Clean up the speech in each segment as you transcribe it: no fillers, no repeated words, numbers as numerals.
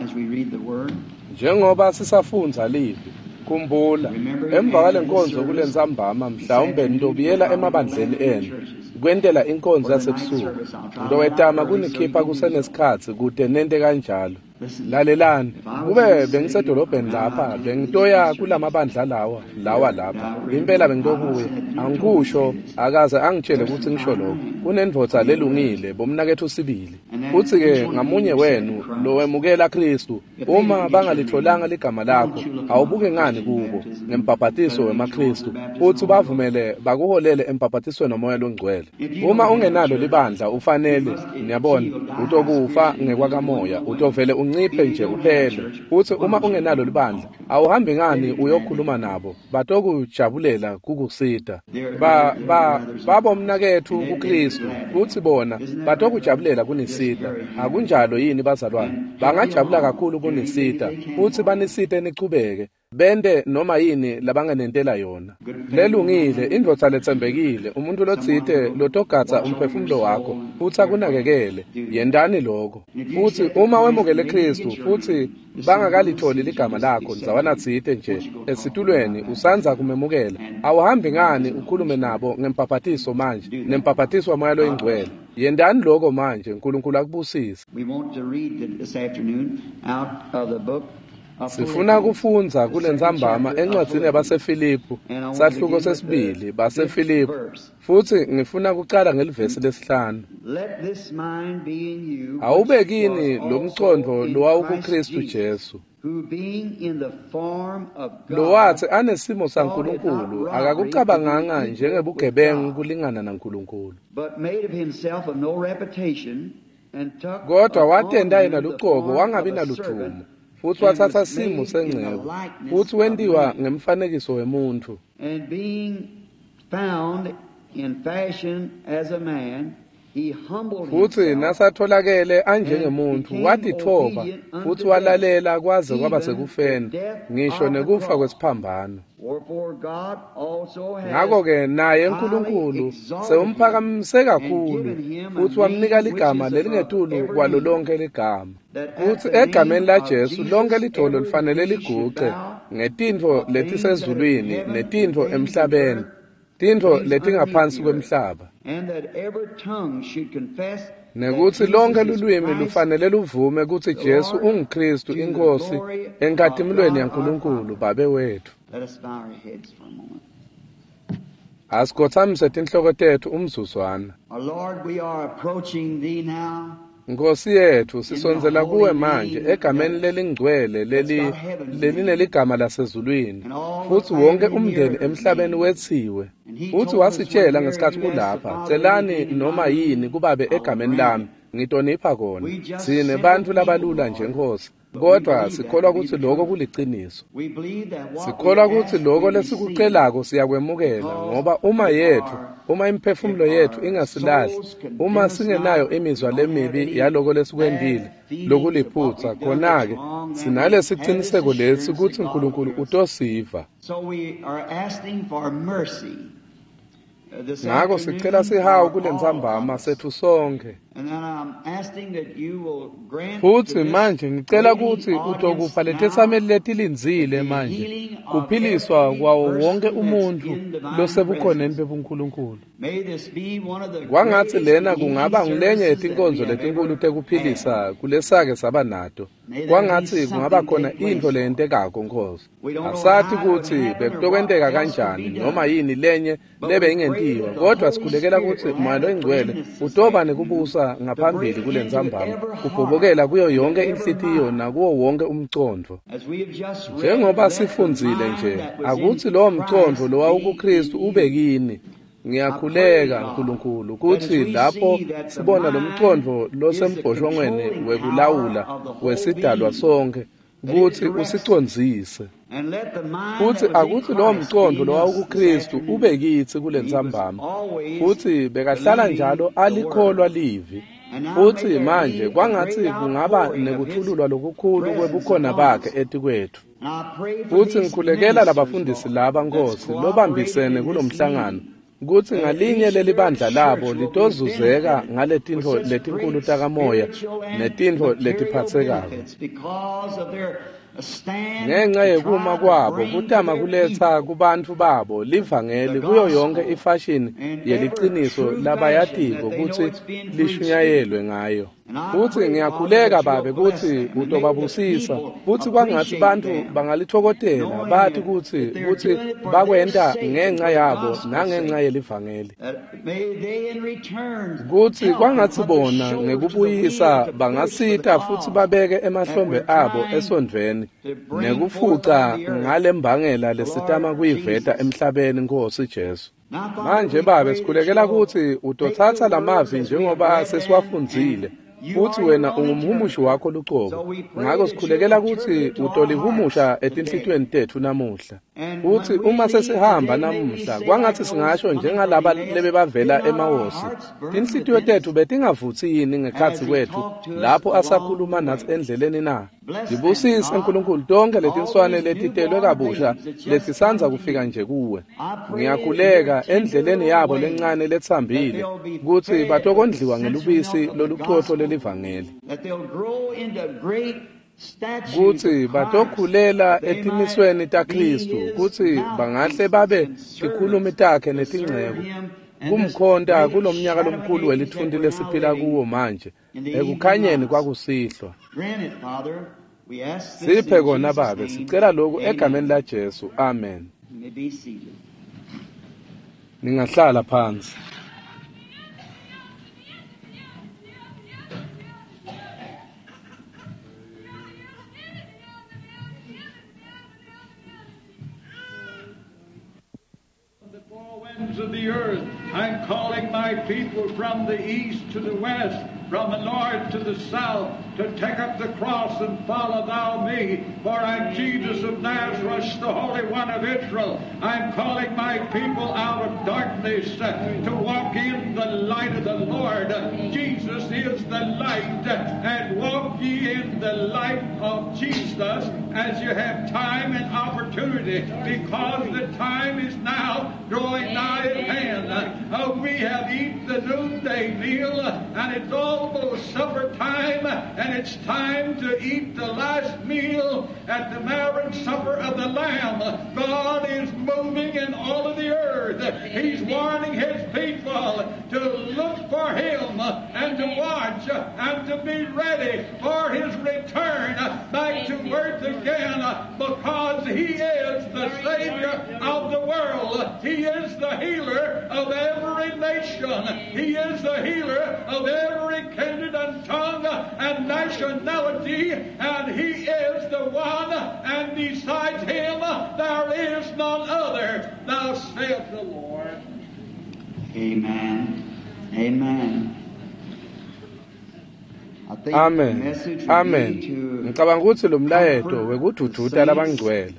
as we read the word. Njengoba sisafunda livi, khumbula emva kwalenkonzo kulenzambama mhlawumbe nitobiyela emabandleni enu kwentela inkonzo yasebusuku. Ngidowetama kunikhipha kusenesikhathi kude nente kanjalo. Lalelani, kube bengisedolobheni lapha, bengitoya kulamabandla lawa lapha. Impela bengitokuya, angikusho akaze angitshele ukuthi ngisho lokho. Kunendvodza lelungile bomnakethu sibili. Uthi-ke ngamunye wenu lo wemukela Kristu, uma bangalitholanga ligama lakho, awubuke ngani kubo ngempapatiso wemaKristu, uthi bavumele bakuholele empapatiso nomoya longcwele. Uma ungenalo libandla ufanele, niyabona, utokufa ngekwakamoya, utovele unciphe nje uphele. Uthi uma ungenalo libandla, awuhambi ngani uyokhuluma nabo, batokujabulela kukusida. Babomnakethu kuKristu, uthi bona batokujabulela kunisida. Akunjalo yini bazalwane? Bangajabula kakhulu kunisida, uthi baniside nichubeke. Bende noma yini labanganentela yona. Lelungile, indvodza letsembekile, umuntu lotsite lotogatsa umphefumulo wakho, futhi akunakekele, yendani lokho. Futhi uma wemukele Kristu, futhi bangakalitholi ligama lakho, nzawana tsite nje, esitulweni, usanza kumemukela, awuhambi ngani ukhulume nabo ngempapatiso manje, nempapatiso wamoya loyingcwele. Yendani lokho manje, nkulunkulu akubusise. We want to read this afternoon out of the book. Sifuna kufunza kulenzambama encwadzini yabaseFilipi sahluko sesibili baseFilipi, futhi ngifuna kuqala ngelivesi lesi5. Awubekini lomcondo lowawukuKristu Jesu, lowathi anesimo saNkulunkulu akakucabanganga njengebugebengu kulingana naNkulunkulu, kodwa watenda yena luqobo wangabi naluthumo, futhi wathatha simo sengcebo, futhi wendiwa ngemfanekiso wemuntu. And being found in fashion as a man, he humbled futhi nasatholakele anjengemuntu watithoba, futhi walalela kwaze kwaba sekufeni, ngisho nekufa kwesiphambano. Ngakho-ke naye uNkulunkulu sewumphakamise kakhulu, futhi wamnika ligama lelingetulu kwalo lonke ligama, futhi egameni laJesu lonke lidolo lifanele liguqe, ngetintfo letisezulwini netintfo emhlabeni, tintfo letingaphansi kwemhlaba, nekuthi lonke lulwimi lufanele luvume ukuthi Jesu unguKristu inkosi enkathimulweni yaNkulunkulu babe wethu. Asikothamise tinhloko tethu umzuzwana. Nkosi yethu sisonzela kuwe manje egameni lelingcwele lelineligama lasezulwini, futhi wonke umndeni emhlabeni wethiwe. Uthi wasitshela ngesikhathi kulapha, celani noma yini kubabe egameni lami ngitonipha kona. Sine bantu labalula nje Nkosi, kodwa sikholwa ukuthi lokho kuliciniso. Sikholwa ukuthi lokho lesikucelako siyakwemukela, ngoba uma imphefumulo yethu ingasilahli, uma singenayo imizwa lemibi yaloko lesikwendile lokuliphutsa, khona-ke sinale siciniseko lesi ukuthi uNkulunkulu utosiva. Ngakho sicela sihawu kulenzambama sethu sonke. Futhi manje ngicela ukuthi utokupha letethameli letilinzile manje kuphiliswa kwawo wonke umuntu losebukhoneni bebuNkulunkulu. Kwangathi lena kungaba ngulenye yetinkonzo letinkulu tekuphilisa kulesake saba nato. Kwangathi kungaba khona into leyentekako Nkosi. Asathi ukuthi bekutokwenteka kanjani noma yini lenye lebe ingentiwa, kodwa sikhulekela ukuthi moya loyingcwele utoba nekubusa ngaphambili kulenzambama, kubhobokela kuyo yonke inhlitiyo nakuwo wonke umcondo. Njengoba sifundzile nje, akuthi lowo mcondo lowawukuKristu ubekini. Ngiyakhuleka Nkulunkulu ukuthi lapho sibona lo mcondo losembhoshongweni wekulawula wesidalwa sonke, ukuthi usicondzise. Futhi akuthi lowo mcondo lowawukuKristu ubekithi kulenzambama, futhi bekahlala njalo alikholwa livi. Futhi manje kwangathi kungaba nekuthululwa lokukhulu kwebukhona bakhe etikwethu. Futhi ngikhulekela labafundisi laba Nkosi lobambisene kulomhlangano, kuthi ngalinye leli bandla labo litozuzeka ngaletinto letinkulu takamoya netinto letiphathekayo. Ngenxa yekuma kwabo kutama kuletha kubantu babo livangeli kuyo yonke ifashini yeliciniso labayatiko ukuthi lishunyayelwe ngayo. Futhi ngiyakhuleka babe ukuthi utobabusisa futhi kwangathi bantu bangalitokotela bathi ukuthi bakwenta ngenxa yabo nangenxa yelivangeli. Kuthi kwangathi bona ngekubuyisa bangasita futhi babeke emahlombe abo esondweni nekufuca ngalembangela lesitama kuyiveta emhlabeni Nkosi Jesu. Manje babe sikhulekela ukuthi utothatha lamavi njengoba sesiwafundzile. Futhi wena ungumhumushi wakho luqobo. Ngakho sikhulekela ukuthi utolihumusha etinhlitweni tethu namuhla. Futhi uma sesihamba namuhla kwangathi singasho njengalaba lebebavela emawosi. Tinhlitiyo tethu betingavuthi yini ngekhathi kwethu lapho asakhuluma nathi endleleni na. Ngibusise uNkulunkulu tonke letinswane letitelwe kabusha letisanza kufika nje kuwe. Ngiyakhuleka endleleni yabo lencane lethambile ukuthi batokondliwa ngelubisi loluchotho lelivangeli. Kuthi batokhulela etimisweni taKristu kuthi bangahle babe tikhulumi takhe netingcebo kumkhonta kulomnyaka lomkhulu welithundi lesiphila kuwo manje ekukhanyeni kwakusihlwa. Siphe kona babe sicela lokhu egameni laJesu. Amen. Ningahlala phansi. Of the earth, I'm calling my people from the east to the west, from the north to the south, to take up the cross and follow thou me. For I'm Jesus of Nazareth, the Holy One of Israel. I'm calling my people out of darkness to walk in the light of the Lord. Jesus is the light, and walk ye in the light of Jesus as you have time and opportunity, because the time is now drawing nigh at hand. We have eaten the noonday meal, and it's almost supper time, and it's time to eat the last meal at the marriage supper of the Lamb. God is moving in all of the earth. He's warning His people to look for Him and to watch and to be ready for His return back to earth again, because He is the Savior of the world. He is the healer of every nation. He is the healer of every kindred and tongue and nationality, and He is the one, and besides Him there is none other. Thou saith the Lord. Amen. Amen. Amen. Amen. Ngicabanga ukuthi lo mlayeto wekudududa labangcwele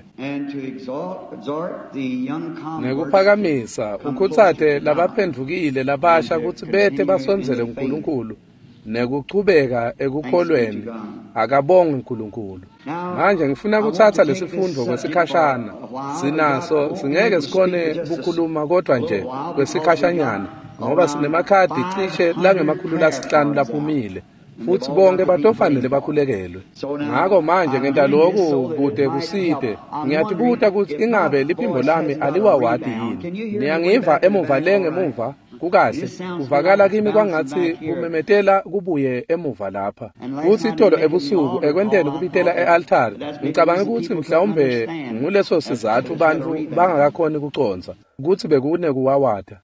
nekuphakamisa ukhutsate labaphendukile labasha ukuthi bethe basonzele uNkulunkulu nekuchubeka ekukholweni akabonge uNkulunkulu. Manje ngifuna ukuthatha lesifundo kwesikhashana sinaso singeke sikhone ukukhuluma kodwa nje kwesikhashanyana ngoba sinemakhadi cishe langemakhulu lasihlanu laphumile. Futhi bonke batofanele bakhulekelwe. Ngakho manje ngenta lokhu kude kuside ngiyatibuta ukuthi ingabe liphimbo lami aliwawadi yini. Niyangiva emuva lengemuva kukahle kuvakala kimi kwangathi kumemetela kubuye emuva lapha. Futhi itolo ebusuku ekwenteni kubitela ealtari ngicabanga ukuthi mhlawumbe nguleso sizathu bantu bangakakhoni kuconza ukuthi bekune kuwawada.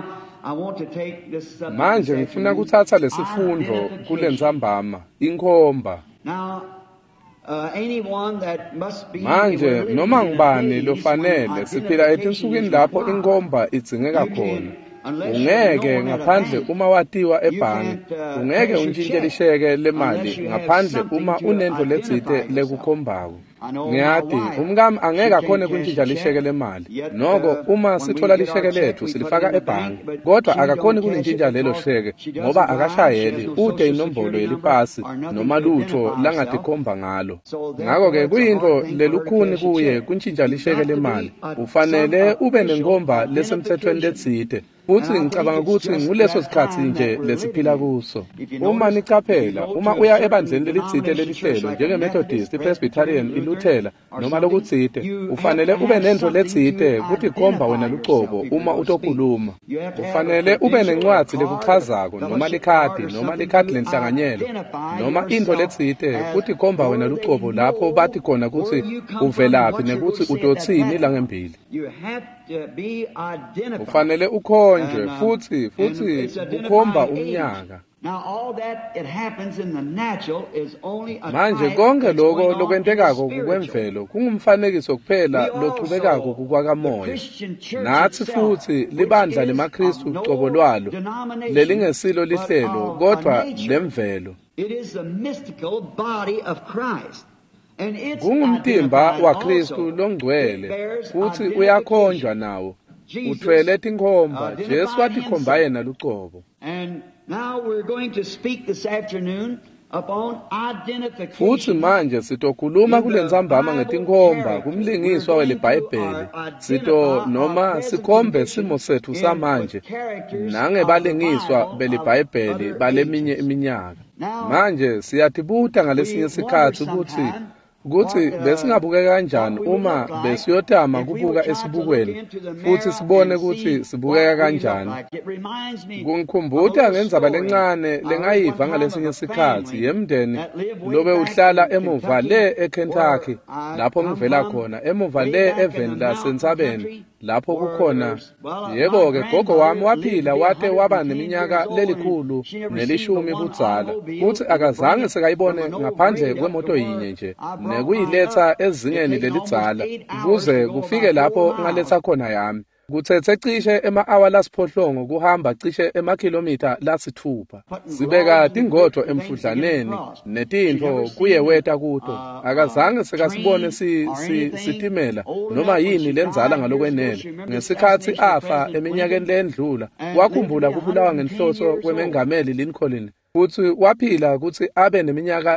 Manje ngifuna kuthatha lesifundo kule nzambama inkhomba. Manje noma ngibani lofanele siphila etinsukwini lapho inkhomba idzingeka khona. Ungeke ngaphandle uma watiwa ebhangi, ungeke untshintshele isheke lemali ngaphandle uma unento letsite lekukhombako. Ngiyati umkami angeke akhone kuntshintshela isheke lemali. Noko uma sithola lisheke lethu silifaka ebhangi, kodwa akakhoni kunintshintshela lelo sheke ngoba akashayeli ude inombolo yelipasi noma lutho langatikhomba ngalo. Ngakho ke kuyinto lelukhuni kuye kuntshintshela isheke lemali. Ufanele ube nenkomba lesemthethweni letsite futhi ngicabanga ukuthi nguleso sikhathi nje lesiphila kuso. Uma nicaphela, uma uya ebandleni lelitsite lelihlelo njenge-Methodist, i-Presbyterian, iLuthela noma lokutsite, ufanele ube nento letsite kuti khomba wena lucobo uma utokhuluma. Ufanele ube nencwadzi lekuchazako noma likhadi lenhlanganyelo noma into letsite kuti khomba wena lucobo lapho bathi khona kuti uvelaphi nekuthi utotsini langembili. Ufanele ukhonjwe futhi ukhomba umnyaka. Manje konke lokho lokwentekako kwemvelo kungumfanekiso kuphela lochubekako kukwakamoya. Nathi futhi libandla lemaKristu ucobo lwalo lelingesilo lihlelo kodwa lemvelo. Kungumtimba waKristu longcwele futhi uyakhonjwa nawo. Uthwele tinkhomba, Jesu watikhomba yena lucobo. Futhi manje sitokhuluma kulendzambama ngetinkhomba kumlingiswa weleBhayibheli. Noma sikhombe simo sethu samanje nangebalingiswa beleBhayibheli baleminye iminyaka. Manje siyatibuta ngalesinye sikhathi ukuthi besingabukeka kanjani uma besiyotama kubuka esibukweni futhi sibone ukuthi sibukeka kanjani. Kungikhumbuta ngendzaba lencane lengayiva ngalesinye sikhathi yemndeni lobe uhlala emuva le eKentucky lapho ngivela khona, emuva le eveni lasentsabeni lapho kukhona. Yebo-ke gogo wami waphila wate waba neminyaka leli110 budzala futhi akazange sekayibone ngaphandle kwemoto yinye nje nekuyiletha ezingeni lelidzala kuze kufike lapho ngaletha khona yami. Kuthethe cishe ema-hour lasiphohlongo kuhamba cishe emakhilomitha lasi6. Sibeka tingodo emfudlaneni netintho kuye weta kuto. Akazange sekasibone sitimela noma yini lenzala ngalokwenele. Ngesikhathi afa eminyakeni lendlula wakhumbula kubulawa ngenhloso kwemengameli Lincoln futhi waphila ukuthi abe neminyaka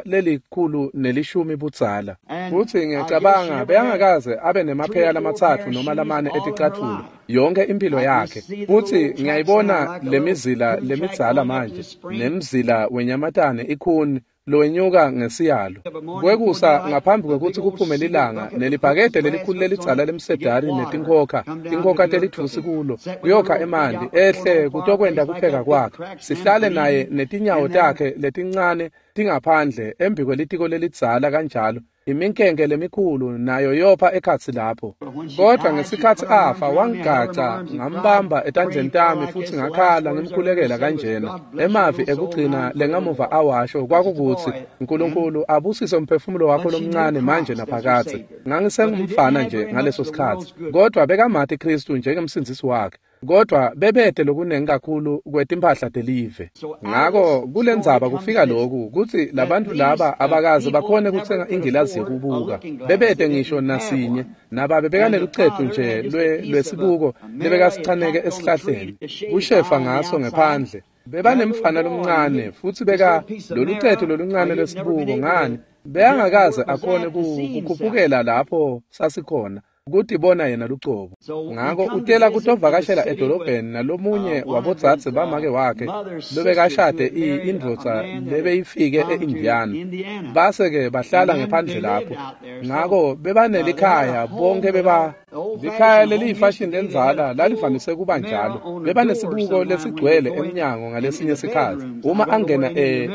leli110 budzala. Futhi ngiyacabanga beyangakaze abe nemapheya lamathathu noma lamane eticathulo yonke impilo yakhe. Futhi ngiyayibona lemizila lemidzala manje nemzila wenyamatane ikhuni lowenyuka ngesiyalo. Kwekusa ngaphambi kwekuthi kuphume lilanga nelibhakede lelikhulu lelidzala lemsedari tinkhokha telithusi kulo kuyokha emandi ehle kutokwenda kupheka kwakhe. Sihlale naye netinyawo takhe letincane tingaphandle embi kwelitiko lelidzala kanjalo. Iminkenke lemikhulu nayo yopha ekhatsi lapho. Kodwa ngesikhathi afa wangigaca ngambamba etandleni tami futhi ngakhala ngimkhulekela kanjena. Emavi ekugcina lengamuva awasho kwakukuthi uNkulunkulu abusise umphefumulo wakho lomncane manje naphakade. Ngangisengumfana nje ngaleso sikhathi. Kodwa bekamathi Kristu njengemsindisi wakhe. Kodwa bebede lokunengi kakhulu kwetimphahla telive. Ngako kulendzaba kufika lokhu ukuthi labantu laba abakazi bakhone kuthenga ingilazi yekubuka. Bebede ngisho nasinye nababe bekanelucethu nje lwesibuko lebekasichaneke esihlahleni. Ushefa ngaso ngephandle. Bebanemfana lomncane futhi beka lolucethu loluncane lwesibuko ngani. Beyangakaze akhone kukhuphukela lapho sasikhona. Ukuthi bona yena lucobo. Ngako utela kutovakashela edolobheni nalomunye wabodzadze bamake wakhe bebekashade indvodza lebeyifike eIndiana. Base-ke bahlala ngephandle lapho. Ngako bebanelikhaya bonke likhaya leliyifashini lenzala lalivamise kuba njalo. Bebanesibuko lesigcwele eminyango ngalesinye sikhathi. Uma angena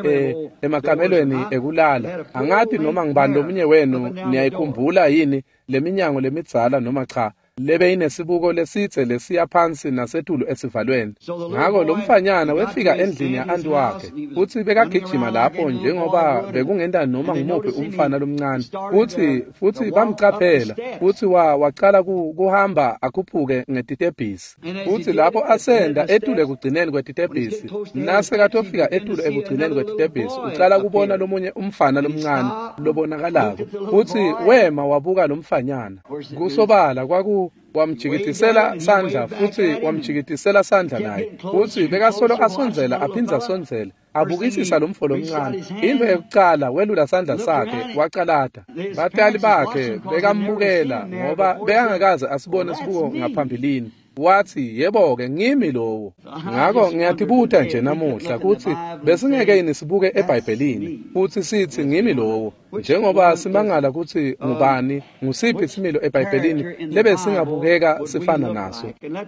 emakamelweni ekulala angathi noma ngibani lomunye wenu niyayikhumbula yini leminyango lemidzala noma cha lebe inesibuko lesitse lesiya phansi nasetulo esivalweni. Ngako lo mfanyana wefika endlini ya-anti wakhe futhi bekagijima lapho njengoba bekungenda noma ngumuphi umfana lomncane futhi bamcaphela futhi waqala kuhamba akhuphuke ngetitebhisi futhi lapho asenda etule kugcineni kwetitebhisi nase katofika etule ekugcineni kwetitebhisi uqala kubona lomunye umfana lomncane lobonakalako futhi wema wabuka lo mfanyana kusobala wamjikithisela sandla futhi wamjikithisela sandla naye futhi bekasolo asonzela aphinza asonzela abukisisa lo mfolo omncane. Into yokuqala welula sandla sakhe waqalada. Batali bakhe bekambukela ngoba beyangakaze asibone sibuko ngaphambilini. wathi yebo-ke ngimi lowo. Ngakho ngiyatibuta nje namuhla ukuthi besingeke yini sibuke eBhayibhelini futhi sithi ngimi lowo, njengoba simangala ukuthi ngubani ngusiphi isimilo eBhayibhelini lebe singabukeka sifana naso.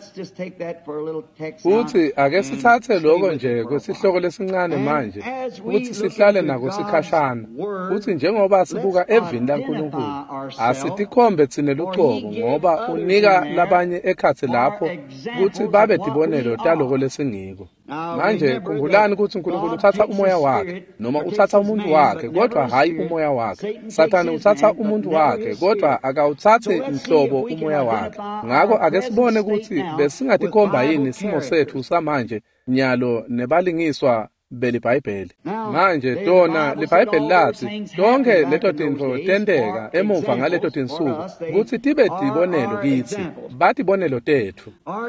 Futhi ake sithathe lokho nje kwesihloko lesincane manje ukuthi sihlale nako sikhashana. Futhi njengoba sibuka evini laNkulunkulu asitikhombe thina lucobo ngoba unika labanye ekhathi lapho ukuthi babe dibonelo taloko lesingiko. Manje khumbulani ukuthi uNkulunkulu uthatha umoya wakhe noma uthatha umuntu wakhe kodwa hayi umoya wakhe. Sathane uthatha umuntu wakhe kodwa akawuthathe inhlobo umoya wakhe. Ngakho ake sibone ukuthi besingatikhomba yini isimo sethu samanje nyalo nebalingiswa belibhayibheli. Manje tona libhayibheli lathi lonke leto tinto tendeka emuva ngaleto tinsuku ukuthi tibe dibonelo kithi, batibonelo tethu.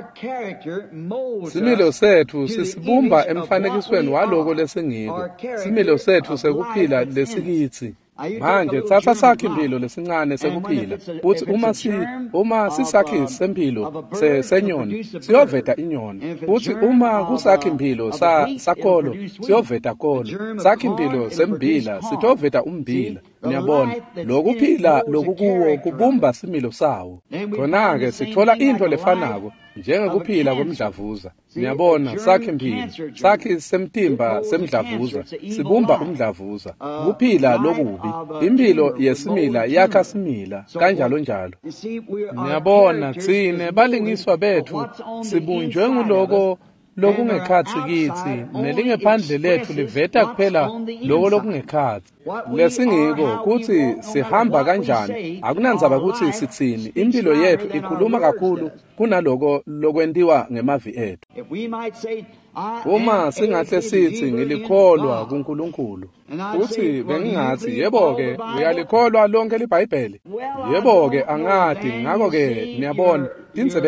Similo sethu sisibumba emfanekisweni waloko lesingiko, similo sethu sekuphila lesikithi. Manje thatha sakhe impilo lesincane sekuphila uthi uma sisakhe sempilo senyoni siyoveta inyoni, uthi uma kusakhe impilo sakolo siyoveta kolo, sakhe impilo sembila sitoveta umbila. Niyabona lokuphila lokukuwo kubumba similo sawo. Khona-ke sithola into lefanako njengekuphila kwemdlavuza. Niyabona sakhe impilo sakhe semtimba semdlavuza sibumba umdlavuza, kuphila lokubi impilo yesimila yakha simila kanjalo njalo. Niyabona thine balingiswa bethu sibunjwe nguloko lokungekhathi kithi, nelingephandle lethu liveta kuphela loko lokungekhathi. Lesingiko kuthi sihamba kanjani akunandzaba ukuthi sithini, impilo yethu ikhuluma kakhulu kunaloko lokwentiwa ngemavi ethu. Uma singahle sithi ngilikholwa kuNkulunkulu uthi bengingathi yebo-ke uyalikholwa lonke libhayibheli, yebo-ke angadi. Ngakho-ke niyabona tindzebe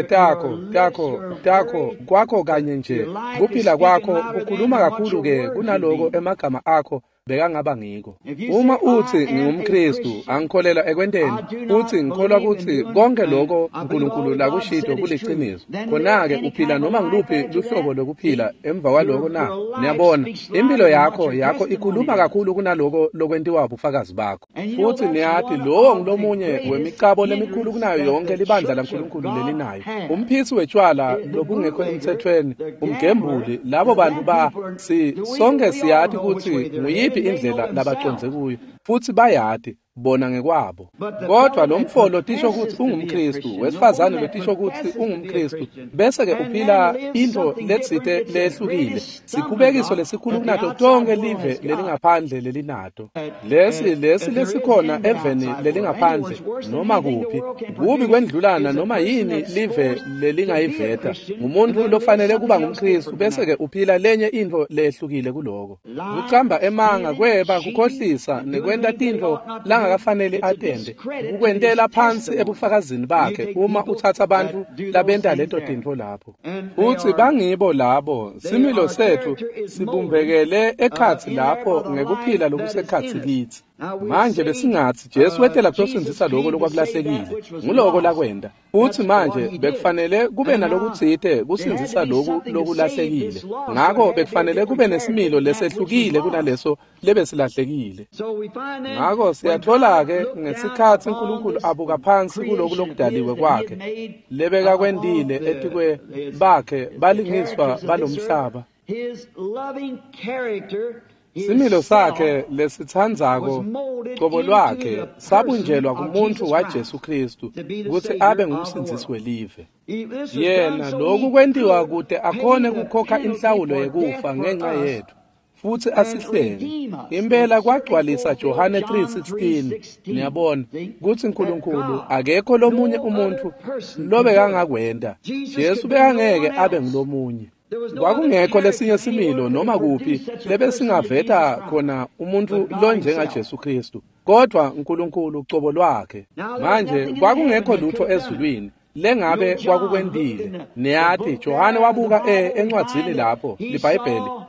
takho kwakho kanye nje kuphila kwakho kukhuluma kakhulu-ke kunaloko emagama akho bekangaba ngiko. Uma uthi ngingumKristu angikholela ekwenteni uthi ngikholwa ukuthi konke lokho uNkulunkulu lakushito kuliciniso, khona-ke uphila noma ngiluphi luhlobo lokuphila emva kwaloko na. Niyabona impilo yakho ikhuluma kakhulu kunaloko lokwentiwa ubufakazi bakho. Futhi niyathi lowo ngilomunye wemicabo lemikhulu kunayo yonke libandla laNkulunkulu lelinayo, umphisi wetshwala lobungekho emthethweni, umgembuli. Labo bantu sonke siyathi ukuthi nguyiphi indlela labaconze kuyo futhi bayati bona ngekwabo. Kodwa lo mfolo tisho ukuthi ungumKristu, wesifazane lotisho ukuthi ungumKristu, bese-ke uphila into letsite lehlukile, sikhubekiso lesikhulu kunato tonke live lelingaphandle lelinato. Lesi lesikhona eveni lelingaphandle noma kuphi, kubi kwendlulana noma yini live lelingayiveta. Ngumuntu lofanele kuba ngumKristu bese-ke uphila lenye into lehlukile kuloko. Kucamba emanga, kweba, kukhohlisa nekwenta tinto akafanele atende, ukwentela phansi ebufakazini bakhe uma uthatha abantu labenta lento tinto lapho. Uthi bangibo labo similo sethu sibumbekele ekhathi lapho ngekuphila lokusekhathi kithi. Manje besingathi Jesu wetela kusindisa lokho lokwakulahlekile nguloko lakwenda, uthi manje bekufanele kube nalokutsite kusindisa lokho lokulahlekile. Ngakho bekufanele kube nesimilo lesehlukile kunaleso lebesilahlekile. Ngakho siyathola-ke ngesikhathi uNkulunkulu abuka phansi kuloko lokudaliwe kwakhe lebeka kwendile etikwe bakhe balingiswa balomhlaba, similo sakhe lesithandzako qobo lwakhe sabunjelwa kumuntu waJesu Kristu ukuthi abe ngumsindisi welive. Yena lokhu kwentiwa kude akhone kukhokha inhlawulo yekufa ngenxa yethu futhi asihlenge. Impela kwagcwalisa Johane 3:16. Niyabona ukuthi uNkulunkulu akekho lomunye umuntu lobekangakwenza, Jesu bekangeke abe ngulomunye. Kwakungekho lesinye similo noma kuphi lebesingaveta khona umuntu lo njengaJesu Kristu, kodwa uNkulunkulu ucobo lwakhe. Manje kwakungekho lutho ezulwini lengabe kwakukwendile. Niyathi Johane wabuka encwadzini lapho libhayibheli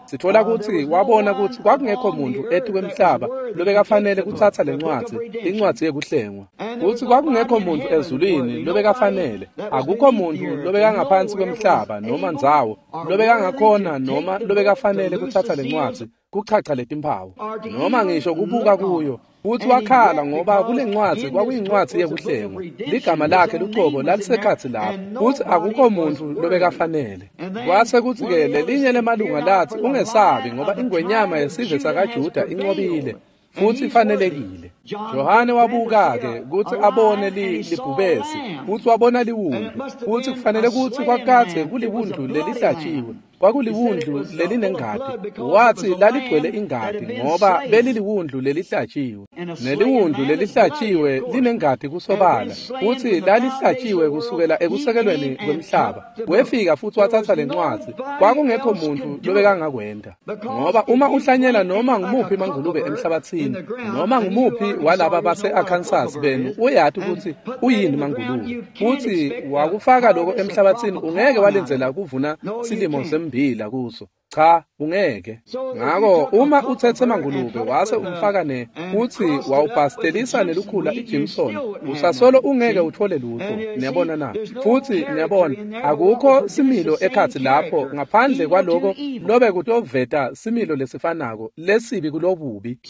sithola ukuthi wabona ukuthi kwakungekho muntu ethi kwemhlaba lobekafanele kuthatha lencwadi, incwadi yekuhlengwa. Kuthi kwakungekho muntu ezulwini lobekafanele, akukho muntu lobekangaphansi kwemhlaba noma nzawo lobekangakhona noma lobekafanele kuthatha lencwadi kuchacha letimpawu noma ngisho kubuka kuyo. Futhi wakhala ngoba kule ncwadi kwakuyincwadi yekuhlengwa, ligama lakhe luqobo lalisekhathi lapho, futhi akukho muntu lobekafanele. Kwase kuthi-ke lelinye lemalunga lathi, ungesabi ngoba ingwenyama yesizwe sakaJuda inqobile futhi ifanelekile. Johane wabuka-ke ukuthi abone libhubesi, futhi wabona liwundu, futhi kufanele ukuthi kwakade kuliwundu lelihlatshiwe, kwakuliwundlu lelinengadi. Wathi laligcwele ingadi ngoba beliliwundlu lelihlatshiwe, neliwundlu lelihlatshiwe linengadi kusobala, futhi lalihlatshiwe kusukela ekusekelweni kwemhlaba. Wefika futhi wathatha lencwadi, kwakungekho muntu lobekangakwenda. Ngoba uma uhlanyela noma ngumuphi mangulube emhlabathini, noma ngumuphi walaba base-Arkansas benu uyathi ukuthi uyini mangulube, futhi wakufaka lokho emhlabathini, ungeke walenzela kuvuna silimo mbila kuso. Cha, ungeke. Ngakho uma uthethe mangulube wase umfaka futhi wawupastelisa nelukhula iJimson, usasolo ungeke uthole lutho. Niyabona na? Futhi niyabona akukho similo ekhathi lapho ngaphandle kwaloko lobe kutoveta similo lesifanako lesibi kulobubi.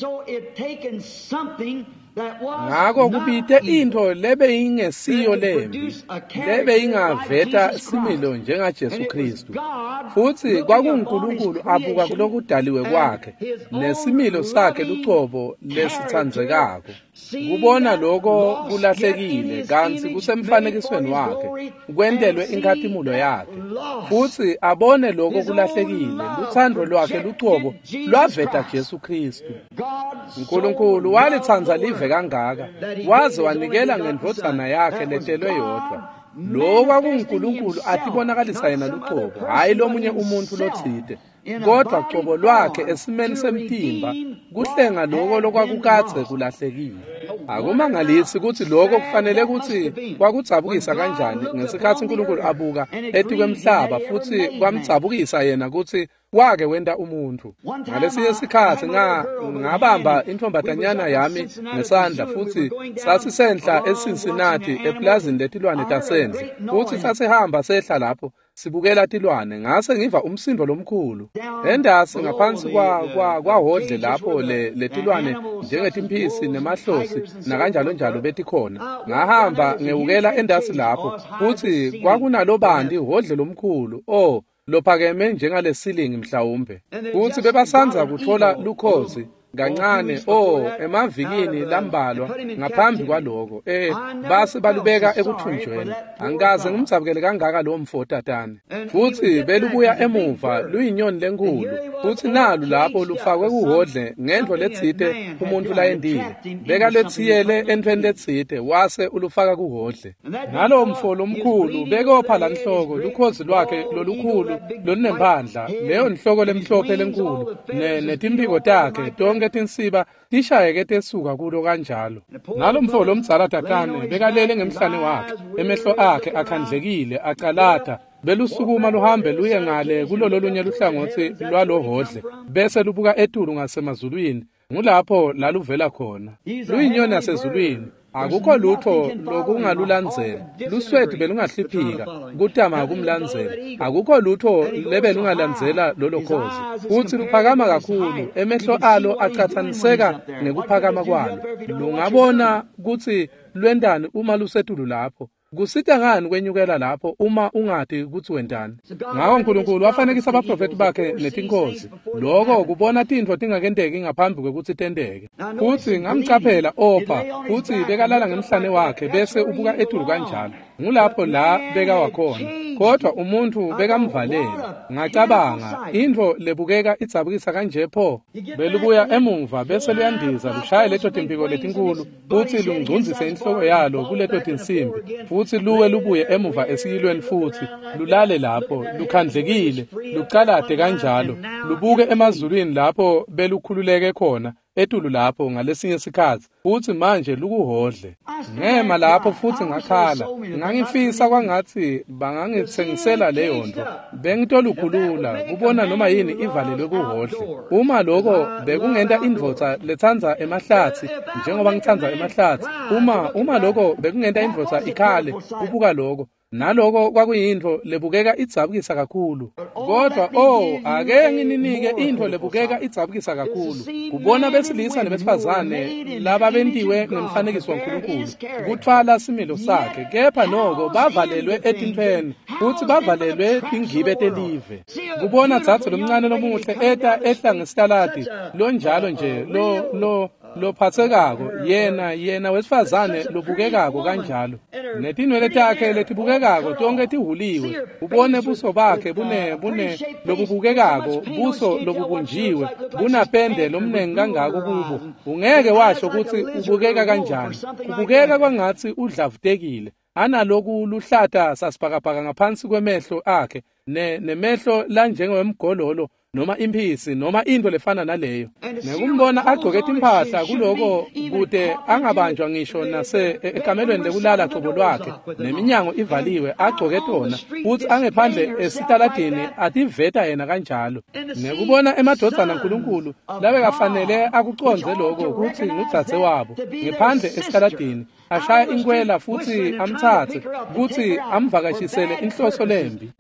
Ngakho kubite into lebe ingesiyo lembi, lebe ingaveta similo njengaJesu Kristu. Futhi kwakuNkulunkulu abuka kulokudaliwe kwakhe, nesimilo sakhe lucobo lesithandzekako. Kubona lokho kulahlekile kanti kusemfanekisweni wakhe, kwendelwe inkathimulo yakhe. Futhi abone lokho kulahlekile, luthando lwakhe lucobo lwaveta Jesu Kristu. uNkulunkulu walithanza live kangaka, waze wanikela ngendodana yakhe letelwe yodwa. Lo kwakuNkulunkulu atibonakalisa yena lucobo, hayi lomunye umuntu lothide, kodwa cobo lwakhe esimeni semtimba kuhlenga lokho lokwakukade kulahlekile. Akumangalisi ukuthi lokho kufanele ukuthi kwakudzabukisa kanjani ngesikhathi uNkulunkulu abuka ethi kwemhlaba, futhi kwamdzabukisa yena ukuthi wake wenda umuntu. Ngalesiye isikhathi ngabamba intombatanyana yami ngesandla, futhi sasisenhla eCincinnati eplazini letilwane tasendle, futhi sasihamba sehla lapho sibukela tilwane. Ngase ngiva umsindo lomkhulu endasi ngaphansi kwahodle lapho letilwane njengetimphisi nemahlosi nakanjalo njalo betikhona. Ngahamba ngewukela endasi lapho, futhi kwakunalobandi hodle lomkhulu lophakeme njengalesilingi mhlawumbe, futhi bebasanza kuthola lukhozi kancane emavikini lambalwa ngaphambi kwaloko base balubeka ekuthunjweni. Angikaze ngimdzabukele kangaka lo mfo tatane. Futhi belubuya emuva luyinyoni lenkulu, futhi nalu lapho lufakwe kuhodle ngento letsite umuntu layendile, beka lethiyele entweni letsite wase ulufaka kuhodle. Ngalo mfo lomkhulu bekopha lanhloko lukhozi lwakhe lolukhulu lolunempandla, leyo nhloko lemhlophe lenkulu netimpiko takhe tonke tinsiba tishayeke tesuka kulo kanjalo. Ngalo mfo lomdzala tatane bekalele ngemhlane wakhe, emehlo akhe akhandlekile acalata, belusukuma luhambe luye ngale kulolo lunye luhlangothi lwalohodle, bese lubuka etulu ngasemazulwini, ngulapho laluvela khona. Luyinyoni yasezulwini, akukho lutho lokungalulandzela, lusweti belungahliphika kutama kumlandzela, akukho lutho lebe lungalandzela lolo khozi. Futhi luphakama kakhulu, emehlo alo acathaniseka ngekuphakama kwalo. Lungabona ukuthi lwendani uma lusetulu lapho, kusita ngani kwenyukela lapho uma ungadi ukuthi wendani. Ngakho uNkulunkulu wafanekisa abaprofeti bakhe netinkozi, lokho kubona tintfo tingakendeki ngaphambi kwekuthi tendeke. Futhi ngamcaphela opha, futhi bekalala ngemhlane wakhe bese ubuka etulu kanjalo, ngulapho la beka wakhona, kodwa umuntu bekamvalela. Ngacabanga intfo lebukeka idzabukisa kanje pho. Belubuya emuva bese luyandiza lushaye leto timpiko letinkulu, futhi lungcunzise inhloko yalo kuleto tinsimbi, futhi luwe lubuye emuva esiyilweni, futhi lulale lapho lukhandlekile, lucalate kanjalo, lubuke emazulwini lapho belukhululeke khona etulu lapho ngalesinye isikhathi futhi manje lukuhodle. Ngema lapho futhi ngakhala, ngangifisa kwangathi bangangithengisela leyo nto. Bengitolukhulula kubona noma yini ivalelwe kuhodle. Uma lokho bekungenta indvodza lethandza emahlathi njengoba ngithanda emahlathi. Uma lokho bekungenta indvodza ikhale kubuka lokho. Naloko kwakuyinto lebukeka idzabukisa kakhulu. Kodwa ake ngininike into lebukeka idzabukisa kakhulu. Kubona besilisa nebesifazane laba bentiwe ngemfanekiso kaNkulunkulu kuthwala similo sakhe, kepha noko bavalelwe etimpheni futhi bavalelwe ingibe telive. Kubona dzathu lomncane lomuhle ehla ngesitaladi lo njalo nje lo phathekako yena wesifazane lobukekako kanjalo. Netinwele takhe letibukekako tonke tihuliwe. Ubone buso bakhe bune lobubukekako, buso lobubunjiwe, bunapende lomnengi kangako kubo. Ungeke washo ukuthi ubukeka kanjani. Ubukeka kwangathi udlavutekile. Analoku luhlata sasibhakabhaka ngaphansi kwemehlo akhe nemehlo la njengomgololo noma imphisi noma into lefana naleyo. Nekumbona agqoke impahla kuloko kude angabanjwa ngisho nase ekamelweni lekulala qobo lwakhe neminyango ivaliwe agqoke tona futhi angephandle esitaladini ativeta yena kanjalo. Nekubona emadodana kaNkulunkulu labe kafanele akuconze lokho ukuthi ngudzadze wabo ngephandle esitaladini ashaya inkwela futhi amthathe ukuthi amvakashisele inhloso lembi.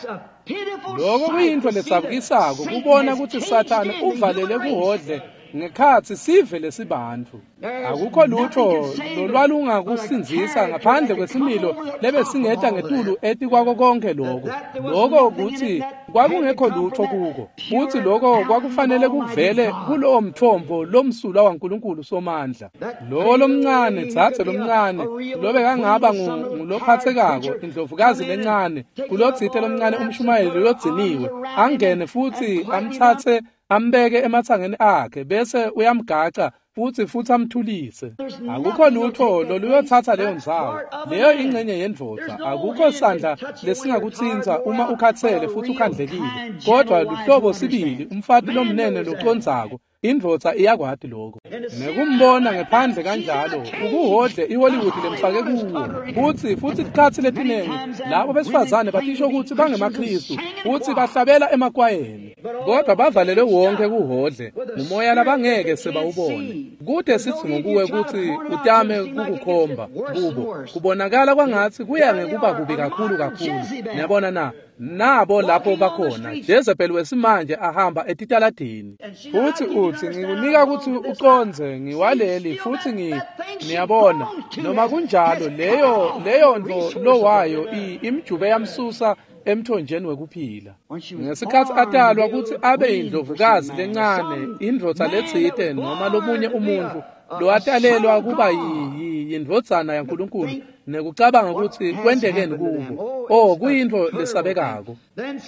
Lokho kuyinto letsabukisako kubona ukuthi Sathane uvalele kuhodle ngekhathi sive lesibantu. Akukho lutho lolwalungakusinzisa ngaphandle kwesimilo lebe singeda ngetulu eti kwako konke lokho. Lokho ukuthi kwakungekho lutho kuko. Futhi lokho kwakufanele kuvele kulowo mthombo lomsulwa kaNkulunkulu somandla. Lo lomncane dzathe lomncane lobe kangaba ngulophathekako indlovukazi lencane kulodzithe lomncane umshumayeli lodziniwe angene futhi amthathe ambeke emathangeni akhe bese uyamgaca futhi amthulise. Akukho lutho loluyothatha leyo ndzawo. Leyo ingcenye yendvodza. Akukho sandla lesingakutsinza uma ukhatsele futhi ukhandlekile. Kodwa luhlobo sibili umfati lomnene locondzako. Indvodza iyakwati lokho. Nekumbona ngephandle kanjalo ukuhodle iHollywood lemfake kuwo. Futhi ikhathi letinengi labo besifazane batisho ukuthi bangemaKristu futhi bahlabela emakwayeni. Kodwa bavalele wonke kuhodle. Umoya labangeke sebawubone. Kude sithi ngokuwe ukuthi utame kukukhomba kubo. Kubonakala kwangathi kuya ngekuba kubi kakhulu. Niyabona na? Nabo lapho bakhona Jezebel wesimanje ahamba etitaladini futhi uthi ngikunika ukuthi uconze ngiwaleli futhi niyabona noma kunjalo leyo nto lowayo imjube yamsusa emthonjeni wekuphila. Ngesikhathi atalwa ukuthi abe indlovukazi lencane indvodza letsite noma lomunye umuntu lo atalelwa kuba yindvodzana yaNkulunkulu nekucabanga ukuthi kwendekeni kubo kuyinto lesabekako.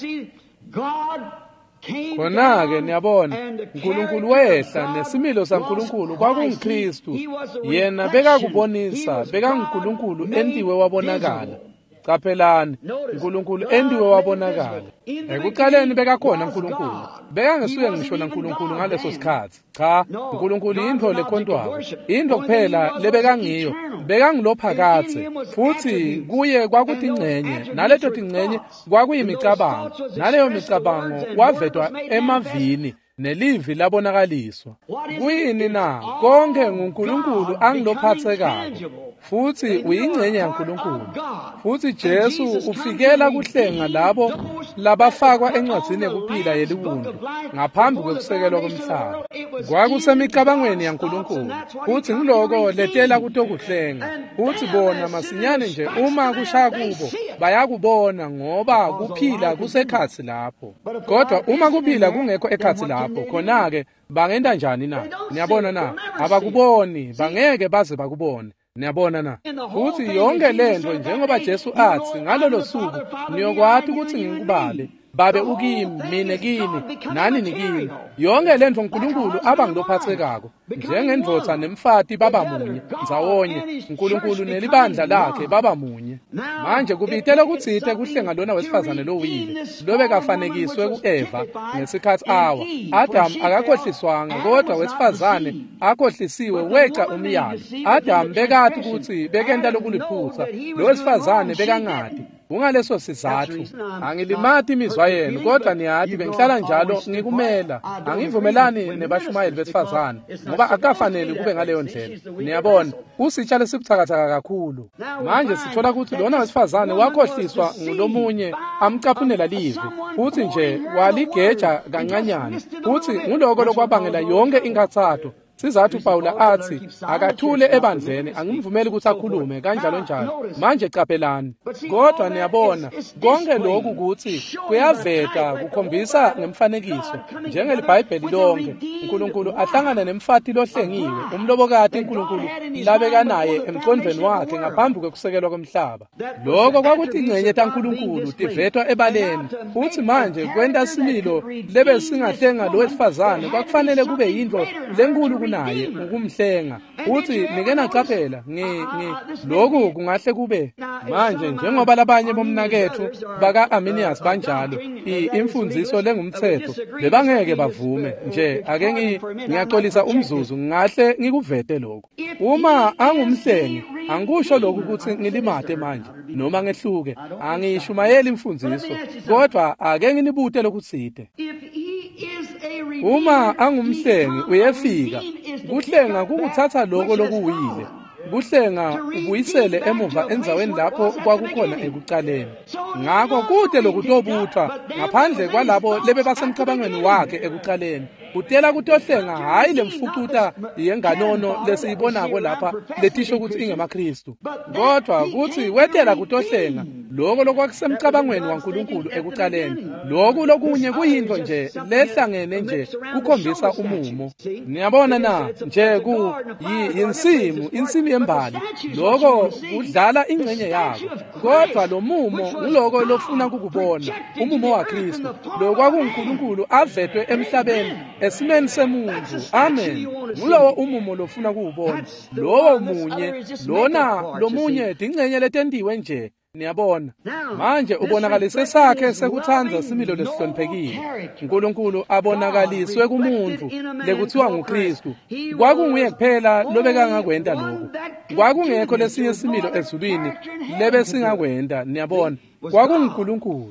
Khona-ke niyabona uNkulunkulu wehla nesimilo saNkulunkulu kwakunguKristu yena bekakubonisa bekanguNkulunkulu entiwe wabonakala. Qaphelani uNkulunkulu endiwe wabonakala. Ekuqaleni bekakhona uNkulunkulu. Bekangesuye ngisho naNkulunkulu ngaleso sikhathi. Cha, uNkulunkulu into lekhontwako. Into kuphela lebekangiyo. Bekangilophakathe. Futhi kuye kwakuthi ingcenye. Naleto tingcenye kwakuyimicabango. Naleyo micabango wavetwa emavini. Nelivi labonakaliswa. Kuyini na? Konke nguNkulunkulu angilophathekako. Futhi uyingcenye yaNkulunkulu. Futhi Jesu ufikela kuhlenga labo labafakwa encwadzini yokuphila yeliwundo ngaphambi kwekusekelwa komhlaba. Kwakusemicabangweni yaNkulunkulu. Futhi ngiloko letela kutokuhlenga. Futhi bona masinyane nje uma kushaya kubo bayakubona ngoba kuphila kusekhathi lapho. Kodwa uma kuphila kungekho ekhathi lapho khona-ke bangenda njani na? Niyabona na? Abakuboni, bangeke baze bakubone. Niyabona na? Futhi yonke lento njengoba Jesu athi ngalolo suku niyokwati ukuthi ngikubale babe ukimi mina kini nani nikini yonke lento uNkulunkulu aba ngilophathekako njengendvodza nemfati baba munye ndzawonye uNkulunkulu nelibandla lakhe baba munye manje kubitela ukuthi ite kuhlenga lona wesifazane lowile lobe kafanekiswe kuEva ngesikhathi awa Adam akakhohliswanga kodwa wesifazane akhohlisiwe weca umyalo Adam bekade ukuthi bekenta lokuliphutsa lo wesifazane bekangadi ungaleso sizathu angilimati imizwa yenu kodwa niyathi bengihlala njalo ngikumela angivumelani nebashumayeli besifazane ngoba akafanele kube ngaleyo ndlela niyabona usitshale sibuthakathaka kakhulu manje sithola ukuthi lona wesifazane wakhohliswa ngulomunye amcaphunela livi futhi nje waligeja kancanyana futhi nguloko lokwabangela yonke inkathatho sizathu Pawula athi akathule ebandleni angimvumeli ukuthi akhulume kanjalo njalo manje capelani kodwa niyabona konke lokhu ukuthi kuyaveta kukhombisa ngemfanekiso njengelibhayibheli lonke uNkulunkulu ahlangana nemfati lohlengiwe umlobokati uNkulunkulu labeka naye emqondweni wakhe ngaphambi kwekusekelwa komhlaba lokho kwakuthi ingcenye taNkulunkulu tivetwa ebaleni futhi manje kwenta similo lebe singahlenga lo wesifazane kwakufanele kube yinto lenkulu naye ukumhlenga uthi nikena caphela lokhu kungahle kube manje njengoba labanye bomnakethu baka Arminius banjalo imfundiso lengumthetho lebangeke bavume nje ake ngiyaxolisa umzuzu ngahle ngikuvete lokho uma angumhlengi angikusho lokhu ukuthi ngilimate manje noma ngehluke angishumayeli imfundiso kodwa ake nginibute lokutside uma angumhlengi uyefika kuhlenga kukuthatha lokho lokuwile kuhlenga ubuyisele emuva enzaweni lapho kwakukhona ekuqaleni ngakho kude lokutobuthwa ngaphandle kwalabo lebe basemcabangweni wakhe ekuqaleni utela kutohlenga hayi lemfucuta yenganono lesiyibonako lapha letisho ukuthi ingemaKristu kodwa kuthi wetela kutohlenga lokho lokwakusemcabangweni waNkulunkulu ekuqaleni lokhu lokunye kuyinto nje lehlangene nje kukhombisa umumo niyabona na nje insimu yembali lokho kudlala ingcenye yabo kodwa lo mumo nguloko lofuna kukubona umumo waKristu lokwakuNkulunkulu avetwe emhlabeni esimeni semuntu amen ngulowo umumo lofuna kuwubona lowo munye lona lomunye ingcenye letentiwe nje niyabona manje ubonakalise sakhe sekuthanza similo lesihloniphekile uNkulunkulu abonakaliswe kumuntu lekuthiwa nguKristu kwakunguye kuphela lobeka ngakwenda lokho kwakungekho lesinye similo ezulwini lebe singakwenda niyabona kwakunguNkulunkulu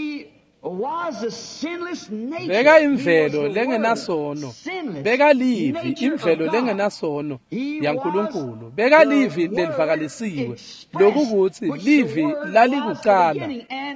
beka imvelo lengenasono beka livi imvelo lengenasono yaNkulunkulu beka livi lelivakalisiwe lokuthi livi lalikuqala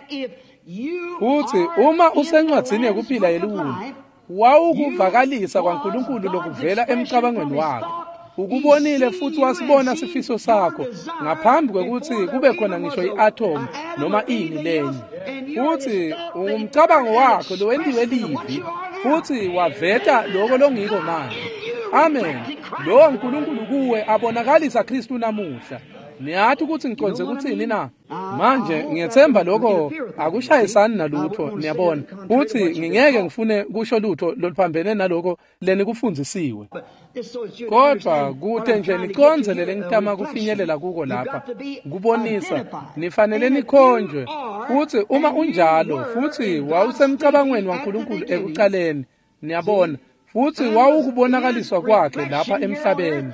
uthi uma usencwadzini yokuphila yeliwulu wawukuvakalisa kwaNkulunkulu lokuvela emcabangweni wakhe ukubonile futhi wasibona sifiso sakho ngaphambi kwekuthi kube khona ngisho iatom noma ini lenye futhi umcabango wakho lowendiwe livi futhi waveta lokho longiko manje amen lo uNkulunkulu kuwe abonakalisa Kristu namuhla niyathi ukuthi ngiconze ukuthini na manje ngiyethemba lokho akushayisani nalutho niyabona futhi ngingeke ngifune kusho lutho loluphambene nalokho leni kufundisiwe kodwa kude nje nikonzelele ngitama kufinyelela kuko lapha kubonisa nifanele nikhonjwe futhi uma unjalo futhi wawusemcabangweni waNkulunkulu ekuqaleni niyabona futhi wawukubonakaliswa kwakhe lapha emhlabeni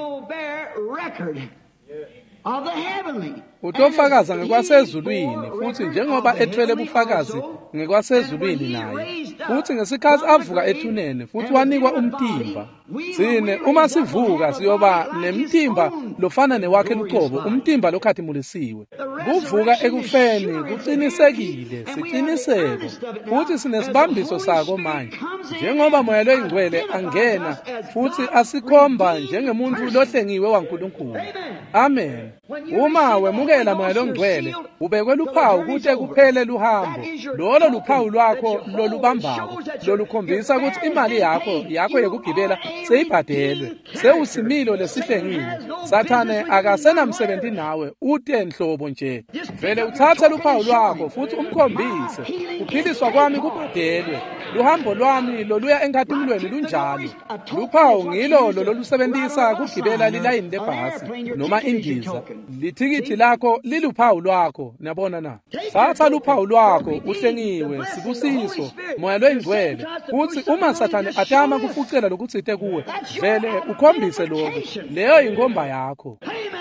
utofakaza ngekwasezulwini futhi njengoba ethwele bufakazi ngekwasezulwini naye futhi ngesikhathi avuka ethuneni futhi wanikwa umtimba sine uma sivuka siyoba nemtimba lofana newakhe luqobo umtimba lokhathimulisiwe kuvuka ekufeni kuqinisekile siqiniseko futhi sinesibambiso sako manje njengoba moya loyingcwele angena futhi asikhomba njengemuntu lohlengiwe waNkulunkulu amen uma wemukela moya longcwele ubekwe luphawu kude kuphele luhambo lolo njalo luphawu lwakho lolubambako lolukhombisa ukuthi imali yakho yokugibela seyibhadelwe, sewusimilo lesihlengiwe. Sathane akasenamsebenzi nawe, ute nhlobo nje. Vele uthatha luphawu lwakho futhi umkhombise, kuphiliswa kwami kubhadelwe, luhambo lwami loluya enkathimulweni lunjalo. Luphawu ngilo lolusebenzisa kugibela lilayini lebhasi noma indiza. Lithikithi lakho liluphawu lwakho, niyabona na? Thatha luphawu lwakho uhlengiwe, sibusiso, moya lwengcwele. Futhi uma Sathane atama kufucela lokutsite kuwe, vele ukhombise lokho. Leyo ingomba yakho.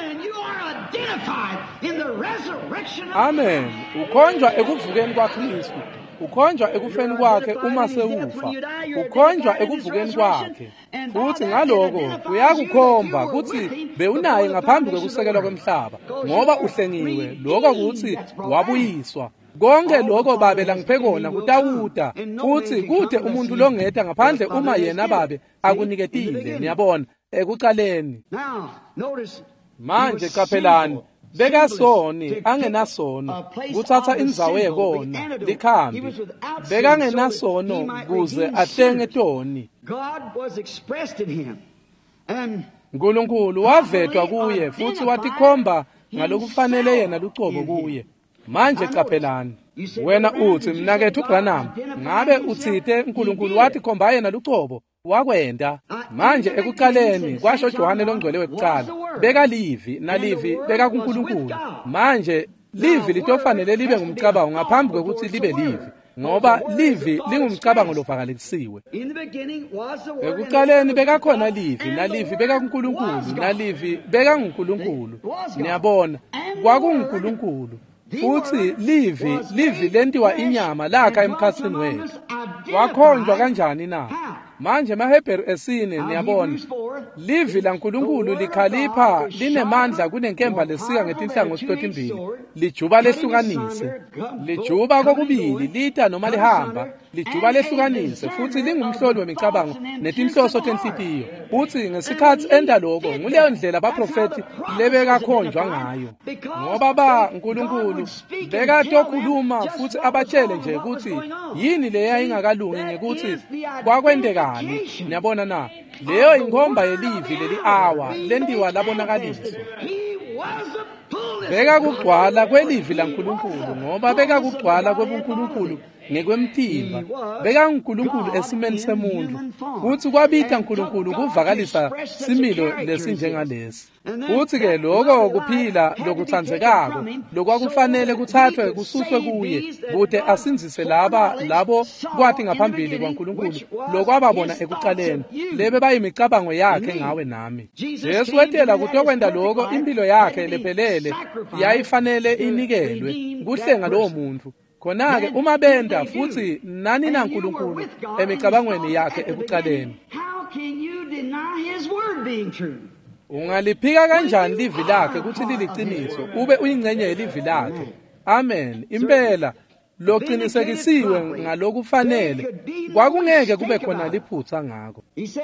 Amen. Ukhonjwa ekuvukeni kwaKristu. Ukhonjwa ekufeni kwakhe uma sewufa. Ukhonjwa ekuvukeni kwakhe. Futhi ngaloko kuyakukhomba ukuthi bewunaye ngaphambi kwekusekelwa kwemhlaba, ngoba uhlengiwe, lokho ukuthi wabuyiswa. Konke lokho babe langiphekona kuDawuda, futhi kude umuntu longeda ngaphandle uma yena babe akuniketile. Niyabona ekuqaleni. Manje qaphelani, bekasoni angenasono kuthatha indzawo yekona likhambi, bekangenasono kuze ahlenge toni. Nkulunkulu wavetwa kuye futhi watikhomba ngalokufanele yena lucobo kuye. Manje qaphelani, wena uthi mnakethu uBranham, ngabe uthite uNkulunkulu watikhomba yena lucobo wakwenda. Manje ekuqaleni kwasho Johane longcwele wekuqala, beka livi nalivi beka kuNkulunkulu. Manje livi litofanele libe ngumcabango ngaphambi kokuthi libe livi, ngoba livi lingumcabango lovakalisiwe. Ekuqaleni bekakhona livi nalivi beka kuNkulunkulu, nalivi beka nguNkulunkulu. Niyabona, kwakunguNkulunkulu. Futhi livi lentiwa inyama lakha emkhathini wethu. Wakhonjwa kanjani na? Manje maHebheru esine niyabona, livi laNkulunkulu likhalipha linemandla kunenkemba lesika ngetinhlangothi totimbili, lijuba lehlukanise. Lijuba kokubili lita noma lihamba, lijuba lehlukanise, futhi lingumhloli wemicabango netinhloso tenhlitiyo. Futhi ngesikhathi enda lokho nguleyo ndlela abaprofeti lebekakhonjwa ngayo. Ngoba uNkulunkulu bekatokhuluma futhi abatshele nje ukuthi yini leya ingakalungi ngekuthi kwakwendekani. Niyabona na? Leyo ingomba yelivi leli awa lendiwa labonakaliswa. Beka kugcwala kwelivi laNkulunkulu, ngoba beka kugcwala kwebuNkulunkulu ngekwemtimba. Beka uNkulunkulu esimeni semuntu, futhi kwabitha uNkulunkulu kuvakalisa similo lesinjengalesi. Futhi ke lokho kuphila lokuthandzekako lokwakufanele kuthathwe kususwe kuye kude asinzise labo kwathi ngaphambili kwaNkulunkulu lokwababona ekuqaleni lebe bayimicabango yakhe ngawe nami. Jesu wetela kutokwenda lokho impilo yakhe lephelele yayifanele inikelwe kuhlenga lowo muntu. Khona-ke uma benda futhi nani na uNkulunkulu emicabangweni yakhe ekuqaleni. Ungaliphika kanjani livi lakhe ukuthi liliqiniso ube uyingcenye yelivi lakhe? Amen. Impela loqinisekisiwe ngalokufanele, kwakungeke kube khona liphutha ngako.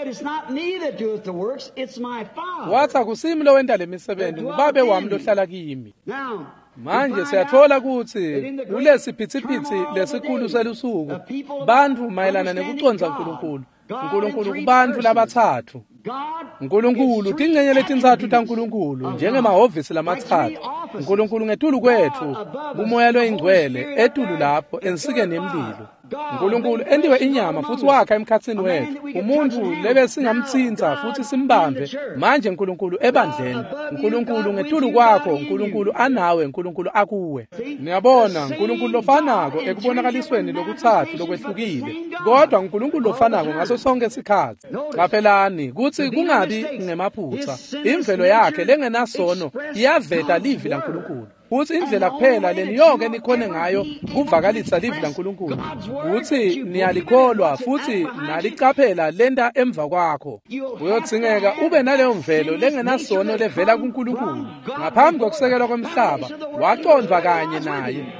Wathi akusimi lo wenda lemisebenzi, nguBaba wami lohlala kimi. Manje siyathola ukuthi kulesiphithiphithi lesikhulu selusuku bantu mayelana nekuconza uNkulunkulu kubantu labathathu. uNkulunkulu tingcenye letintsathu taNkulunkulu njengemahhovisi lamathathu. uNkulunkulu ngetulu kwethu, umoya loyingcwele etulu lapho ensikeni emlilo. uNkulunkulu endiwe inyama futhi wakha emkhathini wethu. Umuntu lebe singamthinta futhi simbambe manje uNkulunkulu ebandleni. uNkulunkulu ngetulu kwakho, uNkulunkulu anawe, uNkulunkulu akuwe. Niyabona, uNkulunkulu lofanako ekubonakalisweni lokuthathu lokwehlukile. Kodwa uNkulunkulu lofanako ngaso sonke isikhathi. Qaphelani kuthi kungabi ngemaphutha. Imvelo yakhe lengenasono iyaveta livi laNkulunkulu. Futhi indlela kuphela leniyoke nikhone ngayo kuvakalisa livi laNkulunkulu ukuthi niyalikholwa futhi nalicaphela lenda emva kwakho. Uyodzingeka ube naleyo mvelo lengenasono levela kuNkulunkulu ngaphambi kokusekelwa kwemhlaba, waqondwa kanye naye.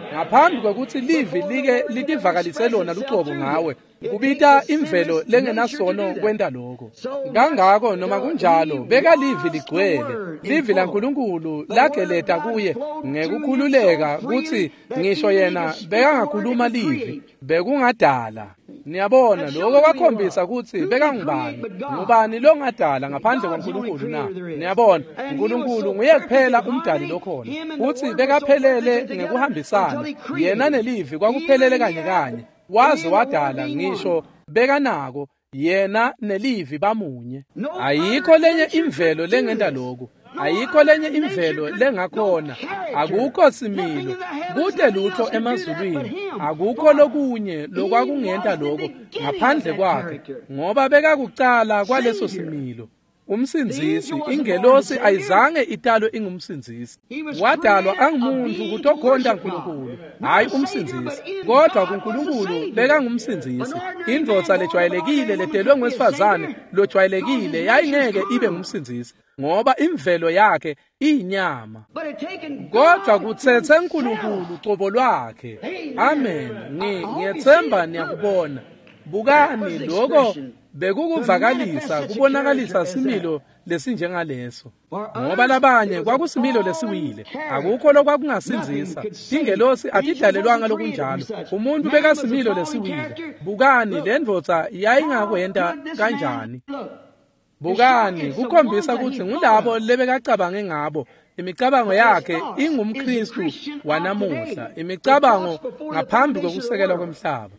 ngaphambi kokuthi livi like litivakalise lona lucobo ngawe kubita imvelo lengenasono kwenta lokho. Kangako noma kunjalo beka livi ligcwele, livi laNkulunkulu lageleta kuye ngekukhululeka kuthi ngisho yena bekangakhuluma livi bekungadala. Niyabona lokho kwakhombisa ukuthi ngubani longadala ngaphandle kwaNkulunkulu na. Niyabona uNkulunkulu nguye kuphela umdali lokhona. Uthi bekaphelele ngekuhambisana, yena nelivi kwakuphelele kanye waze wadala ngisho bekanako yena nelivi bamunye. Ayikho lenye imvelo lengenda lokho, ayikho lenye imvelo lengakhona, akukho similo kude lutho emazulwini, akukho lokunye lokwakungenta lokho ngaphandle kwakhe, ngoba bekakucala kwaleso similo. Umsinzisi, ingelosi ayizange italwe ingumsinzisi. Wadalwa angumuntu kutokhonda uNkulunkulu, hayi umsinzisi. Kodwa kuNkulunkulu bekangumsinzisi. Indvodza lejwayelekile ledelwe ngowesifazane lojwayelekile yayingeke ibe ngumsinzisi, ngoba imvelo yakhe iyinyama. Kodwa kutsethe uNkulunkulu ucobo lwakhe. Amen. Ngiyethemba niyakubona. Bukani lokho bekukuvakalisa kubonakalisa similo lesinjengaleso, ngoba labanye kwakusimilo lesiwile, akukho lokwakungasinzisa. Ingelosi atidalelwanga lokunjalo, umuntu bekasimilo lesiwile. Bukani lendvodza yayingakwenta kanjani. Bukani kukhombisa ukuthi ngulabo lebekacabange ngabo. Imicabango yakhe ingumKristu wanamuhla, imicabango ngaphambi kokusekelwa kwemhlaba.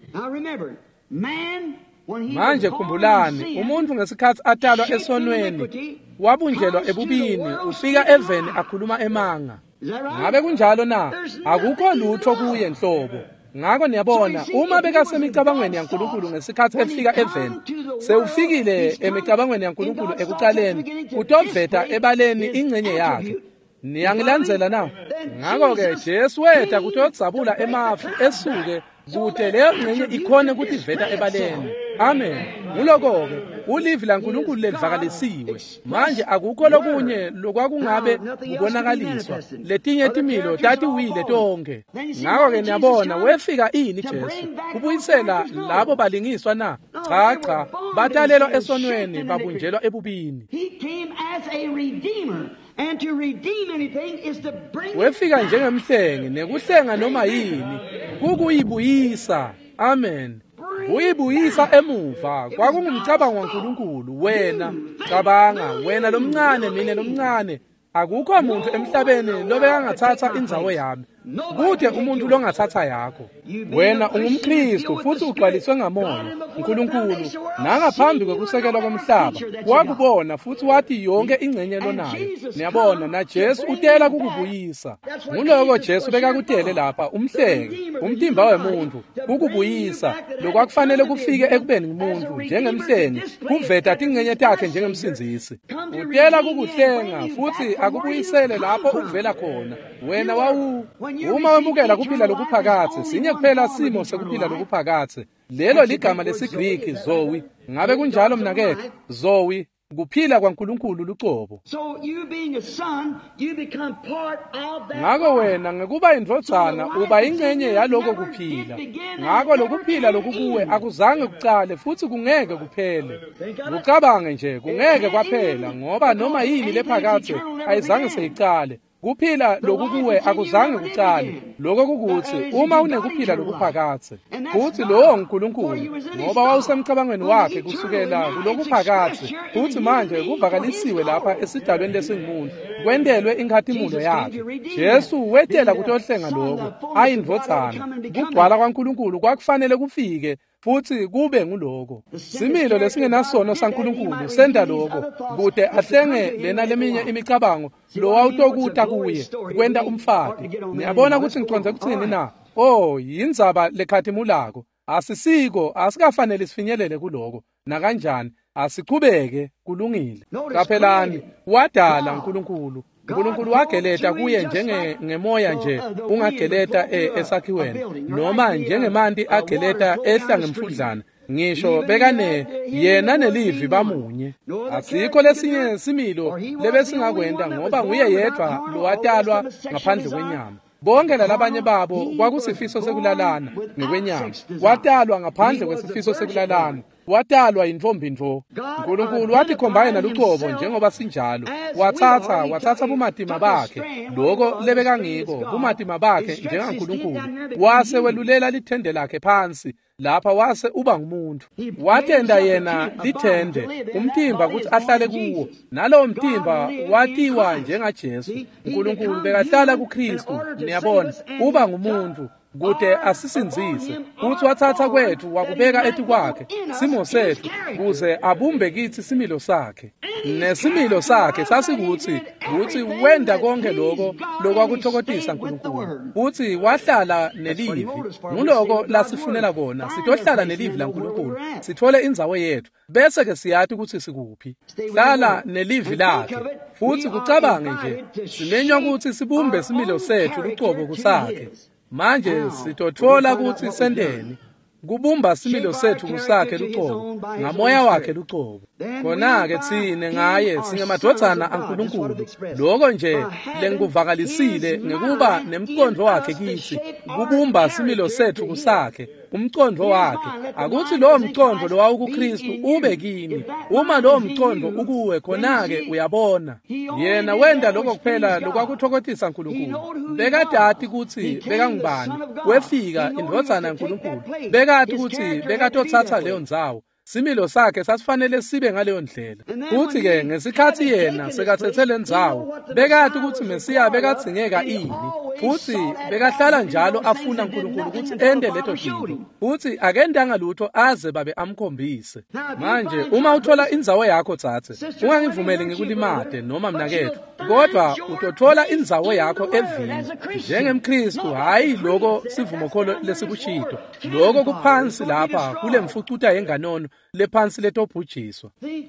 Manje khumbulani, umuntu ngesikhathi atalwa esonweni wabunjelwa ebubini ufika eveni akhuluma emanga. Ngabe kunjalo na? Akukho lutho kuye nhlobo. Ngakho niyabona, uma bekasemicabangweni yaNkulunkulu ngesikhathi efika eveni, sewufikile emicabangweni yaNkulunkulu ekuqaleni, utoveta ebaleni ingcenye yakhe. Niyangilandzela na? Ngakho-ke Jesu weta kuthi yodzabula emafu esuke kude leyo ngcenye ikhone ukuthi iveta ebaleni. Amen. Nguloko-ke ulivi laNkulunkulu livakalisiwe. Manje akukho lokunye lokwakungabe kubonakaliswa. Letinye timilo tatiwile tonke. Ngakho-ke niyabona wefika ini Jesu kubuyisela labo balingiswa na? Cha, batalelwa esonweni babunjelwa ebubini. And to redeem anything is to bring wefika njengemhlengi nekuhlenga noma yini kukuyibuyisa. Amen. Uyibuyisa emuva kwakungumcabango waNkulunkulu. Wena cabanga, wena lomncane mina lomncane, akukho umuntu emhlabeni lobekangathatha indzawo yami, kude umuntu longathatha yakho. Wena ungumKristu futhi ugcwaliswe ngamoya uNkulunkulu, nangaphambi kokusekelwa komhlaba wakubona futhi wathi yonke ingcenye lonayo. Niyabona na Jesu utela kukubuyisa. Nguloko Jesu bekakutele lapha umhlengi, umtimba wemuntu, kukubuyisa lokwakufanele kufike ekubeni ngumuntu njengemhlengi, kuveta tingcenye takhe njengemsinzisi. Utela kukuhlenga futhi akubuyisele lapho uvela khona. Wena uma wemukela kuphila lokuphakathe, sinye kuphela simo sekuphila lokuphakathe. Lelo ligama lesiGriki zoe. Ngabe kunjalo mnakethu? Zoe kuphila kwaNkulunkulu lucobo. So you being a son, you become part of that. Ngako wena ngekuba indvodzana uba ingcenye yaloko kuphila. Ngako lokuphila lokukuwe akuzange kucale futhi kungeke kuphele. Ucabange nje kungeke kwaphela, ngoba noma yini lephakathe ayizange seyicale. Kuphila lokukuwe akuzange kucale. Lokho kukuthi uma unekuphila lokuphakathe futhi lowo uNkulunkulu, ngoba wawusemcabangweni wakhe kusukela kulokuphakathe, futhi manje kuvakalisiwe lapha esidalweni lesingumuntu, kwendelwe inkhathimulo yakhe. Jesu wetela ukuthi ohlenga lokho ayindvodzana. Kugcwala kwaNkulunkulu kwakufanele kufike futhi kube nguloko. Similo lesingenasono saNkulunkulu senda lokho kude ahlenge lena leminye imicabango lo wawutokuta kuye kwenta umfati. Niyabona ukuthi ngiconze kuthini na? Yindzaba lekhathimulako. Asisiko, asikafanele sifinyelele kuloko. Nakanjani asiqhubeke kulungile. Kaphelani wadala uNkulunkulu. uNkulunkulu wageleta kuye ngemoya nje ungageleta esakhiweni, noma njengemanti ageleta ehla ngemfudlana. Ngisho bekane yena nelivi bamunye. Asikho lesinye similo lebesingakwenda, ngoba nguye yedwa lowatalwa ngaphandle kwenyama. bonke lalabanye babo kwakusifiso sekulalana ngekwenyama. Watalwa ngaphandle kwesifiso sekulalana, watalwa intombi ndvo. uNkulunkulu wathi khomba yena lucobo njengoba sinjalo, wathatha bumatima bakhe lokho lebeka ngiko bumatima bakhe njengaNkulunkulu, wase welulela lithende lakhe phansi lapha, wase uba ngumuntu, watenda yena lithende umtimba ukuthi ahlale kuwo, nalowo mtimba watiwa njengaJesu. uNkulunkulu bekahlala kuKristu, niyabona, uba ngumuntu kude asisinzise, uthi wathatha kwethu wakubeka ethi kwakhe simo sethu, kuze abumbe kithi similo sakhe. Nesimilo sakhe sasikuthi wenda konke lokho lokwakuthokozisa uNkulunkulu, uthi wahlala nelivi. Nguloko lasifunela kona sitohlala nelivi laNkulunkulu, sithole indzawo yethu, bese ke siyathi ukuthi sikuphi. Hlala nelivi lakhe, futhi kucabange nje simenywa ukuthi sibumbe similo sethu lucobo kusakhe. Manje sitothola ukuthi sendeni kubumba similo sethu kusakhe lucobo ngamoya wakhe lucobo. Khona-ke thine ngaye singemadvodzana aNkulunkulu. Lokho nje lengikuvakalisile ngekuba nemcondvo wakhe kithi kubumba similo sethu kusakhe, umcondvo wakhe. Akuthi lowo mcondvo lowa kuKristu ube kini. Uma lowo mcondvo ukuwe, khona-ke uyabona yena wenda lokho kuphela lokwakuthokozisa uNkulunkulu. Bekadati ukuthi bekangubani wefika indvodzana yaNkulunkulu, bekati ukuthi bekatothatha leyo ndzawo. Similo sakhe sasifanele sibe ngaleyo ndlela. Futhi ke ngesikhathi yena sekathethe le ndzawo, bekati ukuthi Mesiya bekathingeka ini, futhi bekahlala njalo afuna uNkulunkulu ukuthi ende leto dili, futhi akendanga lutho aze babe amkhombise. Manje uma uthola indzawo yakho tsatse, ungangivumeli ngikulimade noma mnakethu, kodwa utothola indzawo yakho evini njengemKristu, hayi loko sivumo kholo lesikushito, loko kuphansi lapha kule mfucuta yenganono lephansi letobhujiswa.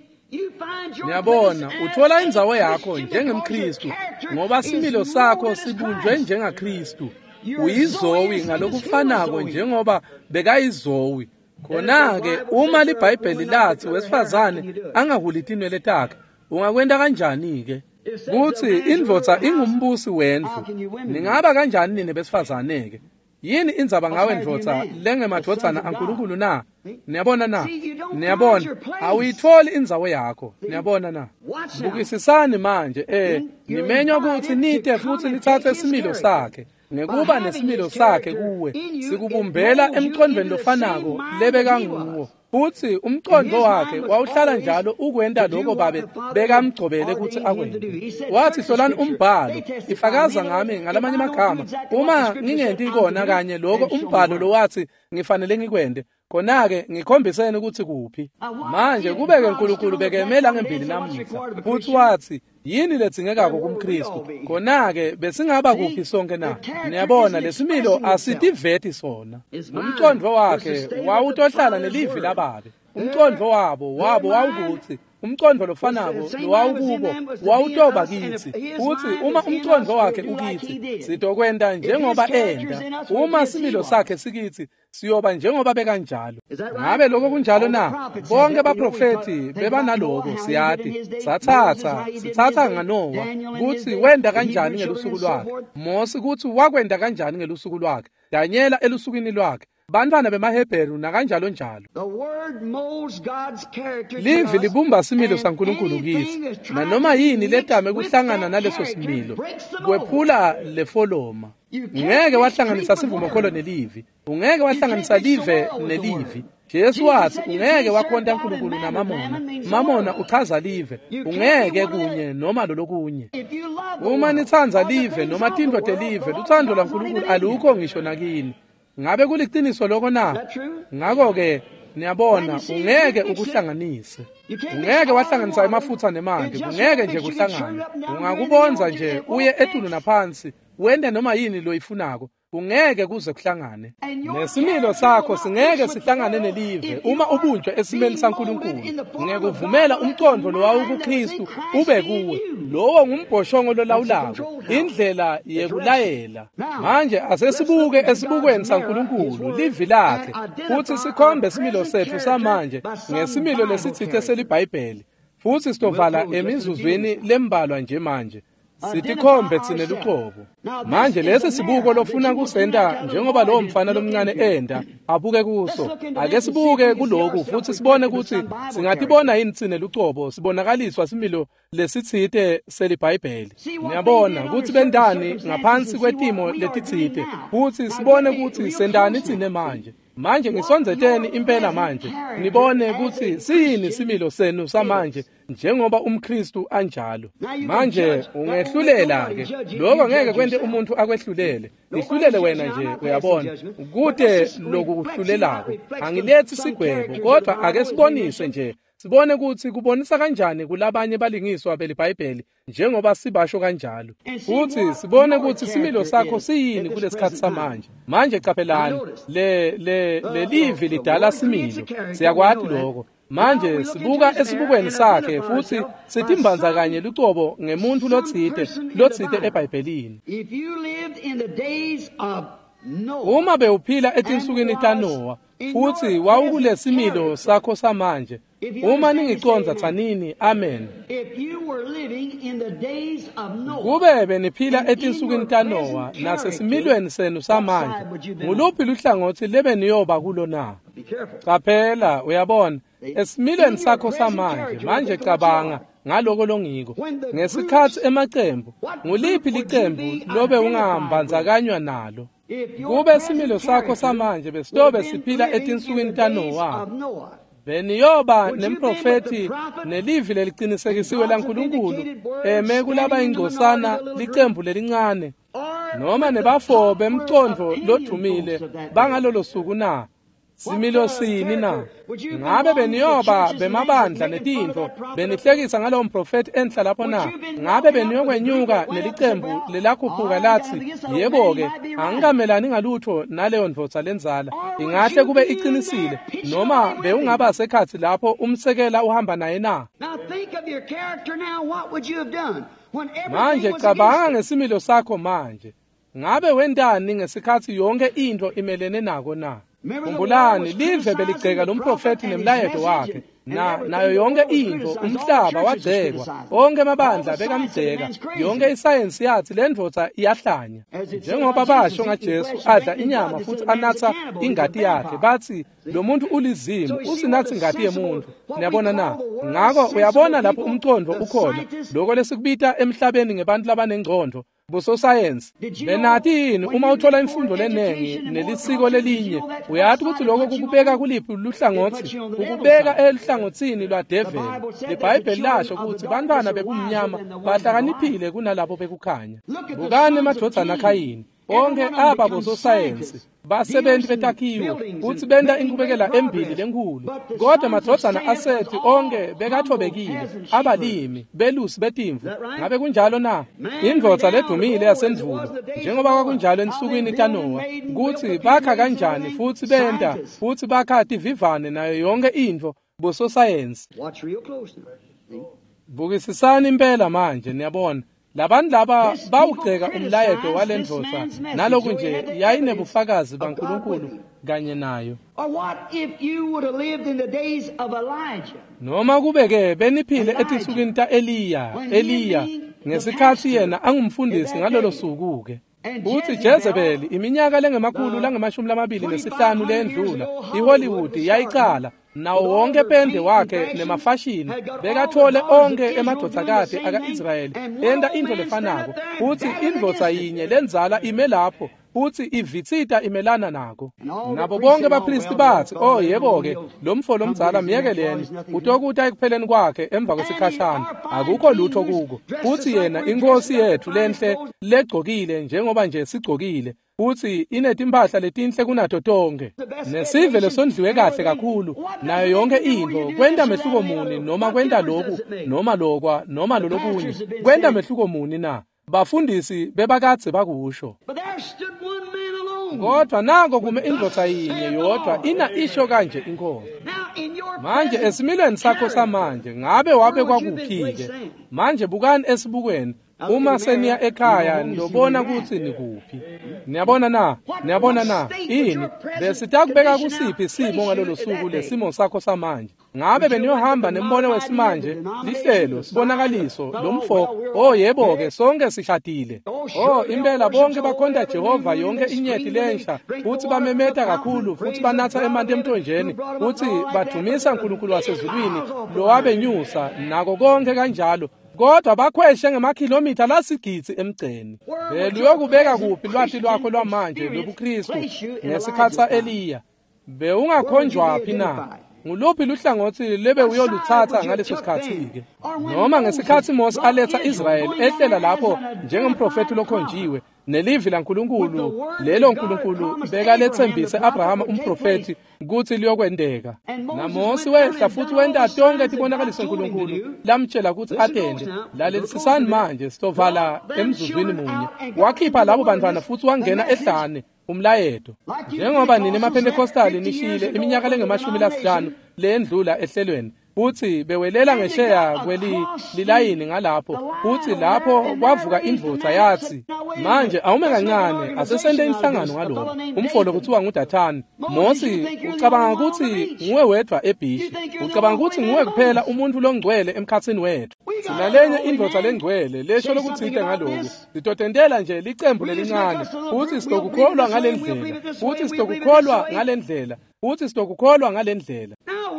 Niyabona, uthola indzawo yakho njengemKristu ngoba similo sakho sibunjwe njengaKristu. Uyizowi ngalokufanako njengoba bekayizowi. Khona-ke uma liBhayibheli lathi wesifazane angahuli inwele takhe, ungakwenda kanjani-ke? Kuthi indvodza ingumbusi wendlu, ningaba kanjani nini besifazane-ke? Yini indzaba ngawe ndvodza lengemadvodzana aNkulunkulu na? Niyabona na? Niyabona, awuyitholi indzawo yakho. Niyabona na? Bukisisani manje, nimenywa ukuthi nite futhi nithathe isimilo sakhe. Ngekuba nesimilo sakhe kuwe, sikubumbela emcondweni lofanako lebeka nguwo. Futhi umcondvo wakhe wawuhlala njalo ukwenda lokho babe bekamgcobele ukuthi akwende. Wathi hlolani umbhalo, ifakaza ngami ngalamanye amagama, uma ngingenti kona kanye lokho umbhalo lo wathi ngifanele ngikwende, khona-ke ngikhombiseni ukuthi kuphi. Manje kube-ke uNkulunkulu bekemela ngembili namuhla, futhi wathi yini ledzingekako kumKristu, khona-ke besingaba kuphi sonke na? Niyabona, lesimilo asitiveti sona. Umcondvo wakhe wawutohlala nelivi lababe. Umcondvo wabo wawukuthi umcondvo lofanako lowawukubo wawutoba kithi, futhi uma umcondvo wakhe ukithi sitokwenda njengoba enda. Uma similo sakhe sikithi siyoba njengoba bekanjalo. Ngabe lokho kunjalo na? Bonke baprofeti bebanaloko siyathi sithatha ngaNowa kuthi wenda kanjani ngelusuku lwakhe, Mose kuthi wakwenda kanjani ngelusuku lwakhe, Danyela elusukini lwakhe, bantwana bemaHebheru nakanjalo njalo. Livi libumba similo saNkulunkulu kithi, nanoma yini letame kuhlangana naleso similo kwephula lefoloma. Ungeke wahlanganisa sivumo kholo nelivi, ungeke wahlanganisa live nelivi. Jesu wathi ungeke wakhonda uNkulunkulu namamona uchaza live, ungeke kunye noma lolokunye. Uma nithandza live noma tindlo telive, luthando lwaNkulunkulu alukho ngisho nakini. Ngabe kuliqiniso lokho na? Ngakho-ke niyabona, ungeke ukuhlanganise. Ungeke wahlanganisa emafutha nemanti, ungeke nje kuhlangana. Ungakubonza nje uye etulu naphansi, wende noma yini loyifunako, ungeke kuze kuhlangane. Nesimilo sakho singeke sihlangane nelive uma ubunjwe esimeni saNkulunkulu. Ngeke uvumela umcondvo lowawu kuKristu ube kuwe. Lowo ngumbhoshongo lolawulako, indlela yekulayela. Manje asesibuke esibukweni saNkulunkulu livi lakhe, futhi sikhombe isimilo sethu samanje ngesimilo lesitsithe seliBhayibheli. Futhi sitovala emizuzwini lembalwa nje manje. sitikhombe tsine luqobo. Manje lesi sibuko lofuna kusenda njengoba lo mfana lomncane enda abuke kuso. Ake sibuke kuloko futhi sibone ukuthi singatibona yini tsine luqobo sibonakaliswa similo lesitsite seliBhayibheli. Niyabona ukuthi bendani ngaphansi kwetimo letitsite futhi sibone ukuthi sendani tsine manje. Manje ngisonzeteni impela manje nibone ukuthi siyini similo senu samanje njengoba umKristu anjalo. Manje ungehlulela ke lokho ngeke kwente umuntu akwehlulele. Ihlulele wena nje uyabona kude lokuhlulelako. Angilethi sigwebo kodwa ake sibonise nje. Sibone ukuthi kubonisa kanjani kulabanye balingiswa beliBhayibheli njengoba sibasho kanjalo. Futhi sibone ukuthi similo sakho siyini kulesikhathi samanje. Manje capelani le livi lidala similo. Siyakwati lokho. Manje sibuka esibukweni sakhe futhi sitimbanza kanye luqobo ngemuntu lotsite eBhayibhelini. Uma bewuphila etinsukwini taNoah futhi wawukulesimilo sakho samanje. Uma ningiconza tsanini amen. Kube beniphila etinsukwini taNoah nasesimilweni senu samanje. Nguluphi luhlangothi lebe niyoba kulo na? Qaphela uyabona esimilweni sakho samanje manje cabanga ngaloko longiko. Ngesikhathi emaqembu nguliphi liqembu lobe ungahambanzakanywa nalo. Kube similo sakho samanje besitobe siphila etinsukwini taNoah. Beniyoba nemprofeti nelivi leliqinisekisiwe laNkulunkulu eme kulaba ingcosana liqembu lelincane noma nebafo bemcondvo lodumile bangalolo suku na. Similo sini na? Ngabe beniyoba bemabandla netintfo benihlekisa ngalo mprofeti enhla lapho na? Ngabe beniyokwenyuka neliqembu lelakhuphuka lathi yebo-ke angikamelani ngalutho naleyo ndvodza lenzala ingahle kube iqinisile noma bewungaba sekhathi lapho umsekela uhamba naye na? Manje cabanga ngesimilo sakho manje. Ngabe wendani ngesikhathi yonke into imelene nako na? Kumbulani live beligceka lo mprofeti nemlayeto wakhe nayo yonke into umhlaba wagcekwa onke amabandla bekamgceka yonke isayensi yathi le ndvodza iyahlanya njengoba basho ngaJesu adla inyama futhi anatha ingati yakhe bathi lo muntu ulizimu usinathi ingati yemuntu. Niyabona na? Ngakho uyabona lapho umcondo ukhona lokho lesikubita emhlabeni ngebantu labanengcondo bososayensi. Benathi yini uma uthola imfundo lenengi nelisiko lelinye uyathi ukuthi lokho kukubeka kuliphi luhlangothi? Ukubeka ehlangothini lwaDevil. IBhayibheli lasho ukuthi bantwana bebumnyama bahlakaniphile kunalabo bekukhanya. Bukani madodana kaKhayini bonke aba bososayensi basebenzi betakhiwo futhi benda inkubekela embili lenkulu kodwa madodana asethi onke bekathobekile abalimi belusi betimvu. Ngabe kunjalo na? Indvodza ledumile yasendvulo njengoba kwakunjalo ensukwini taNoah ukuthi bakha kanjani futhi benda futhi bakha ivivane nayo yonke into bososayensi. Bukisisani impela manje niyabona labantu laba bawugceka umlayeto walendvodza naloku nje yayinebufakazi baNkulunkulu kanye nayo. Noma kubeke beniphile etinsukwini ta-Eliya ngesikhathi yena angumfundisi ngalolo suku ke. Uthi Jezebeli iminyaka lengemakhulu lange-25 lendlula iHollywood yayiqala nawo wonke pende wakhe nemafashini bekathole onke emadodzakade aka-Israyeli enda into lefanako uthi indvodza yinye lenzala ime lapho uthi ivitsita imelana nako. Nabo bonke abapristi bathi yebo-ke lo mfo lomdzala miyekeleni utokuthi ayikupheleni kwakhe emva kwesikhashana akukho lutho kuko. Uthi yena inkosi yethu lenhle legcokile njengoba nje sigcokile uthi inetimpahla letinhle kunato tonke nesive lesondliwe kahle kakhulu nayo yonke into kwenta mehluko muni noma kwenta lokhu noma lokwa noma lolokunye kwenta mehluko muni na? Bafundisi bebakadze bakusho. Kodwa nako kume indvodza yinye yodwa ina isho kanje inkhosi. Manje esimilweni sakho samanje ngabe wabe kwakuphike. Manje bukani esibukweni uma seniya ekhaya ndobona ukuthi nikuphi. Niyabona na? Ini besitakubeka kusiphi isimo ngalolo suku lesimo sakho samanje. ngabe beniyohamba nembono wesimanje lihlelo sibonakaliso lomfo yebo ke sonke sishadile impela bonke bakhonda Jehova yonke inyethi lensha futhi bamemeta kakhulu futhi banatha emanti emthonjeni futhi badumisa uNkulunkulu wasezulwini lo wabenyusa nako konke kanjalo kodwa bakhweshe ngemakhilomitha lasigidi emgceni uyokubeka kuphi lwathi lwakho lwamanje lobuKristu ngesikhathi saEliya bewungakhonjwa phi na nguluphi luhlangothi lebe uyoluthatha ngaleso sikhathi ke noma ngesikhathi Mose aletha Israel ehlela lapho njengomprofeti lokhonjiwe nelivi laNkulunkulu lelo uNkulunkulu bekalethembise Abrahama umprofeti ukuthi liyokwendeka naMose wehla futhi wenda tonke tibonakaliso uNkulunkulu lamtshela ukuthi atende lalelisisani manje sitovala emzuzwini munye wakhipha labo bantwana futhi wangena ehlane umlayedo njengoba nini emaPentecostal nishile iminyaka lenge-50 lendlula ehlelweni futhi bewelela ngesheya lilayini ngalapho futhi lapho kwavuka indvodza yathi manje awume kancane asesende inhlangano ngalokho umfolo kuthiwa nguDathani Mose ucabanga ukuthi nguwe wedwa eBhishi ucabanga ukuthi nguwe kuphela umuntu longcwele emkhathini wethu sinalenye indvodza lengcwele lesho lokuthinte ngalokho sitotendela nje licembu lelincane futhi sitokukholwa ngalendlela futhi sitokukholwa ngalendlela futhi sitokukholwa ngalendlela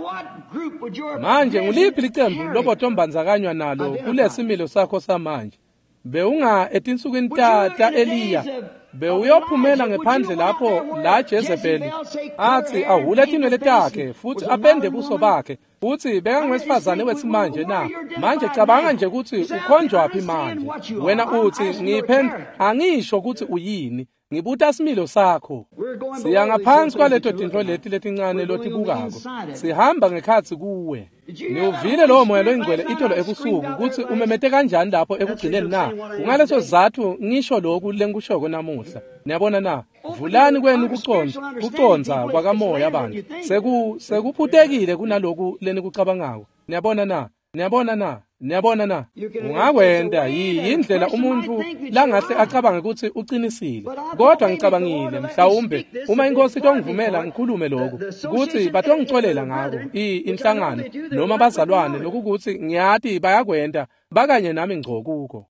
manje nguliphi licembu lobotombanzakanywa nalo kulesimilo sakho samanje bewunga etinsukwini tata Eliya bewuyophumela ngephandle lapho la Jezebeli athi ahule tinwele takhe futhi apende buso bakhe futhi bekangwesifazane wesimanje na manje cabanga nje ukuthi ukhonjwa phi manje wena uthi ngiphendula angisho ukuthi uyini ngibuta similo sakho siya ngaphansi kwaleto tinto letincane lotibukako sihamba ngekhathi kuwe niuvile lowo moya loingcwele itolo ebusuku ukuthi umemete kanjani lapho ekugcineni na ungaleso sizathu ngisho lokhu lenkushoko namuhla niyabona na vulani kwenu kuconza kwakamoya abantu sekuphutekile kunaloku leni kucabangako niyabona na ungakwenda yindlela umuntu langahle acabange ukuthi uqinisile kodwa ngicabangile mhlawumbe uma inkosi itongivumela ngikhulume lokho ukuthi batongicolela ngako inhlangano noma bazalwane lokuthi ngiyathi bayakwenda bakanye nami ngcokuko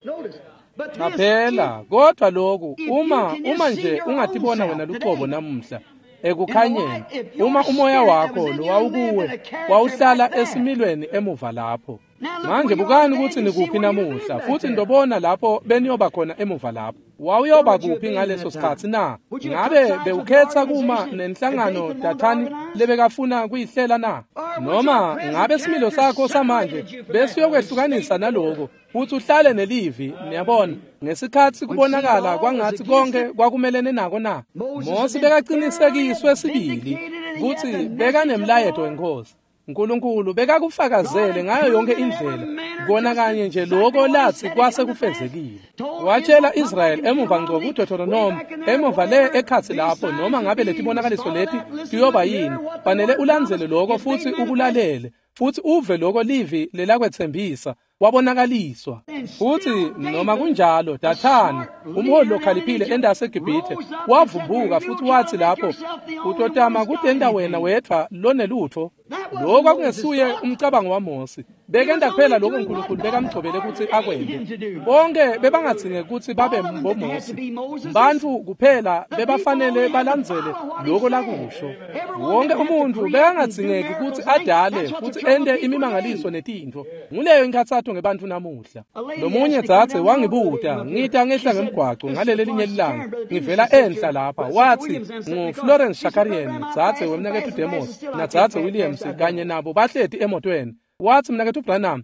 phela kodwa lokho uma nje ungatibona wena luqobo namuhla ekukhanyeni uma umoya wakho lo wawukuwe wawuhlala esimilweni emuva lapho manje bukani ukuthi nikuphi namuhla futhi ndobona lapho beniyoba khona emuva lapho wawuyoba kuphi ngaleso sikhathi na ngabe bewukhetha kuma nenhlangano Dathani lebekafuna kuyihlela na noma ngabe similo sakho samanje besiyokwehlukana naloko futhi uhlale nelivi niyabona ngesikhathi kubonakala kwangathi konke kwakumelene nako na Mose bekaqinisekiswe sibili ukuthi beka nemlayeto wenkosi uNkulunkulu bekakufakazele ngayo yonke indlela kona kanye nje lokho lathi kwase kufezekile watshela Israel emuva ngqo kuDeuteronomy emuva le ekhathi lapho noma ngabe letibonakaliso leti kuyoba yini fanele ulandzele lokho futhi ukulalele futhi uve lokho livi lelakwethembisa wabonakaliswa futhi noma kunjalo Dathani umholi lokhaliphile endase eGibhithe wavumbuka futhi wathi lapho utotama kutenda wena wedwa lonelutho lokho akungesuye umcabango waMose bekenda kuphela lokho uNkulunkulu bekamgcobele ukuthi akwende bonke bebangadzinge ukuthi babe mboMose abantu kuphela bebafanele balandzele lokho lakusho wonke umuntu bekangadingeki ukuthi adale futhi ende imimangaliso netinto nguleyo inkathathu ngebantu namuhla lomunye dzathe wangibuta ngita ngehla ngemgwaco ngaleli linye ilanga ngivela enhla lapha wathi nguFlorence Shakarian dzathe wemnakethu Demos na dzathe Williams kanye nabo bahleti emotweni wathi mnakethu Branham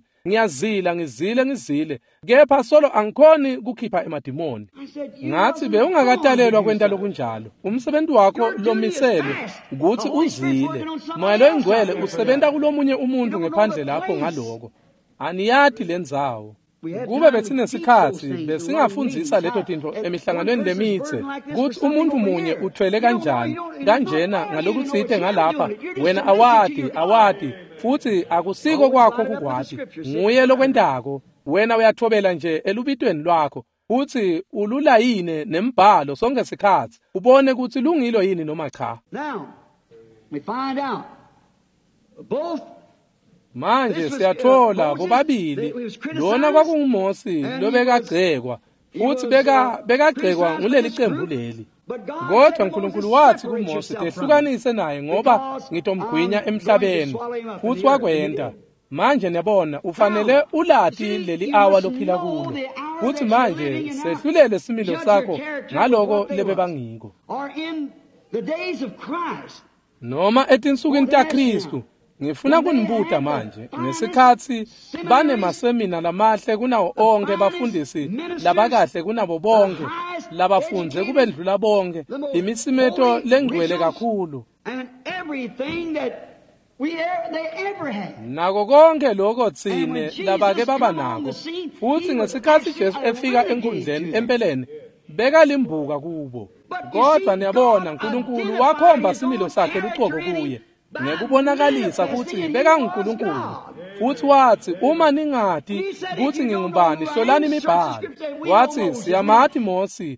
ngizile kepha solo angikhoni kukhipha emadimoni ngathi bewungakatalelwa kwenta lokunjalo umsebenzi wakho lomiselwe ukuthi uzile moya loingcwele usebenta kulomunye umuntu ngephandle lapho ngaloko aniyati lendzawo kube besinesikhathi besingafundzisa leto tinto emihlanganweni lemitse ukuthi umuntu munye uthwele kanjani kanjena ngalokutsite ngalapha wena awadi futhi akusiko kwakho kukwati nguye lokwendako wena uyathobela nje elubitweni lwakho futhi ulula yini nembhalo sonke sikhathi ubone ukuthi lungilo yini noma cha Now we find out both manje siyathola bobabili lona kwakunguMosi lobekagcekwa futhi bekagcekwa nguleli cembu leli. Kodwa uNkulunkulu wathi kuMosi tehlukanise naye ngoba ngitomgwinya emhlabeni futhi wakwenda. Manje niyabona ufanele ulati leli awa lophila kulo futhi manje sehlulele isimilo sakho ngaloko lebebangiko. Noma etinsukwini taKristu ngifuna kunibuta manje ngesikhathi banemasemina lamahle kunawo onke bafundisi labakahle kunabo bonke labafunze kubendlula bonke imisimeto lengcwele kakhulu nako konke lokho tsine labake baba nako futhi ngesikhathi Jesu efika enkundleni empeleni bekalimbuka kubo. Kodwa niyabona uNkulunkulu wakhomba isimilo sakhe luqoko kuye ngekubonakalisa ukuthi bekaNkulunkulu futhi wathi uma ningadi ukuthi ngingubani hlolani imibhalo. Wathi siyamathi Mosi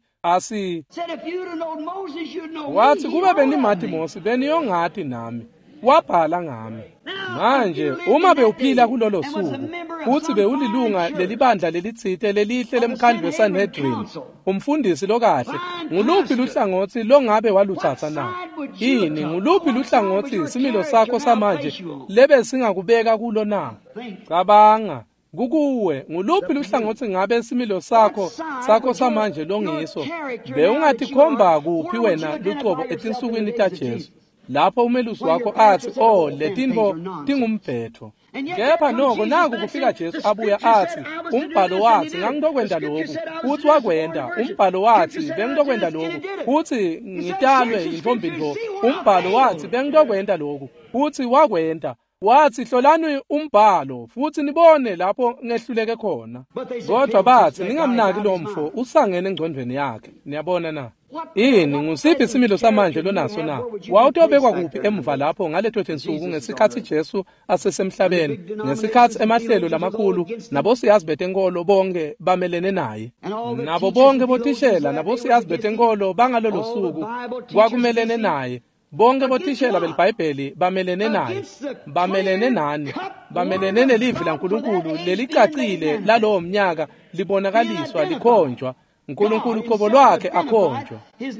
wathi kube benimathi Mosi beniyongadi nami wabhala ngami. Manje uma bewuphila kulolo suku futhi bewulilunga lelibandla lelitsite lelihle lemkhandlu weSanhedrin umfundisi lokahle nguluphi luhlangothi longabe waluthatha na? Yini nguluphi luhlangothi isimilo sakho samanje lebe singakubeka kulo na? Cabanga kukuwe nguluphi luhlangothi ngabe isimilo sakho samanje longiso bewungathi khomba kuphi wena lucobo etinsukwini taJesu lapho umelusi wakho athi letinto tingumphetho. Kepha noko naku kufika Jesu abuya athi umbhalo wathi ngangitokwenda lokhu futhi wakwenda. Umbhalo wathi bengitokwenda lokhu futhi ngitalwe intombi ndo. Umbhalo wathi bengitokwenda lokhu futhi wakwenda. Wathi hlolani umbhalo futhi nibone lapho ngehluleke khona. Kodwa bathi ningamnaki lo mfo usangene engcondweni yakhe. Niyabona na? Yini ngusiphi isimilo samanje lonaso na? Wawutobekwa kuphi emuva lapho ngaletho tensuku ngesikhathi Jesu asesemhlabeni ngesikhathi emahlelo lamakhulu nabosiyazi betenkolo bonke bamelene naye nabo bonke botishela nabosiyazi betenkolo bangalolo suku kwakumelene naye bonke botishela belibhayibheli bamelene naye bamelene nani bamelene nelivi laNkulunkulu lelicacile lalowo mnyaka libonakaliswa likhonjwa uNkulunkulu qobo lwakhe akhonjwa.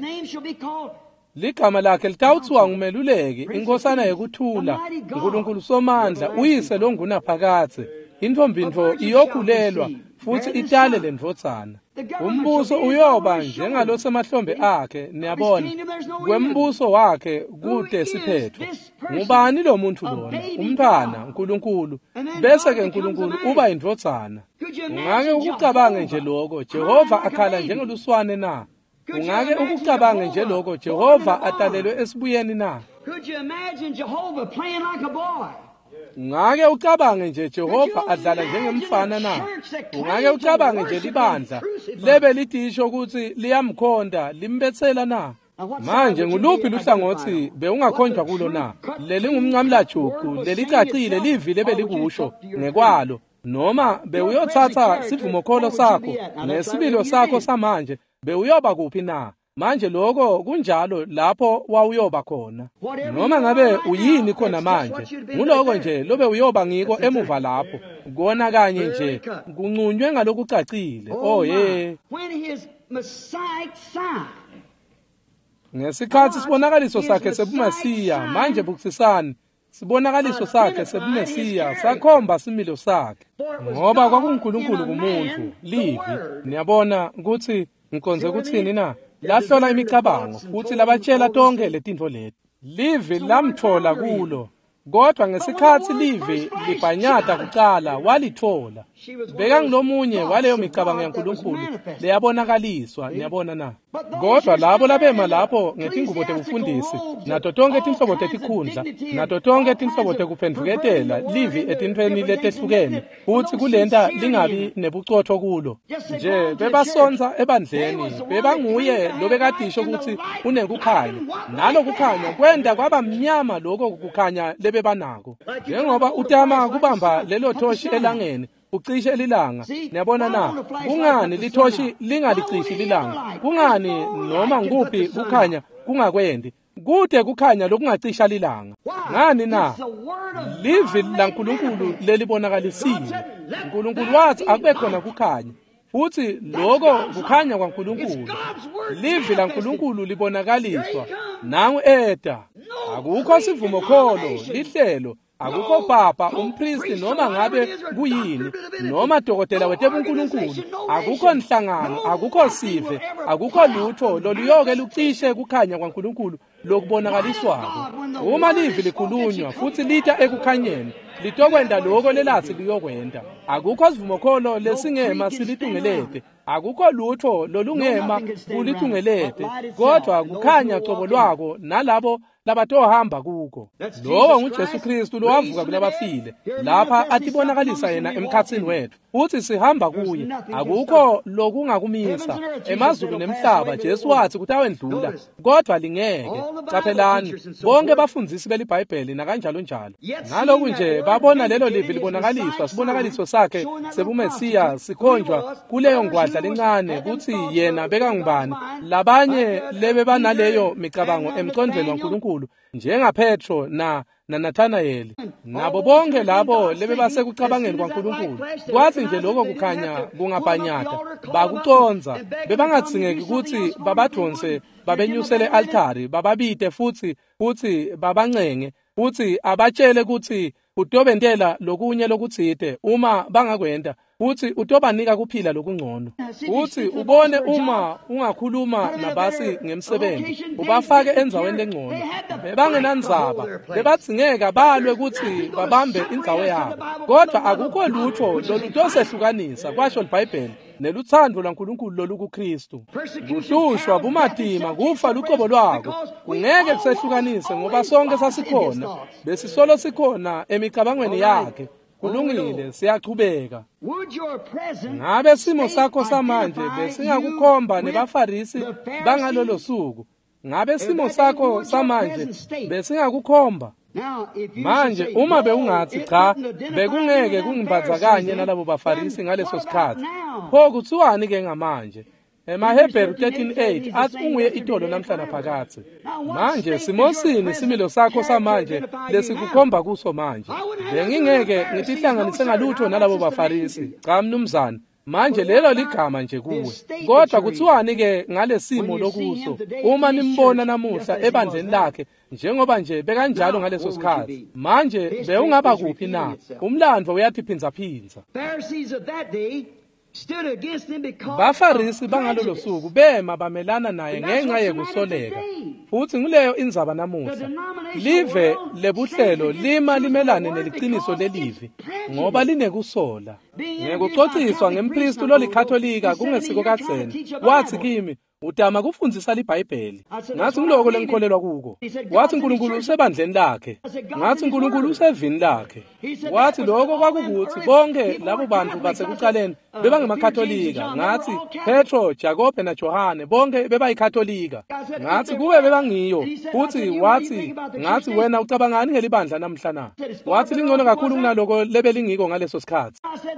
Ligama lakhe litawuthiwa ngumeluleki inkosana yekuthula uNkulunkulu somandla uyise longunaphakathe intombindvo iyokhulelwa futhi itale lendvodzana. Umbuso uyoba njengalo semahlombe akhe. Niyabona kwembuso wakhe kude siphetho. Ngubani lo muntu lona? Umntwana uNkulunkulu bese ke uNkulunkulu uba indvodzana. Ungake ukucabange nje lokho Jehova akhala njengoluswane na? Ungake ukucabange nje lokho Jehova atalelwe esibuyeni na? Ungake ucabange nje Jehova adlala njengemfana na? Ungake ucabange nje libandla lebe litisho ukuthi liyamkhonda limbethela na? Manje nguluphi luhlangothi bewungakhonjwa kulo na? Leli ngumncamlajuqu lelicacile livi lebe likusho ngekwalo noma bewuyothatha sivumokholo sakho nesibilo sakho samanje bewuyoba kuphi na? Manje lokho kunjalo lapho wawuyoba khona. Noma ngabe uyini khona manje nguloko nje lobe uyoba ngiko emuva lapho kona kanye nje kuncunywe ngalokucacile. Ngesikhathi sibonakaliso sakhe sebumasiya manje bukusisani sibonakaliso sakhe sebumesiya sakhomba similo sakhe ngoba kwakuNkulunkulu kumuntu livi. Niyabona ukuthi ngikonze ukuthini na? Lahlola imicabango futhi labatshela tonke letinto leti. Livi lamthola kulo kodwa ngesikhathi livi libhanyata kuqala walithola. Beka ngilomunye waleyo micabango yaNkulunkulu leyabonakaliswa. Niyabona na? Kodwa labo labema lapho ngetingubo tekufundisi nato tonke tinhlobo tetikhundla nato tonke tinhlobo tekuphendvuketela livi etintweni letehlukene futhi kulenta lingabi nebucotho kulo nje bebasonza ebandleni bebanguye lobekadisho ukuthi unekukhanya nalo kukhanya kwenda kwaba mnyama lokho kukhanya lebebanako njengoba utama kubamba lelo thoshi elangeni ucishe lilanga. Niyabona na? Kungani lithoshi lingalicishi lilanga? Kungani noma nguphi kukhanya kungakwendi? kude kukhanya lokungacisha lilanga. Ngani na? Livi laNkulunkulu lelibonakalisile. uNkulunkulu wathi akube khona kukhanya. Futhi lokho kukhanya kwaNkulunkulu. Livi laNkulunkulu libonakaliswa nangu eda. Akukho sivumo kholo, lihlelo. Akukho papa, umpristi noma ngabe kuyini, noma dokotela wetebuNkulunkulu. Akukho nhlangano, akukho sive, akukho lutho loluyoke lucishe kukhanya kwaNkulunkulu lokubonakaliswako. Uma livi likhulunywa futhi lita ekukhanyeni, litokwenda lokho lelathi liyokwenda. Akukho sivumo kholo lesingema silitungelete. Akukho lutho lolungema kulithungelete, kodwa kukhanya cobo lwako nalabo labatohamba kuko. Lowo nguJesu Kristu lowavuka kulabafile, lapha atibonakalisa yena emkhatsini wethu. Uthi sihamba kuye, akukho lokungakumisa. Emazulu nemhlaba Jesu wathi kutawendlula, kodwa lingeke. Caphelani, bonke bafundzisi belibhayibheli nakanjalo njalo. Ngaloku nje babona lelo livi libonakaliswa, sibonakaliso sakhe sebumesiya sikhonjwa kuleyo ngwadla lincane kuthi yena bekangubani. Labanye lebe banaleyo micabango emcondweni waNkulunkulu njengaPetro na Nathanaeli. Nabo bonke labo lebe basekucabangeni kwaNkulunkulu. Kwathi nje lokho kukhanya kungabhanyata, bakuconza, bebangatsingeki ukuthi babadonse babenyusele altari, bababite futhi babancenge, futhi abatshele ukuthi utobentela lokunye lokutsite uma bangakwenda, futhi utobanika kuphila lokungcono. Futhi ubone uma ungakhuluma nabasi ngemsebenzi, ubafake enzaweni lengcono. Bebangenandzaba, bebatsingeka balwe ukuthi babambe indzawo yabo. Kodwa akukho lutho lolutosehlukanisa, kwasho iBhayibheli, neluthando lwaNkulunkulu lolukuKristu. Kuhlushwa, bumatima, kufa lucobo lwako, kungeke kusehlukanise ngoba sonke sasikhona, besisolo sikhona emicabangweni yakhe. Kulungile, siyachubeka. Ngabe simo sakho samanje besingakukhomba nebaFarisi bangalolo suku. Ngabe simo sakho samanje besingakukhomba. Manje uma beungathi cha, bekungeke kungimbazakanye nalabo baFarisi ngaleso sikhathi. Pho kuthiwani ke ngamanje? EmaHebheru 13:8 athi unguye itolo namhlanje phakathi. Manje simosini similo sakho samanje lesikukhomba kuso manje. Bengingeke ngitihlanganise ngalutho nalabo baFarisi. Cha mnumzane, manje lelo ligama nje kuwe. Kodwa kuthiwani ke ngalesimo lokuso uma nimbona namuhla ebandleni lakhe njengoba nje bekanjalo ngaleso sikhathi? Manje beungaba kuphi na? Umlandvo uyaphiphinza. BaFarisi bangalolo suku bema bamelana naye ngenxa yekusoleka. Futhi nguleyo indzaba namuhla. Live lebuhlelo lima limelane neliqiniso lelivi ngoba linekusola. Ngekuxoxiswa ngempristi lolikatholika kungesiko kadzeni, wathi kimi, udama kufundzisa liBhayibheli. Ngathi ngiloko lengikholelwa kuko. Wathi uNkulunkulu usebandleni lakhe. Ngathi uNkulunkulu usevini lakhe. Wathi lokho kwakukuthi bonke labo bantu basekuqaleni bebangemakatholika. Ngathi Petro, Jakobe na Johane bonke bebayikatholika. Ngathi kube bebangiyo. Futhi ngathi wena ucabangani ngelibandla namhla na? Wathi lingcono kakhulu kunaloko lebe lingiko ngaleso sikhathi.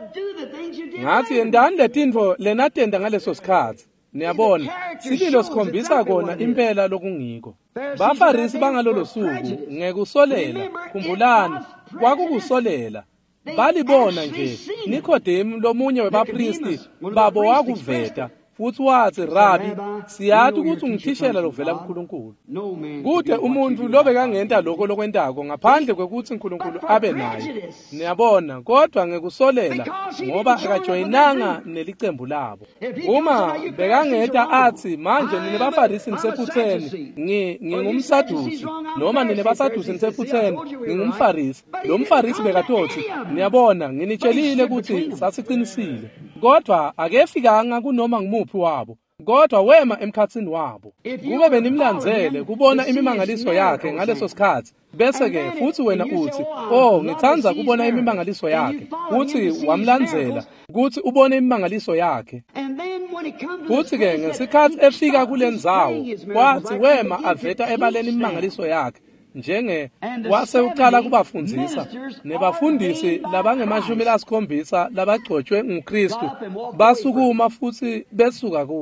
Ngathi yendani letintfo lenatenda ngaleso sikhathi. Niyabona, sililo sikhombisa kona impela lokungiko. BaFarisi bangalolo suku ngekusolela, khumbulani, kwakukusolela. Balibona nje, Nikodemu lomunye webapristi babo wakuveta, futhi wathi, Rabi, siyathi ukuthi ungithishela lovela kuNkulunkulu. Kude umuntu lobe kangenta lokho lokwentako ngaphandle kwekuthi uNkulunkulu abe naye. Niyabona, kodwa ngekusolela ngoba akajoyinanga nelicembu labo. Uma bekangeta athi manje ninebaFarisi nisephutheni, ngingumsadusi, noma ninebasadusi nisephutheni, ngingumFarisi. Lo mFarisi bekatothi, niyabona, nginitshelile ukuthi sasiqinisile. Kodwa akefikanga kunoma ngumuphi wabo, kodwa wema emkhatsini wabo. Kube benimlandzele kubona imimangaliso yakhe ngaleso sikhathi, bese ke futhi wena uthi, oh ngithanda kubona imimangaliso yakhe, uthi wamlandzela ukuthi ubone imimangaliso yakhe. Futhi ke ngesikhathi efika kule ndzawo, kwathi wema aveta ebaleni imimangaliso yakhe. Njenge wase uqala kubafundzisa nebafundisi labangemashumi lasikhombisa labagcotshwe nguKristu basukuma futhi besuka kuye.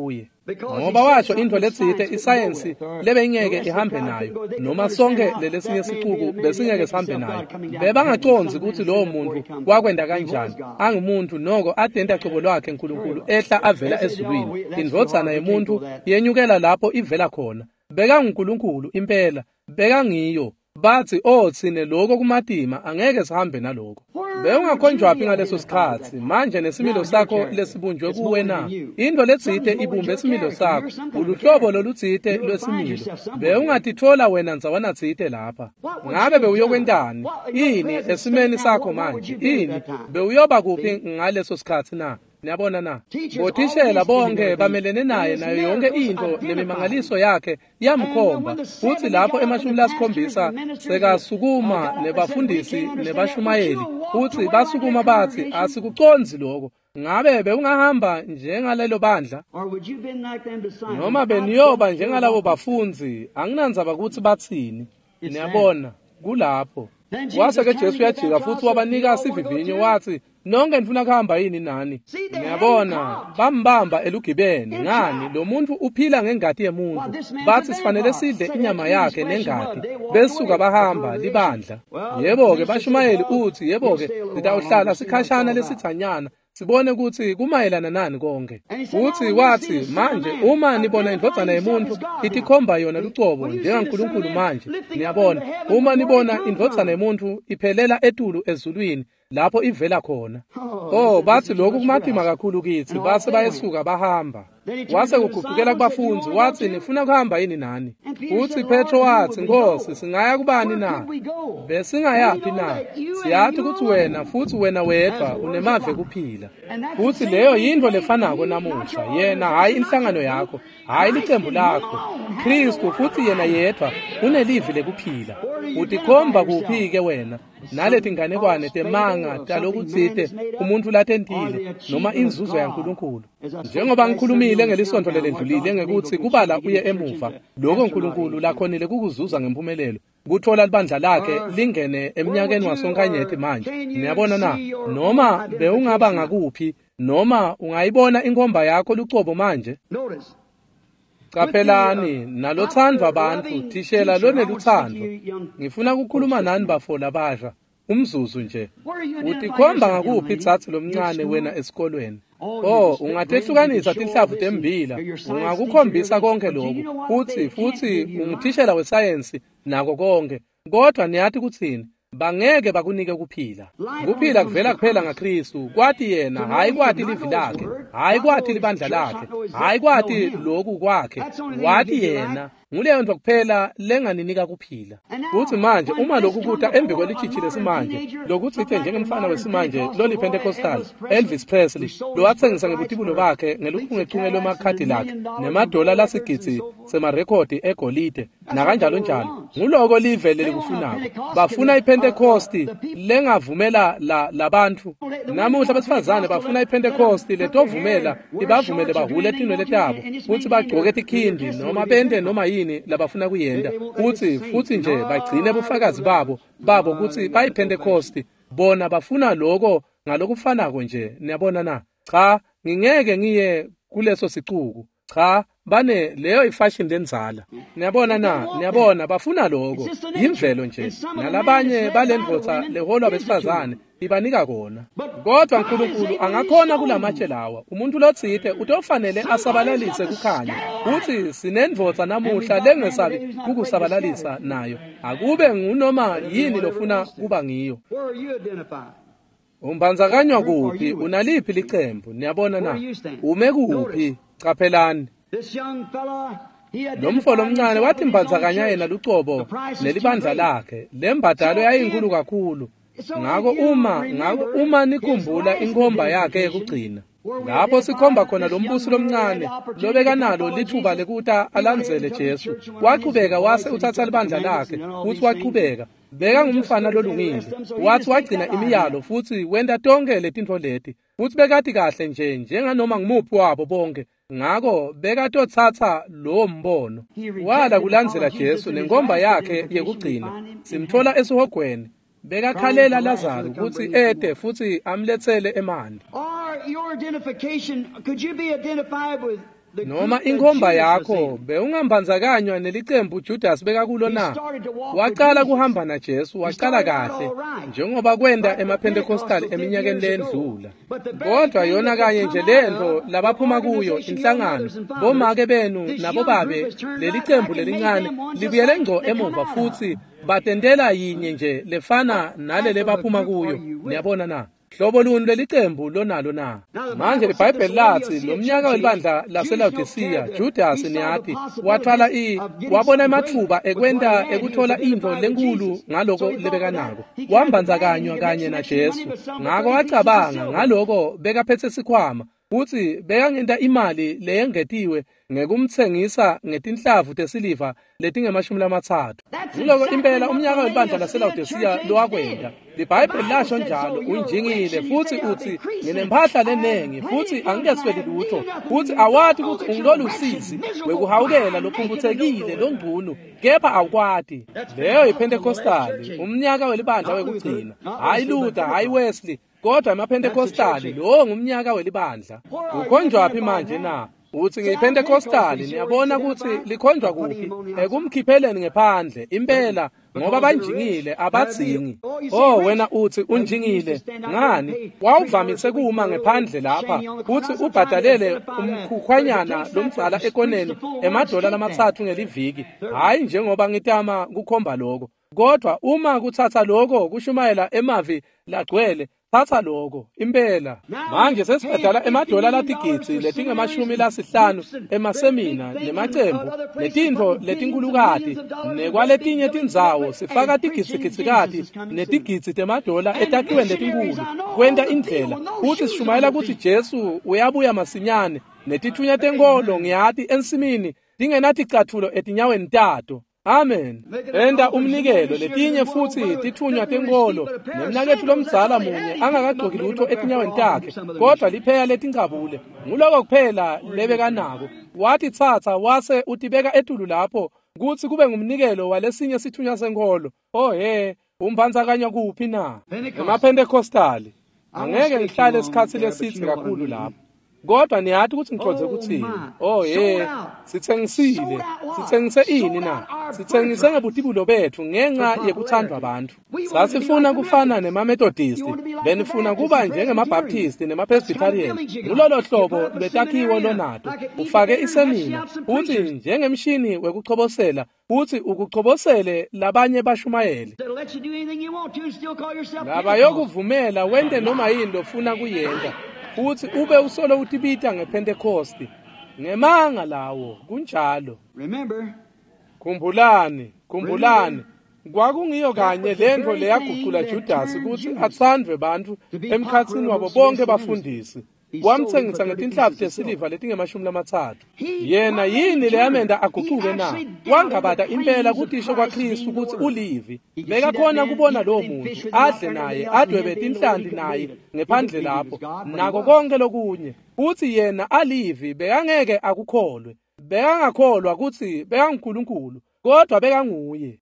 ngoba washo into letsite isayensi lebengeke ihambe nayo noma sonke lelesinye isicuku besingeke sihambe nayo. Bebangaconzi ukuthi lowo muntu wakwenda kanjani, angumuntu noko adenta qobo lwakhe uNkulunkulu ehla avela ezulwini. Indvodzana yemuntu yenyukela lapho ivela khona. Beka uNkulunkulu impela, beka ngiyo. Bathi thine lokho kumadima angeke sihambe nalokho. Bewungakhonjwaphi ngaleso sikhathi manje nesimilo sakho lesibunjwe kuwena. Into letsite ibumbe isimilo sakho, uluhlobo lolutsite lwesimilo. Bewungatithola wena nzawana tsite lapha. Ngabe bewuyokwentani? Ini esimeni sakho manje? Ini bewuyoba kuphi ngaleso sikhathi na? Niyabona na? Bothishela bonke bamelene naye nayo yonke into nemimangaliso yakhe yamkhomba. Uthi lapho emashumi lasikhombisa sekasukuma nebafundisi nebashumayeli. Uthi basukuma bathi asikuconzi lokho. Ngabe bewungahamba njengalelo bandla? Noma beniyoba njengalabo bafunzi, anginandzaba ukuthi bathini. Niyabona kulapho. Wase-ke Jesu yajika futhi wabanika isivivinyo wathi, nonke nifuna kuhamba yini nani? Niyabona, bambamba elugibeni. Ngani? Lo muntu uphila ngengadi yemuntu. Bathi sifanele sidle inyama yakhe nengadi. Besuka bahamba libandla. Yebo-ke bashumayeli uthi, yebo-ke sitawuhlala sikhashana lesithanyana. Sibone ukuthi kumayelana nani konke. Uthi wathi manje uma nibona indvodzana yemuntu itikhomba yona lucobo njengaNkulunkulu manje. Niyabona, uma nibona indvodzana yemuntu iphelela etulu ezulwini lapho ivela khona. Bathi lokhu kumadima kakhulu kithi, base bayesuka bahamba. Wase kuguqukela kubafunzi wathi nifuna kuhamba yini nani? Uthi Petro wathi, Nkosi, singaya kubani na? Besingayapi na? Siyathi ukuthi wena futhi wena wedwa unemave kuphila. Uthi leyo yinto lefanako namuhla, yena hayi inhlangano yakho, hayi licembu lakho. Kristu futhi yena yedwa unelivi lekuphila. Utikhomba kuphi-ke wena? Nalethi inganekwane temanga talokutsite umuntu latentile noma inzuzo yaNkulunkulu. Njengoba ngikhulumile ngelisonto lelendlulile ngekuthi kubala uye emuva, lokho uNkulunkulu lakhonile kukuzuza ngempumelelo. Kuthola libandla lakhe lingene eminyakeni wasonkanyeti manje. Niyabona na? Noma bewungaba ngakuphi, noma ungayibona inkomba yakho lucobo manje. Qaphelani nalothandwa abantu, thishela loneluthando. Ngifuna ukukhuluma nani bafola basha, umzuzu nje. Utikhomba ngakuphi thathi lomncane wena esikolweni? Ungathehlukanisa tinhlavu tembila, ungakukhombisa konke lokhu. Uthi futhi ungithishela wesayensi nako konke. Kodwa niyathi kuthini? Bangeke bakunike kuphila. Kuphila kuvela kuphela ngaKristu. Kwathi yena hayi kwathi livi lakhe, hayi kwathi libandla lakhe, hayi kwathi lokhu kwakhe. Wathi yena nguleyo nto kuphela lenganinika kuphila. Uthi manje uma lokhu kuta embi kwelichichile simanje, lokuthi njengemfana wesimanje loli Pentecostal Elvis Presley lo wathengisa ngebutibulo bakhe ngeluchungechunge lwemakhadi lakhe nemadola lasigitsi semarekhodi egolide nakanjalo njalo. Nguloko live lelikufunako. Bafuna iPentecost lengavumela labantu. Namuhla besifazane bafuna iPentecost letovumela ibavumele bahule etino letabo futhi bagcoke ikhindi noma bende noma yini labafuna kuyenda. Uthi futhi nje bagcine bufakazi babo ukuthi bayiPentecost bona bafuna lokho ngalokufanako nje. Niyabona na? Cha, ngingeke ngiye kuleso sicuku. Cha, bane leyo ifashion lenzala. Niyabona na? Niyabona bafuna lokho. Yimvelo nje. Nalabanye balendvotsa leholwa besifazane ibanika kona. Kodwa uNkulunkulu angakhona kulamatshe lawa. Umuntu lotsite utofanele asabalalise kukhanya. Uthi sinendvotsa namuhla lengesabi ukusabalalisa nayo. Akube ngunoma yini lofuna kuba ngiyo. Umbanzakanywa kuphi? Unaliphi licembu? Niyabona na? Ume kuphi? Qaphelani. Lo mfolo omncane wathi mbanzakanya yena lucobo nelibandla lakhe. Le mbadalo yayinkulu kakhulu. Ngako uma nikhumbula inkomba yakhe ekugcina, lapho sikhomba khona lo mbusi lomncane lobeka nalo lithuba lekuta alandzele Jesu. Waqhubeka wase uthatha libandla lakhe uthi waqhubeka beka ngumfana lolungile. Wathi wagcina imiyalo futhi wenda tonke letintfo leti. Futhi bekati kahle nje njenganoma ngumuphi wabo bonke. Ngako bekatothatha lo mbono. Wala kulandzela Jesu nenkomba yakhe yekugcina. Simthola esihogweni. Bekakhalela Lazaro ukuthi ede futhi amlethele emanti. Or your identification, could you be identified with noma inkomba yakho beungambanzakanywa nelicembu uJudas bekakulo na. Waqala kuhamba naJesu, waqala kahle njengoba kwenda emaPentekostali eminyakeni lendlula. Kodwa yona kanye nje lento labaphuma kuyo inhlangano bomake benu nabo babe lelicembu lelincane libuyele ngco emuva futhi batendela yinye nje lefana nalele baphuma kuyo. Niyabona na? Hlobo luni lelicembu lonalo na. Manje iBhayibheli lathi lo mnyaka welibandla laseLaodicea Judas niyathi wathwala wabona emathuba ekwenda ekuthola into lenkulu ngaloko lebekanako. Wambanzakanywa kanye naJesu. Ngako wacabanga ngaloko bekaphethe isikhwama futhi bekangenta imali leyengetiwe ngekumthengisa ngetinhlavu tesiliva letinge-30. Ngiloko impela umnyaka welibandla laseLaodicea lowakwenda. IBhayibheli lasho njalo unjingile futhi uthi nginempahla lenengi futhi angesweli lutho futhi awathi ukuthi ungilolu usizi wekuhawukela lophumbuthekile longcunu kepha awukwati. Leyo iPentekostali umnyaka welibandla wekugcina, hayi Luther, hayi Wesley, kodwa emaPentekostali lo ngumnyaka welibandla. Ukhonjwaphi manje na? Uthi ngiyiPentekostali niyabona ukuthi likhonjwa kuphi? Ekumkhipheleni ngephandle impela ngoba banjingile abatsingi. Oh wena uthi unjingile ngani? Wawuvamise kuma ngephandle lapha futhi ubhadalele umkhukhwanyana lomdzala ekoneni $3 ngeliviki. Hayi njengoba ngitama kukhomba lokho. Kodwa uma kuthatha lokho kushumayela emavi lagcwele, thatha lokho impela. Manje sesibhadala $5 letinge-50 emasemina nemacembu letintfo letinkulukati nekwaletinye tindzawo sifaka tigitsigitsikati netigitsi $10 etakhiweni letinkulu kwenta indlela futhi sishumayela ukuthi Jesu uyabuya masinyane netithunya tenkolo ngiyati ensimini tingenaticathulo etinyaweni tato. Amen. Enda umnikelo letinye futhi tithunywa tenkolo nemnakethu lomdzala munye angakagcoki lutho etinyaweni takhe kodwa lipheya letinkabule nguloko kuphela lebekanako. Wathi thatha wase utibeka etulu lapho kuthi kube ngumnikelo walesinye sithunywa senkolo. Oh umbanzakanya kuphi na? EmaPentekostali angeke ngihlale isikhathi leside kakhulu lapho. Kodwa niyathi ukuthi ngiqonze ukuthini? Sithengise ini na? Sithengise ngebutibulo bethu ngenxa yekuthandwa abantu. Sasifuna kufana nemaMethodist, benifuna kuba njengemabaptist nemapresbyterian. Kulolo hlobo lwetakhiwo lonato ufake isemina uthi njengemshini wekuchobosela uthi ukuchobosele labanye bashumayeli. Laba yokuvumela wende noma yini ofuna kuyenza uthi ube usolo utibita ngePentecost. Ngemanga lawo kunjalo. Khumbulani kwakungiyo kanye lento leyaguqula Judas ukuthi athandwe bantu emkhatsini wabo bonke bafundisi. Wamthengisa ngetinhlavu tesiliva letinge-30. Yena yini leyamenda aguquke na? Wangabada impela kutisho kwaKristu ukuthi ulivi bekakhona kubona lo muntu adle naye adwebe tinhlandi naye ngephandle lapho nako konke lokunye. Uthi yena alivi bekangeke akukholwe, bekangakholwa ukuthi bekaNkulunkulu kodwa bekanguye.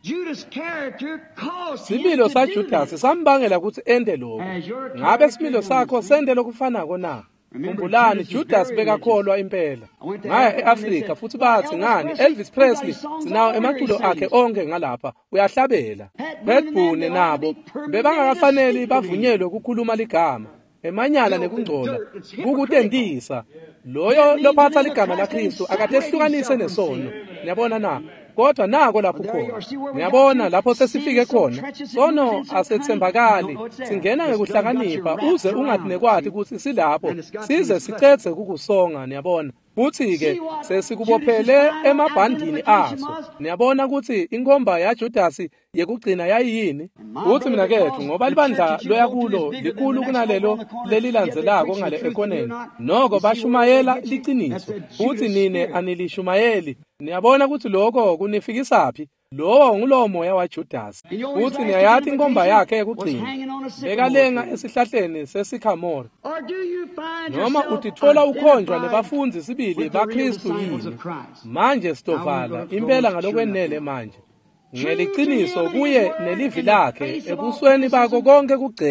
Similo saJudas sambangela ukuthi ende lokho. Ngabe similo sakho sende lokufanako na? Khumbulani Judas bekakholwa impela. Ngaya eAfrika futhi bathi ngani Elvis Presley sinawo emaculo akhe onke ngalapha uyahlabela. Redbone nabo bebangakafanele bavunyelwe ukukhuluma ligama emanyala nekungcola ukutendisa. Loyo lophatha ligama laKristu akatehlukanise nesono. Niyabona na? Kodwa nako lapho khona. Ngiyabona lapho sesifike khona. Sono asethembakali. Singena ngekuhlakanipha uze ungathi nekwati ukuthi silapho. Size sicetse kukusonga niyabona. Futhi ke sesikubophele emabhandini aso. Niyabona ukuthi inkomba yaJudas yekugcina yayiyini? Uthi mina kethu ngoba libandla loyakulo likhulu kunalelo lelilandzelako ngale ekoneni. Noko bashumayela liqiniso. Uthi nine anilishumayeli. Niyabona ukuthi lokho kunifikisaphi? Lowo ngulowo moya waJudas. Uthi niyayathi inkomba yakhe ekugcina bekalenga esihlahleni sesikhamore. Noma utithola ukhonjwa nebafunzi sibili baKristu yini? Manje sitovala impela ngalokwenele manje. Ngeliqiniso kuye nelivi lakhe ebusweni bako konke kugcekwa.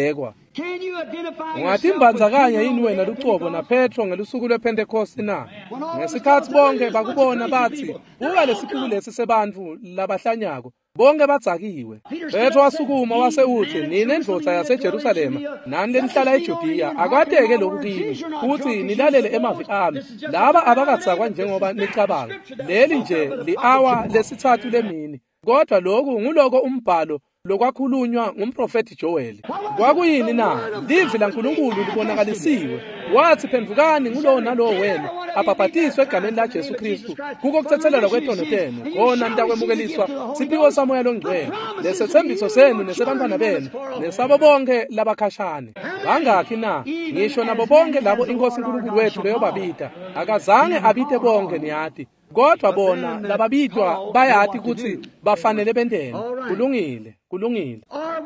ungatimbandzakanya yini wena lucobo naPetro ngelusuku lwePentecost na? Ngesikhathi bonke bakubona bathi uka lesikhulu lesi sebantfu labahlanyako bonke badzakiwe. Petro wasukuma wase uthi, nina endvodza yaseJerusalema nani lenihlala eJudiya, akwateke lokhu kini futhi nilalele emavi ami. Laba abakatsakwa njengoba nicabanga. Leli nje li-hour lesithathu lemini. Kodwa lokhu nguloko umbhalo lokwakhulunywa ngumprofeti Joel. Kwakuyini na? Livi laNkulunkulu libonakalisiwe. Wathi phendukani ngulowo nalowo wenu abhabhatiswe egameni laJesu Kristu kuko kuthethelelwa kwezono zenu. Khona nitakwemukeliswa siphiwo samoya longcwele nesethembiso senu nesebantwana benu nesabo bonke labakhashane. Bangakhi na? Ngisho nabo bonke labo iNkosi uNkulunkulu wethu leyo babita akazange abite bonke niyati. Kodwa bona lababitwa bayati ukuthi bafanele bentene. Kulungile.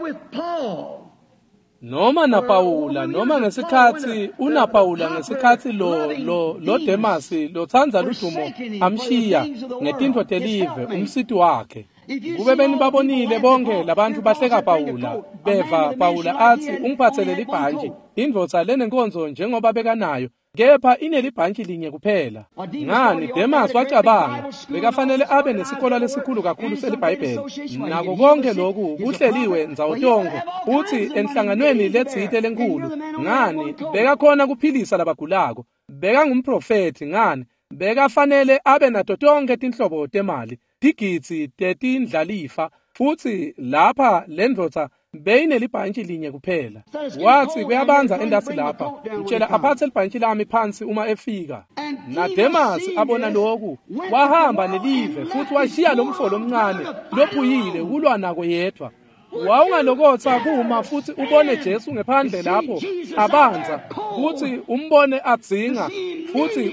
Noma naPawula noma ngesikhathi unaPawula ngesikhathi lo Demasi lothandza ludumo amshiya ngetintfo telive umsiti wakhe. Kube beni babonile bonke labantu bahleka Pawula beva Pawula athi ungiphathele libhantshi indvodza lenenkonzo njengoba bekanayo kepha inelibhantshi linye kuphela. Ngani Demas wacabanga bekafanele abe nesikolo lesikhulu kakhulu selibhayibheli. Nako konke lokhu kuhleliwe ndzawonke futhi enhlanganweni letsite lenkulu. Ngani bekakhona kuphilisa labagulako. Beka ngumprofeti. Ngani bekafanele abe nato tonke tinhlobo temali tigidzi tetindlalifa futhi lapha lendvodza beyinelibhantshi linye kuphela. Wathi kuyabanza endasi lapha utshela aphathe libhantshi lami phansi uma efika. NaDemasi abona lokhu wahamba nelive futhi washiya lomfolo omncane lophuyile kulwa nako yedwa. Wawungalokotha kuma futhi ubone Jesu ngephandle lapho abanza futhi umbone adzinga futhi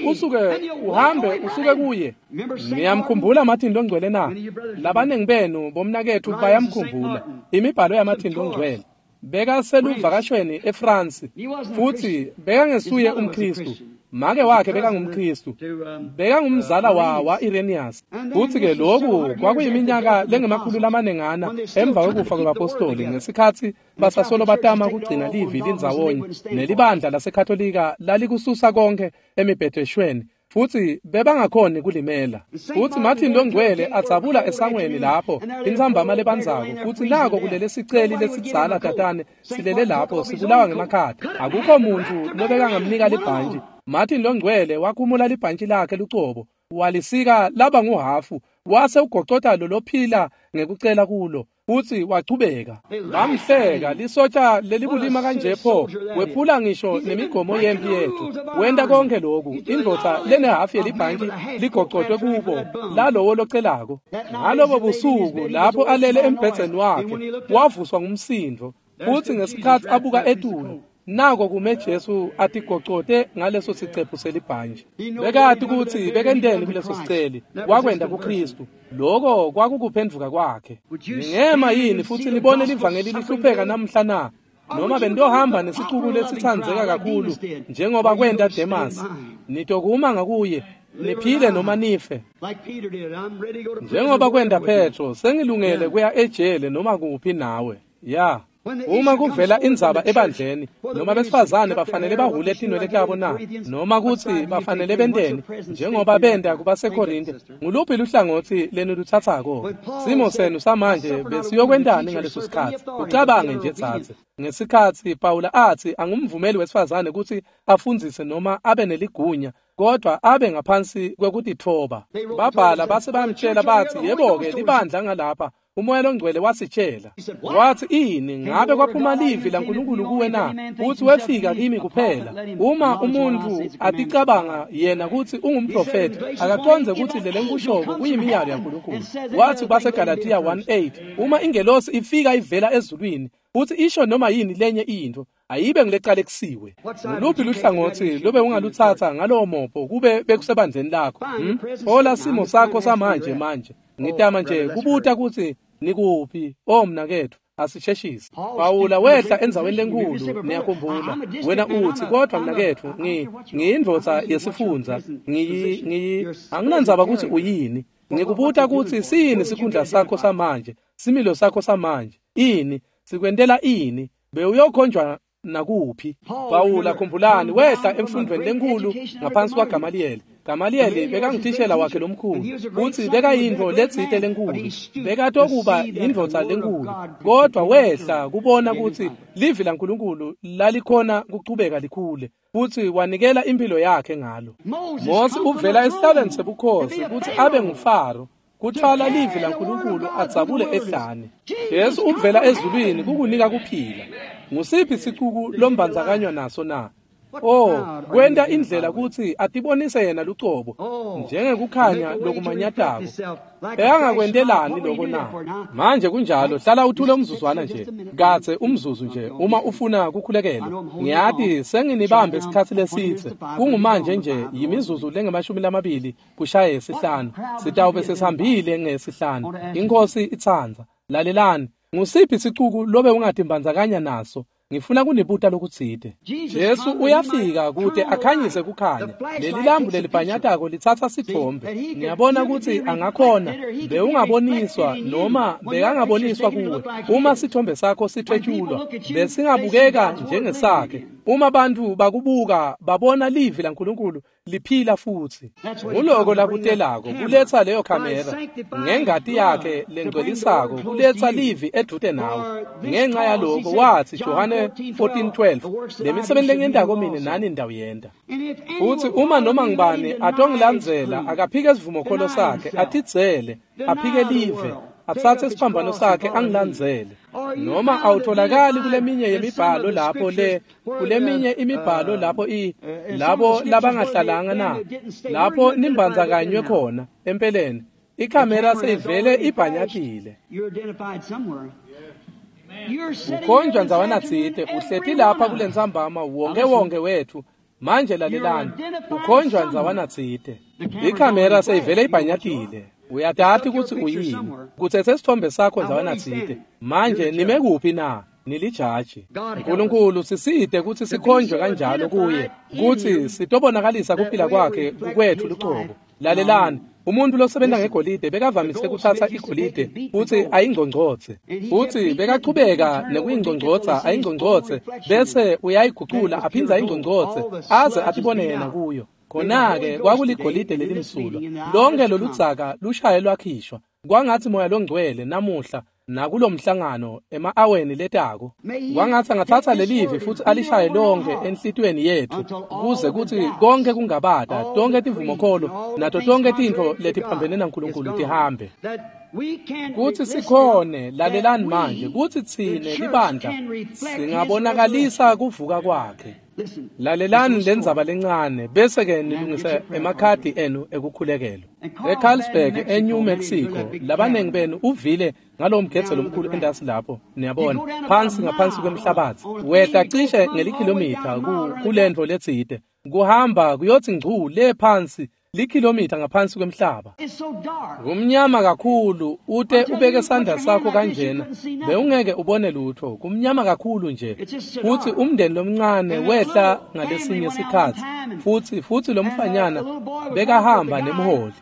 usuke kuye. Ngiyamkhumbula amathindi ongcwele na? Labanengi benu bomnakethu bayamkhumbula imibhalo yamathindi ongcwele. Beka seluvakashweni eFrance futhi beka ngesuye umKristu. Make wakhe beka ngumKristu. Beka ngumzala wa Irenaeus. Futhi ke lokhu kwakuyiminyaka lengemakhulu lamanengana emva kokufa kweapostoli ngesikhathi basasolo batama kugcina livi lindzawonye nelibandla laseKatolika lalikususa konke emibhedeshweni. Futhi bebangakhoni kulimela. Futhi Martin Longcwele atsabula esangweni lapho intsambama lebandzako futhi nako kulele siceli lesidzala tatane silele lapho sibulawa ngemakhadi. Akukho muntu lobeka ngamnika libhantshi. Martin Longcwele wakhumula libhantshi lakhe lucobo walisika laba nguhafu wase ugocota lophila ngekucela kulo futhi wachubeka. Bamhleka lisotsha lelibulima kanje pho wephula ngisho nemigomo yempi yethu. Wenda konke lokhu indvodza lenehafu yelibhantshi ligocotwe kubo lalowo locelako. Ngalobo busuku lapho alele embhedzeni wakhe wavuswa ngumsindvo futhi ngesikhathi abuka etulo nako kume Jesu atigocote ngaleso sicephu selibhantshi. Bekati ukuthi bekendeni kuleso siceli wakwenda kuKristu. Lokho kwakukuphendvuka kwakhe. Ngema yini futhi libone livangeli lihlupheka namhla na? Noma bendohamba nesicuku lesithandzeka kakhulu njengoba kwenda Demas. Nitokuma ngakuye niphile noma nife. Njengoba kwenda Petro sengilungele kuya ejele noma kuphi nawe. Uma kuvela indzaba ebandleni noma besifazane bafanele bahule etinwele tabo na noma kuthi bafanele bentene njengoba benda kubaseKorinte nguluphi luhlangothi lenu luthathako. Simo senu samanje besiyokwendani ngaleso sikhathi. Ucabange nje dzathe ngesikhathi Pawula athi angumvumeli wesifazane ukuthi afundzise noma abe neligunya kodwa abe ngaphansi kwekutithoba. Babhala base bamtshela bathi yebo-ke libandla ngalapha umoya longcwele wasitshela wathi ini ngabe kwaphuma livi laNkulunkulu kuwe na uthi wefika kimi kuphela. Uma umuntu aticabanga yena ukuthi ungumprofeti akaconze ukuthi lele nkushoko kuyimiyalo yaNkulunkulu. Wathi baseGalatiya 1:8 uma ingelosi ifika ivela ezulwini uthi isho noma yini lenye into ayibe ngileqalekisiwe. Nguluphi luhlangothi lobe ungaluthatha ngalowo mopho kube bekusebandleni lakho. Hola simo sakho samanje ngitama nje kubuta ukuthi nikuphi omnakethu asisheshise. Pawula wehla endzaweni lenkulu niyakhumbula. Wena uthi kodwa mnakethu ngiyindvodza yesifundza anginandzaba ukuthi uyini. Ngikubuta ukuthi siyini sikhundla sakho samanje similo sakho samanje ini sikwendela ini bewuyokhonjwa nakuphi. Pawula khumbulani wehla emfundweni lenkulu ngaphansi kwaGamaliyeli. Gamaliyeli bekangithishela wakhe lomkhulu futhi bekayindvo letsite lenkulu, bekatokuba yindvodza lenkulu, kodwa wehla kubona ukuthi livi laNkulunkulu lalikhona kuchubeka likhule futhi wanikela impilo yakhe ngalo. Mose uvela esihlalweni sebukhosi ukuthi abe nguFaro, kuthwala livi laNkulunkulu adzabule ehlane. Yesu uvela ezulwini kukunika kuphila. Ngusiphi isicuku lombandzakanywa naso na? Kwenta indlela ukuthi atibonise yena lucobo njengekukhanya lokumanyatako. Engakwentelani lokho na? Manje kunjalo, hlala uthule umzuzwana nje, katse umzuzu nje uma ufuna kukhulekela. Ngiyathi senginibambe isikhathi lesithe, kungumanje nje yimizuzu lenge-20 kushaye isihlanu. Sitawube sesihambile ngesihlanu. Inkosi itsandza. Lalelani, ngusiphi isicuku lobe ungatimbandzakanya naso? Ngifuna kunibuta lokutsite. Yesu uyafika kude akhanyise kukhanya. Leli lambu lelibhanyatako lithatha sithombe. Ngiyabona ukuthi angakhona beungaboniswa noma bekangaboniswa kuwe. Uma sithombe sakho sithwetshulwa, besingabukeka njengesakhe. Uma abantu bakubuka babona livi laNkulunkulu liphila futhi. Nguloko lakutelako kuletha leyo kamera ngengati yakhe lengcwelisako, kuletha livi edute nawe. Ngenxa yaloko wathi Johane 14:12, lemisebenzi lengiyendako mina nani ndawuyenda. Futhi uma noma ngibani atongilandzela akaphike isivumokholo sakhe, athidzele, aphike live, athathe isiphambano sakhe angilandzele. Noma awutholakali kuleminye yemibhalo lapho kuleminye imibhalo lapho labo labangahlalanga na, lapho nimbandzakanywe khona empeleni. Ikamera seyivele ibhanyatile. Ukhonjwa ndzabana tsite, uhlethi lapha kule ntsambama wonke wethu. Manje lalelani, ukhonjwa ndzabana tsite. Ikamera seyivele ibhanyatile. Uyatati ukuthi uyini. Kutsethe sithombe sakho ndzabana tsite. Manje nime kuphi na? Nilijaji. Nkulunkulu siside ukuthi sikhonjwe kanjalo kuye, ukuthi sitobonakalisa kuphila kwakhe kwethu lucobo. Lalelani, umuntu losebenza ngegolide bekavamise kuthatha igolide futhi ayingcongcothe, futhi bekachubeka nekuyingcongcotha ayingcongcothe, bese uyayiguqula aphinza ayingcongcothe aze atibone yena kuyo. Khona-ke kwakuligolide lelimsulwa, lonke loludzaka lushaye lwakhishwa, kwangathi moya longcwele namuhla nakulo mhlangano ema-aweni letako, kwangathi angathatha lelivi futhi alishaye lonke enhlitweni yethu, kuze kuthi konke kungabata, tonke tivumokholo nato tonke tintfo letiphambene naNkulunkulu tihambe. Kuthi sikhone, lalelani manje, kuthi tsine libandla singabonakalisa kuvuka kwakhe. Lalelani lendzaba lencane bese-ke nilungise emakhadi enu ekukhulekelo. ECarlsberg eNew Mexico labanengi benu uvile ngalo mgetse lomkhulu endasi lapho, niyabona, ngaphansi kwemhlabathi. Wehla cishe ngelikhilomitha kulendvo letsite, kuhamba kuyothi ngcu le phansi likhilomitha ngaphansi kwemhlaba. Kumnyama kakhulu, ute ubeke isandla sakho kanjena beungeke ubone lutho, kumnyama kakhulu nje. Futhi umndeni lomncane wehla ngalesinye isikhathi, futhi lo mfanyana bekahamba nemholi.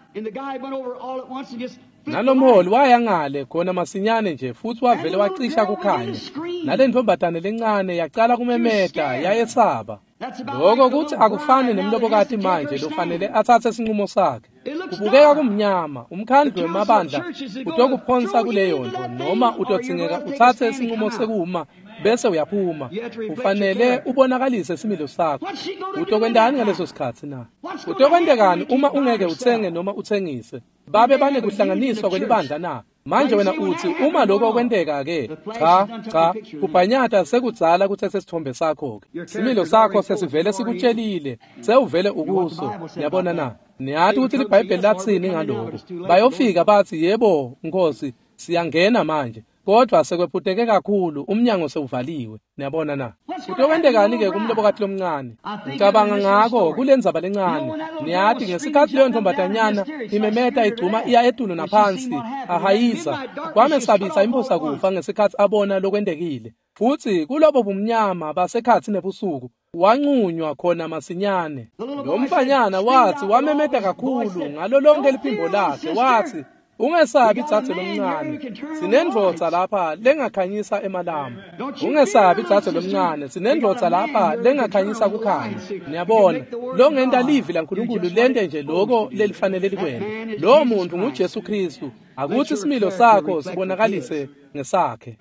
Nalomholi waya ngale khona masinyane nje, futhi wavele wacisha kukhanya. Nale ntombatane lencane yaqala kumemeta, yayesaba. Lokho kuthi akufani nemlobokati manje lofanele athathe isinqumo sakhe. Kubukeka kumnyama, umkhandlu wemabandla utokuphonsa kuleyo nto, noma utodzingeka uthathe isinqumo sekuma bese uyaphuma. Ufanele ubonakalise isimilo sakho. Utokwendani ngaleso sikhathi na? Utokwendekani uma ungeke uthenge noma uthengise? Babe bane kuhlanganiswa kwelibandla na? Manje wena uthi uma lokho kwendeka-ke, cha, kubhanyata sekudzala kuthethe sithombe sakho-ke. Similo sakho sesivele sikutshelile, sewuvele ukuso, niyabona na? Niyathi ukuthi libhayibheli latsini ngalokho. Bayofika bathi, yebo Nkosi, siyangena manje. Kodwa sekwephuteke kakhulu, umnyango sewuvaliwe, niyabona na? Kutokwendekani-ke kumlobokati lomncane? Ngicabanga ngako kule ndzaba lencane. Niyathi ngesikhathi leyo ntombatanyana imemeta igcuma iya etulo naphansi, ahayiza, kwamesabisa imphosa kufa ngesikhathi abona lokwendekile. Futhi kulobo bumnyama basekhathi nebusuku, wanqunywa khona masinyane. Lo mfanyana wathi wamemeta kakhulu ngalo lonke liphimbo lakhe, wathi, Ungesabi idzadze lomncane, sinendvodza lapha lengakhanyisa emalamba. Ungesabi idzadze lomncane, sinendvodza lapha lengakhanyisa kukhanya. Niyabona, lo ngenta livi laNkulunkulu lente nje loko lelifanele likwene. Lo muntu nguJesu Kristu, akuthi isimilo sakho sibonakalise ngesakhe.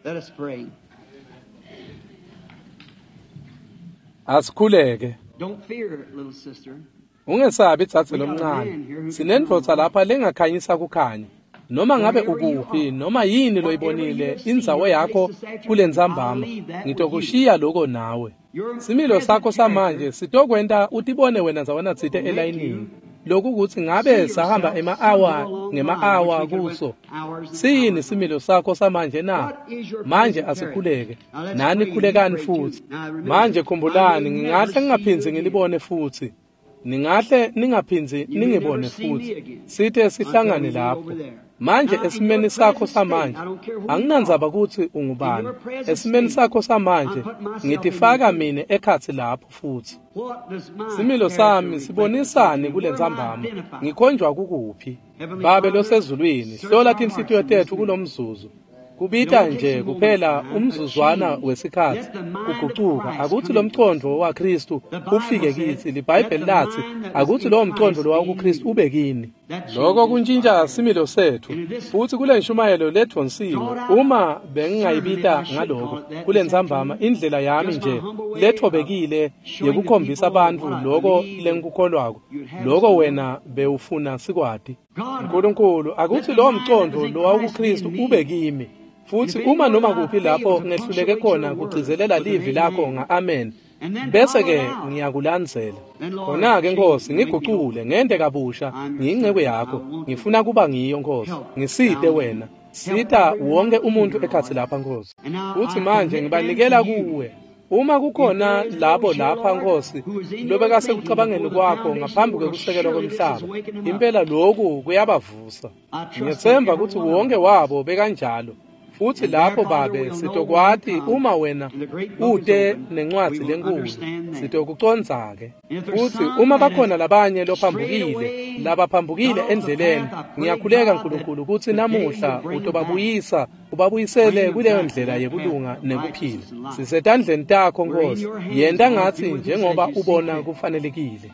Asikhuleke. Don't fear, little sister. Ungesabi idzadze lomncane, sinendvodza lapha lengakhanyisa kukhanya. Noma ngabe ukuphi noma yini loyibonile indzawo yakho kule nzambama, ngitokushiya lokho nawe. Similo sakho samanje sitokwenta utibone wena zawana tsite elayinini. Lokhu kuthi ngabe sahamba ngema-hour kuso. Siyini similo sakho samanje na? Manje asikhuleke. Nani khulekani futhi. Manje khumbulani, ngingahle ngingaphinzi ngilibone futhi. Ningahle ningaphinzi ningibone futhi. Sithe sihlangane lapho. Manje esimeni sakho samanje anginandzaba ukuthi ungubani. Esimeni sakho samanje ngitifaka mina ekhatsi lapho futhi. Similo sami sibonisani kule nzambama, ngikhonjwa kukuphi. Babe losezulwini, hlola tinhlitiyo tethu kulomzuzu. Kubita nje kuphela umzuzwana wesikhathi kuguquka. Akuthi lo mcondo wa Kristu ufike kithi. LiBhayibheli lathi akuthi lo mcondo lo wa kuKristu ube kini. Lokho kuntshintsha similo sethu. Futhi kule nshumayelo lethonsiwe, uma bengingayibita ngalokho kule nzambama, indlela yami nje lethobekile yekukhombisa abantu lokho lengikukholwako, lokho wena bewufuna sikwati. Nkulunkulu, akuthi lo mcondo lo wa kuKristu ube kimi. Futhi uma noma kuphi lapho ngehluleke khona kugcizelela livi lakho nga-amen, bese ke ngiyakulandzela. Khona-ke Nkosi, ngiguqule ngente kabusha ngiyingcebo yakho, ngifuna kuba ngiyo Nkosi, ngisite wena, sita wonke umuntu ekhatsi lapha Nkosi. Futhi manje ngibanikela kuwe. Uma kukhona labo lapha Nkosi lobeka sekucabangeni kwakho ngaphambi kwekusekelwa komhlaba, impela lokhu kuyabavusa. Ngiyethemba ukuthi wonke wabo bekanjalo. Futhi lapho babe sitokwati uma wena ude nencwadzi lenkulu sitokucondzake. Futhi uma bakhona labanye labaphambukile endleleni, ngiyakhuleka Nkulunkulu ukuthi namuhla utobabuyisa, ubabuyisele kuleyo ndlela yekulunga nekuphila. Sisetandleni takho Nkosi, yenda ngathi njengoba ubona kufanelekile.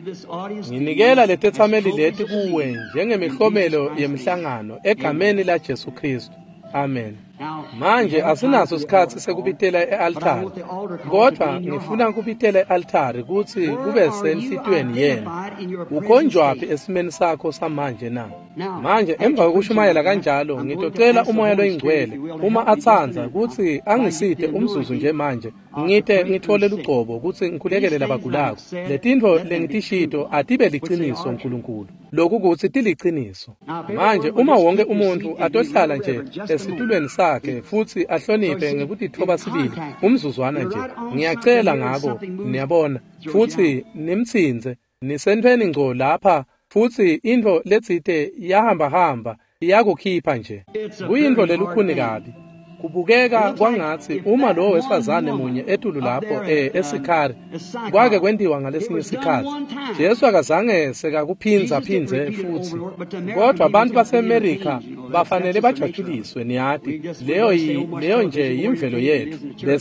Nginikela letethameli leti kuwe njengemihlomelo yemhlangano egameni la Jesu Kristu. Amen. Manje asinaso isikhathi sekubitela e-altari, kodwa ngifuna kubitela e-altari ukuthi kube senhlitweni yena. Ukhonjwaphi esimeni sakho samanje na? Manje emva kokushumayela kanjalo ngitocela umoya loyingcwele uma athandza ukuthi angisite umzuzu nje manje, ngithole lugcobo ukuthi ngikhulekele labagulako. Letintfo lengitishito atibe liciniso Nkulunkulu, lokhu kuthi tiliciniso. Manje uma wonke umuntu atohlala nje esitulweni sakhe futhi ahloniphe ngekutithoba sibili umzuzwana nje, ngiyacela ngako, niyabona, futhi nimtsinze nisentweni ngco lapha. Futhi into letsite yahamba iyakukhipha nje. Kuyinto lelukhuni kabi. Kubukeka kwangathi uma lo wesifazane munye etulu lapho eSikhari kwake kwendiwa ngalesinye isikhathi, Jesu akazange sekakuphinza futhi. Kodwa abantu baseMerika bafanele bajatjuliswe niyati. Leyo nje yimvelo yethu.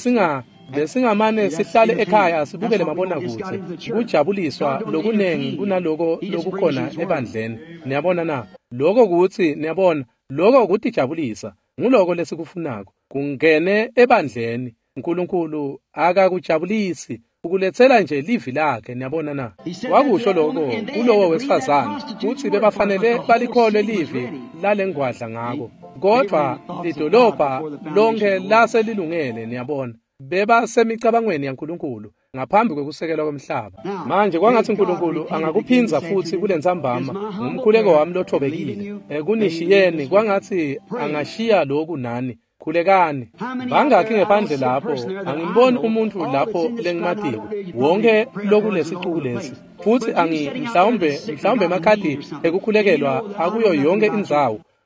Besingamane sihlale ekhaya sibukele mabonakude, kujabuliswa lokunengi kunaloko lokukhona ebandleni. Niyabona na? Lokho kuthi niyabona, lokho kuthi jabulisa. Nguloko lesikufunako. Kungene ebandleni. uNkulunkulu akakujabulisi ukulethela nje livi lakhe, niyabona na. Wakusho lokho kulowo wesifazane ukuthi bebafanele balikholwe livi lalengwadla ngako. Kodwa lidolobha lonke laselilungele, niyabona. Beba semicabangweni yaNkulunkulu ngaphambi kwekusekelwa komhlaba. Manje kwangathi uNkulunkulu angakuphinza futhi kule nzambama ngumkhuleko wami lothobekile. Kunishiyeni kwangathi angashiya lokhu nani. Khulekani. Bangakhi ngephandle lapho angimboni umuntu lapho lengimatiko. Wonke lokulesiquku lesi. Futhi mhlawumbe emakhadi ekukhulekelwa akuyo yonke indzawo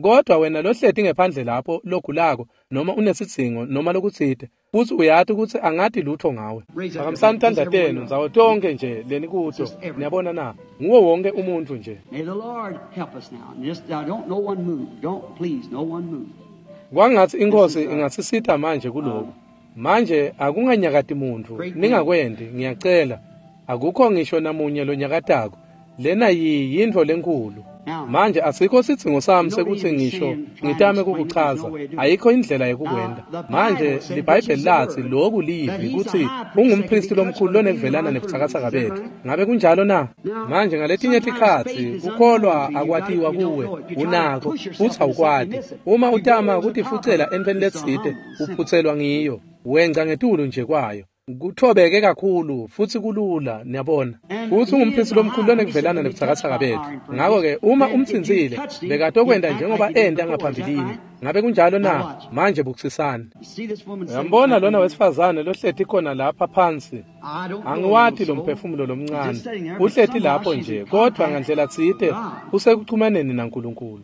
Kodwa wena lohleti ngephandle lapho logulako noma unesidzingo noma lokutsite futhi uyathi ukuthi angathi lutho ngawe. Akamsani thandatenu zawo tonke nje leni kuto. Niyabona na? Nguwo wonke umuntu nje. May the Lord help us now. And just don't no one move. Don't please no one move. Kwangathi inkosi ingasisitha manje kuloko. Manje akunganyakati muntu ningakwendi ngiyacela. Akukho ngisho namunye lo nyakatako. Lena yindvo lenkulu. Manje asikho sidzingo sami sekuthi ngisho ngitame kukuchaza ayikho indlela yokukwenda. Manje liBhayibheli lathi lokhu livi ukuthi ungumpristi lomkhulu lonevelana nebuthakathaka bethu. Ngabe kunjalo na? Manje ngaletinye tikhathi kukholwa akwatiwa kuwe unako futhi awukwati. Uma utama ukuthi fucela entweni letsite uphutselwa ngiyo. Wenza ngetulu nje kwayo. Kuthobeke kakhulu futhi kulula niyabona futhi ungumphisi lomkhulu lonekuvelana nebuthakathaka bethu. Ngakho ke uma umtsinzile bekatokwenda njengoba ende angaphambilini. Ngabe kunjalo na? Manje bukusisana. Uyambona lona wesifazane lohleti khona lapha phansi. Angiwathi lo mphefumulo lomncane. Uhleti lapho nje kodwa ngandlela tsite usekuchumaneni naNkulunkulu.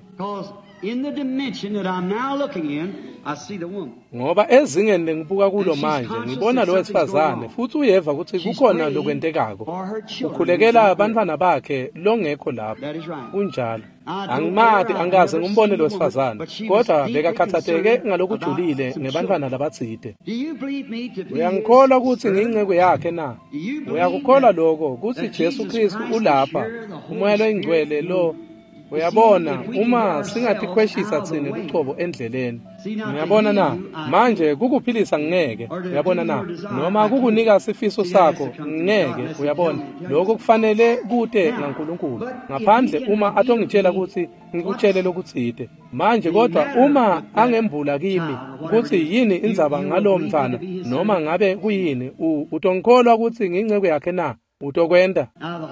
In the dimension that I'm now looking in, I see the woman. Ngoba ezingeni lengibuka kulo manje ngibona lo wesifazane futhi uyeva ukuthi kukhona lokwentekako. Ukhulekela abantwana bakhe longekho lapho. Kunjalo. Angimathi angaze ngimbone lo wesifazane kodwa bekakhathatheke ngalokujulile ngebantwana labatsite. Do you believe me to be? Uyangikholwa ukuthi ngingceke yakhe na? Uyakukholwa lokho ukuthi Jesu Kristu ulapha umoya loyingcwele lo. Uyabona uma singatikhweshisa tsini kuchobo endleleni. Uyabona na? Manje kukuphilisa ngeke. Uyabona na? Noma kukunika sifiso sakho ngeke. Uyabona? Lokho kufanele kude ngaNkulunkulu. Ngaphandle uma atongitshela ukuthi ngikutshele lokutsite. Manje kodwa uma angembula kimi ukuthi yini indzaba ngalo mfana noma ngabe kuyini utongikholwa ukuthi ngingceke yakhe na? Utokwenda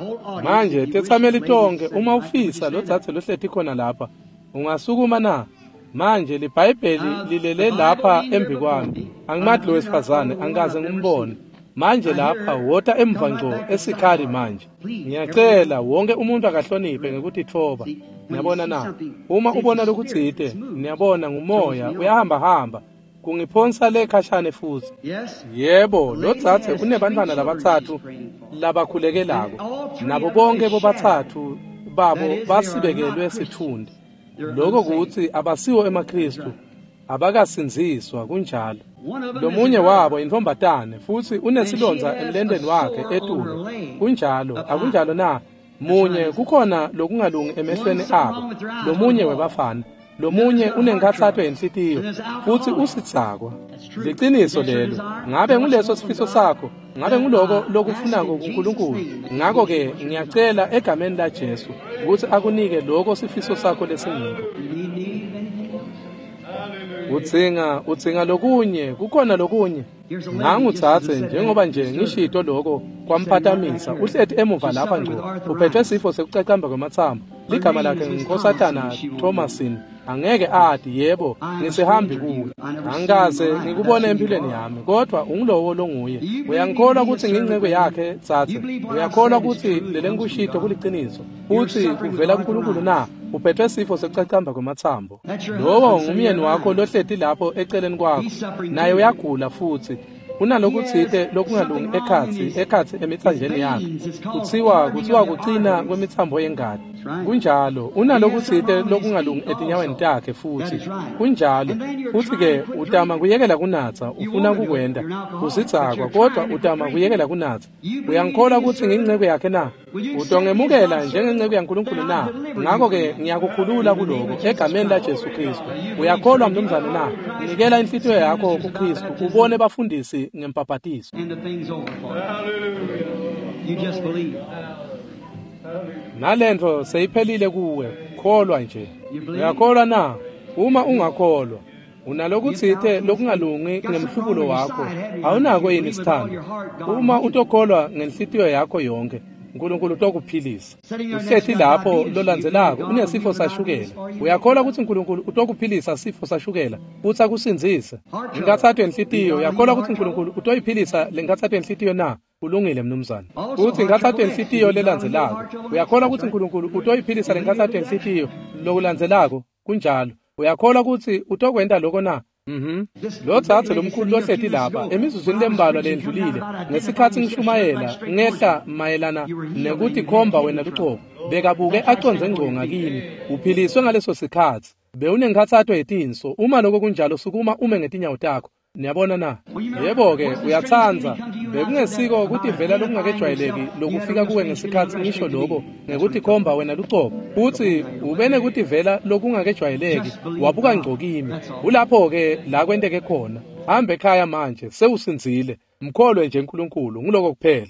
manje tetsameli tonke uma ufisa lodzathe lohleti khona lapha ungasukuma na manje liBhayibheli lilele lapha embikwami angimathi lo wesifazane angaze ngimbone manje lapha wota emva ngco esikhali manje ngiyacela wonke umuntu akahloniphe ngekuthi thoba niyabona na uma ubona lokutsite niyabona ngumoya uyahamba hamba kungiphonsa le khashane futhi yebo lodzathe unebantwana labathathu labakhulekelako nabo bonke bobathathu babo basibekelwe sithundi lokho kuthi abasiwo emaKristu abakasinziswa kunjalo lomunye wabo intombatane futhi unesilonza emlendeni wakhe etulo kunjalo akunjalo na munye kukhona lokungalungi emehlweni abo lomunye webafana lomunye unenkathatho yenhlitiyo futhi usitsakwa liqiniso lelo ngabe nguleso sifiso sakho ngabe nguloko lokufunako kuNkulunkulu ngakho ke ngiyacela egameni laJesu ukuthi akunike lokho sifiso sakho lesingiko udzinga lokunye kukhona lokunye nanguthathe njengoba nje ngishito lokho kwamphathamisa uhlethi emuva lapha ngco uphethwe sifo sekucacamba kwemathambo ligama lakhe nguNkosatana Thomasin angeke athi yebo ngisihambi kuwe angikaze ngikubone empilweni yami kodwa ungilowo longuye uyangikholwa ukuthi ngingceke yakhe tsathe uyakholwa ukuthi lele ngikushito kuliqiniso futhi kuvela kuNkulunkulu na uphethwe sifo sekucacamba kwemathambo lowo ngumyeni wakho lohleti lapho eceleni kwakho naye uyagula futhi unalokutsite lokungalungi ekhathi emithanjeni yakhe kuthiwa kucina kwemithambo yengadi kunjalo unalokutsite lokungalungi etinyaweni takhe futhi kunjalo futhi ke utama kuyekela kunatha ufuna kukwenda usitsakwa kodwa utama kuyekela kunatha uyangikholwa ukuthi ngingceke yakhe na utongemukela njengengceke yaNkulunkulu na ngakho ke ngiyakukhulula kuloko egameni laJesu Kristu uyakholwa mnumzane na nikela inhlitiyo yakho kuKristu ubone bafundisi ngempapatiso nalento seyiphelile kuwe kholwa nje uyakholwa na uma ungakholwa unalokutsite lokungalungi ngemhlubulo wakho awunako yini isithando uma utokholwa ngenhlitiyo yakho yonke uNkulunkulu utokuphilisa uhlethi lapho lolandzelako unesifo sashukela uyakholwa ukuthi uNkulunkulu utokuphilisa sifo sashukela futhi akusinzise inkathatho yenhlitiyo uyakholwa ukuthi uNkulunkulu utoyiphilisa lenkathatho yenhlitiyo na kulungile mnumzane futhi inkathatho yenhlitiyo lelandzelako uyakholwa ukuthi uNkulunkulu utoyiphilisa lenkathatho yenhlitiyo lokulandzelako kunjalo uyakholwa ukuthi utokwenda lokho na lo tsatse lomkhulu lohleti lapha emizuzwini lembalwa lendlulile ngesikhathi ngishumayela ngehla mayelana nekuthi khomba wena luqobo bekabuke aconze ngconga kini uphiliswe ngaleso sikhathi bewunengikhathathwa yetinso uma lokho kunjalo sukuma ume ngetinyawo takho niyabona na yebo-ke uyathanza bekungesiko ukuthi vela lokungakejwayeleki lokufika kuwe ngesikhathi ngisho lokho ngekuthi khomba wena luqobo futhi ubene ukuthi vela lokungakejwayeleki wabuka ngcokimi ulapho-ke la kwenteke khona hambe ekhaya manje sewusinzile mkholwe nje uNkulunkulu ngiloko kuphela.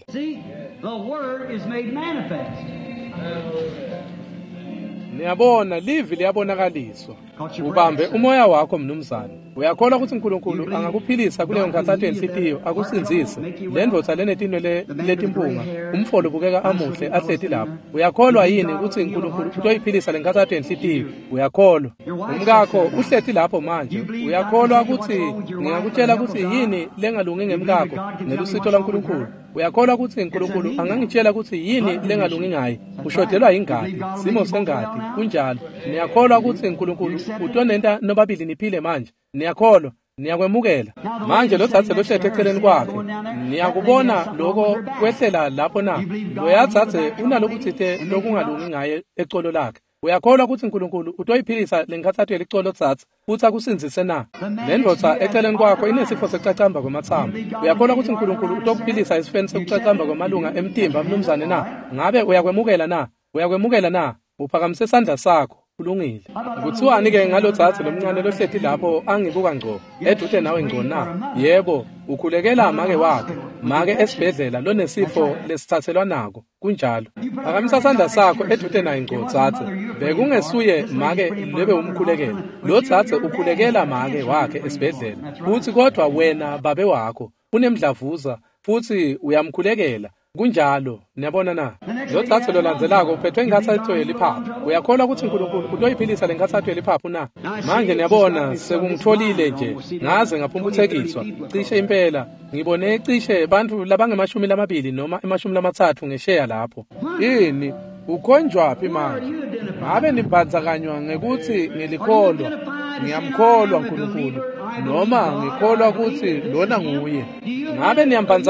Niyabona livi liyabonakaliswa ubambe umoya wakho mnumzane uyakholwa ukuthi uNkulunkulu angakuphilisa kuleyo nkathatho yenhlitiyo akusinzise le ndvodza lenetinwe letimpunga umfolo ubukeka amuhle ahleti lapho uyakholwa yini ukuthi uNkulunkulu utoyiphilisa le nkathatho yenhlitiyo uyakholwa umkakho uhleti lapho manje uyakholwa ukuthi ngingakutshela ukuthi yini lengalungi ngemkakho nelusito laNkulunkulu uyakholwa ukuthi uNkulunkulu angangitshela ukuthi yini lengalungi ngaye ushodelwa ingadi simo sengadi kunjalo niyakholwa ukuthi uNkulunkulu utonenta nobabili niphile manje niyakholwa niyakwemukela manje lo tsatse lohlete eceleni kwakhe niyakubona lokho kwehlela lapho na lo yatsatse unalokuthithe lokungalungi ngaye ecolo lakhe uyakholwa ukuthi uNkulunkulu utoyiphilisa lenkathatho yelicolo tsatse futhi akusinzise na le ndvodza eceleni kwakho inesifo sekucacamba kwamathambo uyakholwa ukuthi uNkulunkulu utokuphilisa isifeni sekucacamba kwamalunga emtimba mnumzane na ngabe uyakwemukela na uphakamise isandla sakho kulungile kuthiwani-ke ngalo tsatse lomncane lohleti lapho angibuka ngco edude nawe ngco na yebo ukhulekela make esibhedlela lonesifo lesithathelwa nako kunjalo phakamisa isandla sakho edude naye ngco tsatse bekungesuye make lebe umkhulekela lo tsatse ukhulekela make wakhe esibhedlela futhi kodwa wena babe wakho unemdlavuza futhi uyamkhulekela kunjalo niyabona na lo tsatse lolandzelako uphethwe inkathatho yeliphaphu uyakholwa ukuthi uNkulunkulu utoyiphilisa le nkathatho yeliphaphu na manje niyabona sekungitholile nje ngaze ngaphumbuthekiswa cishe impela ngibone cishe bantu labange-20 noma 30 ngesheya lapho yini ukhonjwaphi manje ngabe nibhandzakanywa ngekuthi ngilikholwa ngiyamkholwa uNkulunkulu noma ngikholwa ukuthi lona nguye ngabe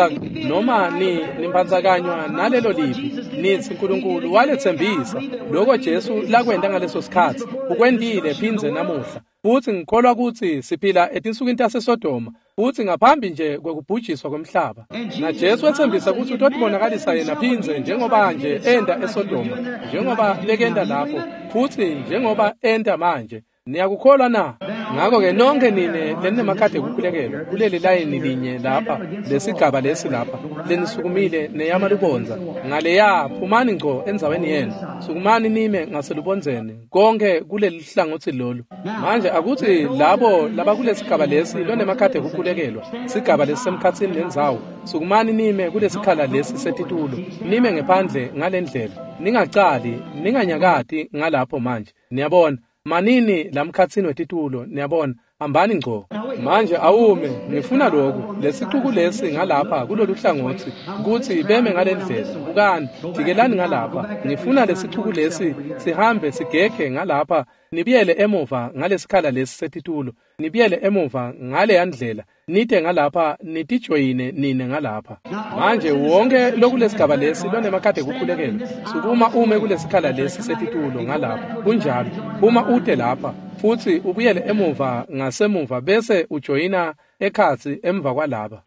noma nimbandzakanywa nalelo livi nithi uNkulunkulu walethembisa lokho Jesu lakwenda ngaleso sikhathi ukwendile phindze namuhla futhi ngikholwa ukuthi siphila etinsukwini taseSodoma futhi ngaphambi nje kwekubhujiswa kwemhlaba na Jesu wethembisa ukuthi utotibonakalisa yena phindze njengoba nje enda eSodoma njengoba bekenda lapho futhi njengoba enda manje niyakukholwa na ngakho-ke nonke nine lenemakhadi ekukhulekela kuleli layini linye lapha lesigaba lesi lapha lenisukumile neyama lubonza ngaleya phumani ngco endzaweni yenu sukumani nime ngaselubonzeni konke kuleli hlangothi lolu manje akuthi labo labakulesigaba lesi lonemakhadi ekukhulekelwa sigaba lesi semkhatsini nendzawo sukumani nime kulesikhala lesi setitulo nime ngephandle ngalendlela ningacali ninganyakati ngalapho manje niyabona manini lamkhatsini wetitulo niyabona hambani ngco manje awume ngifuna lokhu lesixuku lesi ngalapha kulolu hlangothi ukuthi beme ngalendlela ukani jikelani ngalapha ngifuna lesixuku lesi sihambe sigekhe ngalapha nibiyele emuva ngalesikhala lesi setitulo nibiyele emuva ngale yandlela nite ngalapha nitijoyine nine ngalapha manje wonke lokulesigaba lesi lonemakhadi ekukhulekela sukuma ume kulesikhala lesi setitulo ngalapha kunjalo uma ude lapha futhi ubuyele emuva ngasemuva bese ujoyina ekhathi emva kwalaba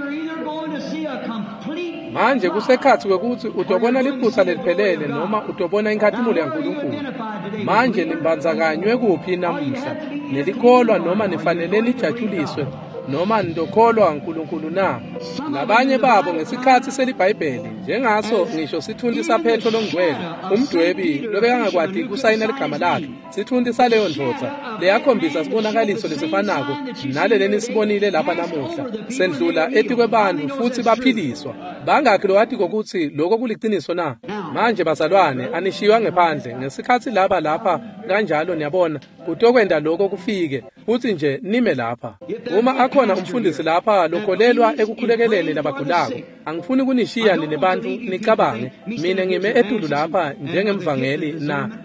manje kusekhathi kwekuthi utobona liphutha leliphelele noma utobona inkathimulo yaNkulunkulu manje nimbandzakanywe kuphi namuhla nelikholwa noma nifanele nijatshuliswe noma nitokholwa uNkulunkulu na labanye babo ngesikhathi selibhayibheli njengaso ngisho sithundi saphetho longcwele umdwebi lobekangakwadi kusayina ligama lakhe sithundi saleyo ndvodza leyakhombisa sibonakaliso lesifanako naleleni sibonile lapha namuhla sendlula eti kwebantu futhi baphiliswa bangakhi lowathi kokuthi lokho kuliciniso na manje bazalwane anishiwa ngephandle ngesikhathi laba lapha kanjalo niyabona kutokwenda lokho kufike futhi nje nime lapha uma akhona umfundisi lapha lokholelwa ekukhulekeleni labagulako angifuni kunishiya nine bantu nicabange mina ngime etulu lapha njengemvangeli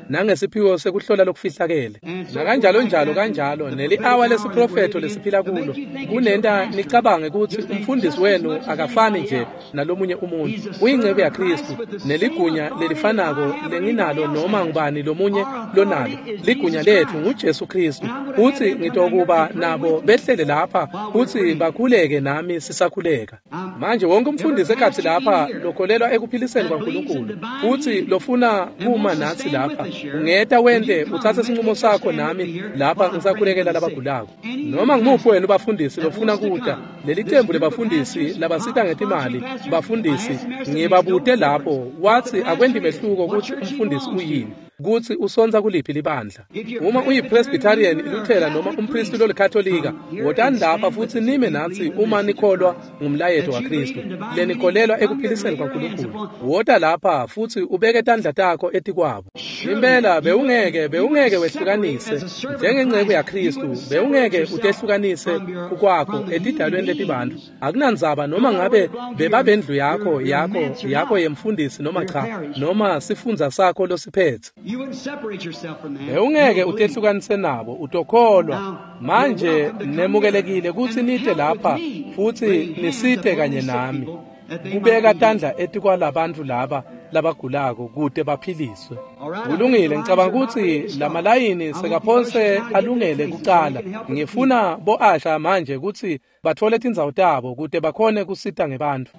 nangesiphiwo sekuhlola lokufihlakele nakanjalo njalo kanjalo neli-hour lesiprofetho lesiphila kulo kunenta nicabange ukuthi umfundisi wenu akafani nje nalomunye umuntu uyingcebe yaKristu neligunya lelifanako lenginalo noma ngubani lomunye lonalo ligunya lethu nguJesu Kristu uthi ngitokuba nabo behlele lapha uthi bakhuleke nami sisakhuleka manje wonke umfundisi ekhathi lapha lokholelwa ekuphiliseni kwaNkulunkulu uthi lofuna uma nathi lapha ungeta wende uthathe isinqumo sakho nami lapha ngisakhulekela labagulako noma ngimuphi wena ubafundisi lofuna kuda leli qembu lebafundisi labasita ngetimali bafundisi ngibabude lapho wathi akwendi mehluko ukuthi umfundisi uyini kuthi usonza kuliphi libandla uma uyipresbyterian iluthela noma umpristi lolikatholika wotani lapha futhi nime nathi uma nikholwa ngumlayeto waKristu lenikholelwa ekuphiliseni kwaNkulunkulu wota lapha futhi ubeke isandla takho etikwabo impela beungeke wehlukanise njengengcebo yaKristu beungeke utehlukanise kukwakho etidalweni letibantu akunanzaba noma ngabe bebabendlu yakho yemfundisi noma cha noma sifunza sakho losiphethe beungeke utehlukanise nabo utokholwa manje nemukelekile ukuthi nite lapha futhi nisite kanye nami kubeka isandla etikwalabantu laba labagulako kude baphiliswe kulungile ngicabanga ukuthi lamalayini sekaphose alungele kuqala ngifuna boasha manje ukuthi bathole indzawo tabo kude bakhone kusita ngebantu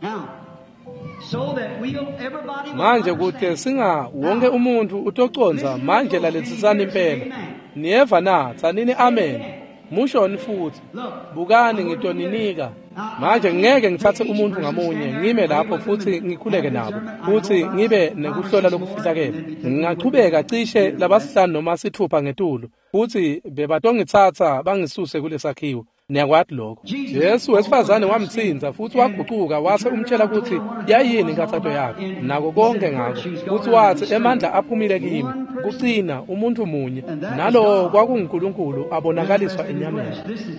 manje kude singa wonke umuntu utoconza manje laletsisana impela niyeva na tsanini amen mushoni futhi bukani ngitoninika manje ngeke ngithathe umuntu ngamunye ngime lapho futhi ngikhuleke nabo futhi ngibe nekuhlola lokufihlakela ngingaqhubeka cishe labasihlanu noma sithupha ngetulo futhi bebatongithatha bangisuse kulesakhiwo niyakwathi lokho Yesu wesifazane wamthinza futhi waguquka wase umtshela ukuthi yayini inkathatho yakhe nako konke ngakho futhi wathi emandla aphumile kimi kucina umuntu munye nalo kwakunguNkulunkulu abonakaliswa enyameni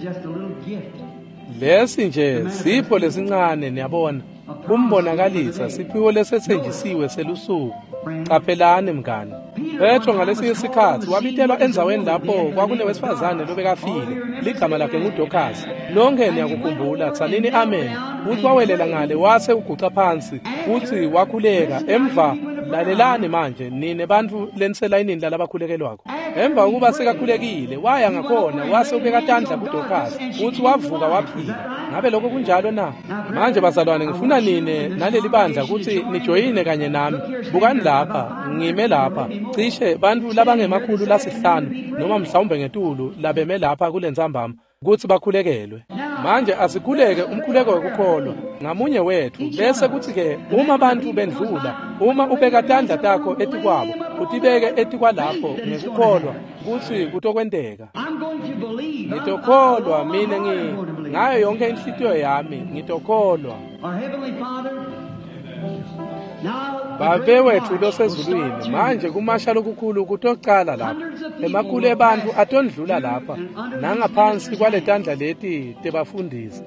lesi nje sipho lesincane niyabona kumbonakalisa siphiwo lesethenjisiwe selusuku qaphelani mngani Petro ngalesinye isikhathi wabitelwa enzaweni lapho kwakunewesifazane lobekafile ligama lakhe nguDorcas lonke niyakukhumbula tsanini amen uthi wawelela ngale wase uguqa phansi uthi wakhuleka emva lalelani manje nine bantu leniselayinini lalabakhulekelwako emva ukuba sekakhulekile waya ngakhona wase ubeka isandla kuDorcas uthi wavuka waphila ngabe lokho kunjalo na manje bazalwane ngifuna nine naleli bandla ukuthi nijoyine kanye nami bukani lapha ngime lapha cishe bantu labangemakhulu lasihlanu noma mhlawumbe ngetulu labeme lapha kulenzambama ukuthi bakhulekelwe manje asikhuleke umkhuleko wokukholwa ngamunye wethu bese kuthi-ke uma abantu bendlula uma ubeka isandla takho etikwabo utibeke etikwalapho ngekukholwa ukuthi kutokwenteka ngitokholwa mina ngayo yonke inhlitiyo yami ngitokholwa Babe wethu losezulwini manje kumasha lokukhulu kutocala lapha emakhulu ebantu atondlula lapha nangaphansi kwaletandla leti tebafundisi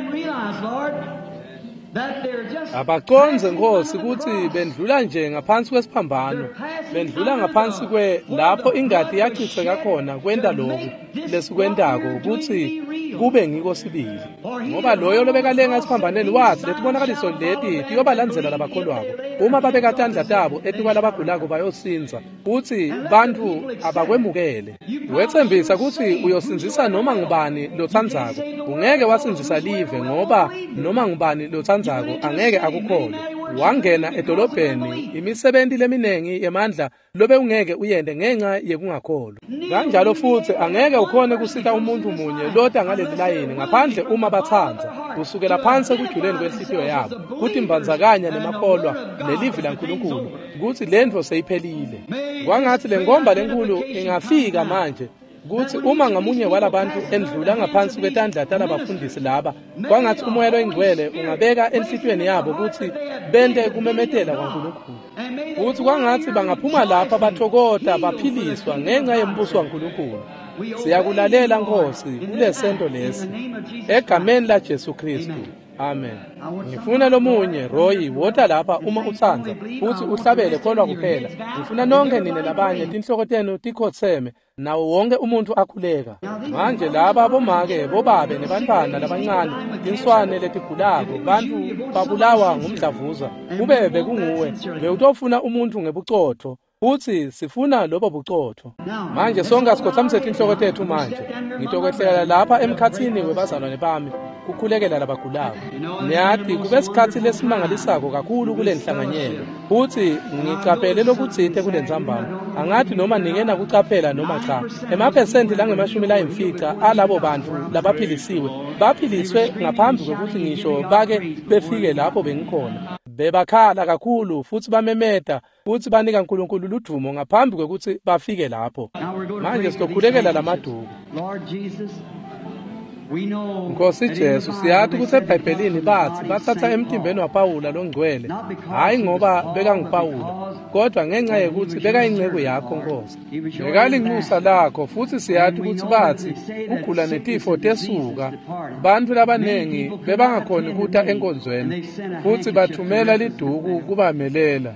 abaconze Nkosi ukuthi bendlula nje ngaphansi kwesiphambano bendlula ngaphansi lapho ingadi yachitheka khona kwenda lokhu lesikwendako ukuthi kube ngiko sibili ngoba loyo lobekalenga esiphambaneni wathi letibonakaliso leti tiyobalandzela labakholwako uma babeka isandla tabo etikwalabagulako bayosinza futhi bantu abakwemukele wethembisa ukuthi uyosinzisa noma ngubani lothandzako ungeke wasinzisa live ngoba noma ngubani lothandzako angeke akukholwe wangena edolobheni imisebenti leminengi yemandla lobe ungeke uyende ngenxa yekungakholwa kanjalo futhi angeke ukhone kusita umuntu munye lota ngaleli layini ngaphandle uma bathanza kusukela phansi ekujuleni kwenhlitiyo yabo kuthi mbanzakanya nemakholwa nelivi laNkulunkulu ukuthi lento seyiphelile kwangathi lengomba lenkulu ingafika manje kuthi uma ngamunye walabantu endlula ngaphansi kwetandla talabafundisi laba kwangathi umoya oyingcwele ungabeka enhlitweni yabo ukuthi bende kumemetela kwaNkulunkulu kuthi kwangathi bangaphuma lapha bathokoda baphiliswa ngenxa yembuso waNkulunkulu siyakulalela Nkosi kulesento lesi egameni laJesu Kristu amen. Ngifuna lomunye Roy wota lapha uma utsanza futhi uhlabele kholwa kuphela. Ngifuna nonke nine labanye tinhloko tenu tikhotseme nawo wonke umuntu akhuleka. Manje laba bomake bobabe nebantwana labancane tinswane letigulako bantu babulawa ngumdlavuza kube bekunguwe bewutofuna umuntu ngebucotho uthi sifuna lobo bucotho. Manje sonke asikhothamse inhloko tethu manje. Ngitokwehlela lapha emkhathini webazalwane bami kukhulekela labagulayo. Niyathi kube sikhathi lesimangalisako kakhulu kule nhlanganyelo. Futhi ngicaphele lokutsithe kule nzambano. Angathi noma ningena kucaphela noma cha. Emaphesenti lange-50 alabo bantu labaphilisiwe baphiliswe ngaphambi kokuthi ngisho bake befike lapho bengikhona. Bebakhala kakhulu futhi bamemeda futhi banika uNkulunkulu ludumo ngaphambi kokuthi bafike lapho. Manje sizokhulekela lamaduku. Nkosi Jesu siyathi ukuthi eBhayibhelini bathi bathatha emtimbeni waPawula longcwele hayi ngoba beka nguPawula kodwa ngenxa yokuthi beka incebo yakho Nkosi. Bekalinxusa lakho futhi siyathi ukuthi bathi ugula netifo tesuka bantu labanengi bebangakhona ukuta enkonzweni futhi bathumela liduku kubamelela.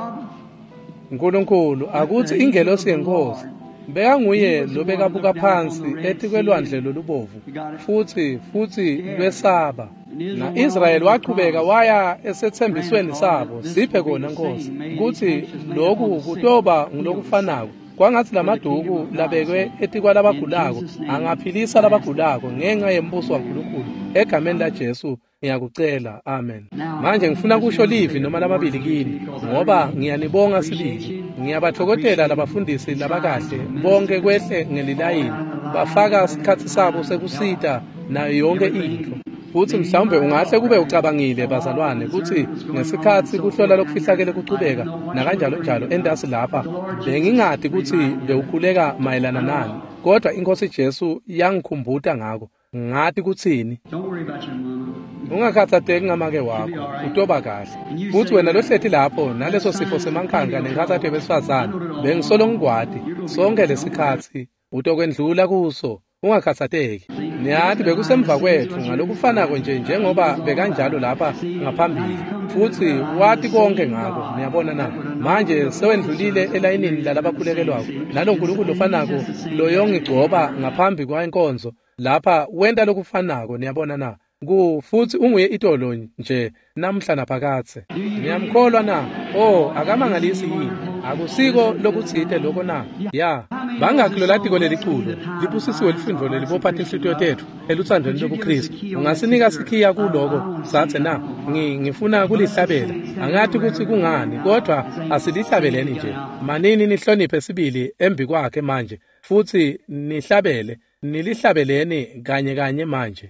uNkulunkulu akuthi ingelosi yenkosi beka nguye lobekabuka phansi ethi kwelwandle lolubovu futhi lwesaba na Israyeli waqhubeka waya esethembisweni sabo siphe kona Nkosi ukuthi lokhu kutoba ngilokufanayo kwangathi lamaduku labekwe ethi kwalabagulako angaphilisa labagulako ngenxa yembuso kaNkulunkulu egameni laJesu ngiyakucela amen. Manje ngifuna kusho livi noma lamabili kini ngoba ngiyanibonga sibili. Ngiyabathokotela labafundisi labakahle bonke kwehle ngelilayini bafaka isikhathi sabo sekusita nayo yonke into. Futhi mhlawumbe ungahle kube ucabangile bazalwane ukuthi ngesikhathi kuhlola lokufihlakele kuqhubeka nakanjalo njalo endasi lapha bengingathi ukuthi bewukhuleka mayelana nani kodwa iNkosi Jesu yangikhumbuta ngako ngathi kuthini. Ungakhathateki ngamake wakho utoba kahle futhi wena lohlethi lapho naleso sifo semankhanga nenkathatho besifazane bengisolo ngigwadi sonke lesikhathi utokwendlula kuso ungakhathateki. Niyathi bekusemva kwethu ngalokufanako nje njengoba bekanjalo lapha ngaphambili futhi wathi konke ngako niyabona na manje sewendlulile elayinini lalabakhulekelwayo nalo uNkulunkulu ofanako loyongigcoba ngaphambi kwainkonzo lapha wenda lokufanako niyabona na futhi unguye itolo nje namhla naphakathe. Ngiyamkholwa na akamangalisi yini akusiko lokutsithe lokho na ya bangaklola tiko leliculo libusisiwe lifundo lelibophatha inhlitiyo tethu eluthandweni lobuKristu ungasinika sikhiya kuloko sathe na ngifuna kulihlabela angathi ukuthi kungani kodwa asilihlabeleni nje manini nihloniphe sibili embi kwakhe manje futhi nihlabele nilihlabeleni kanye manje.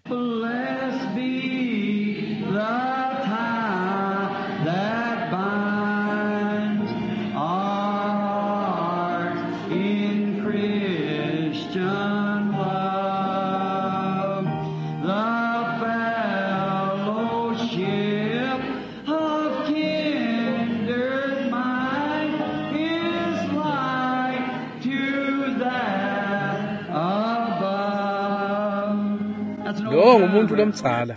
Lo ngumuntu lomtsala.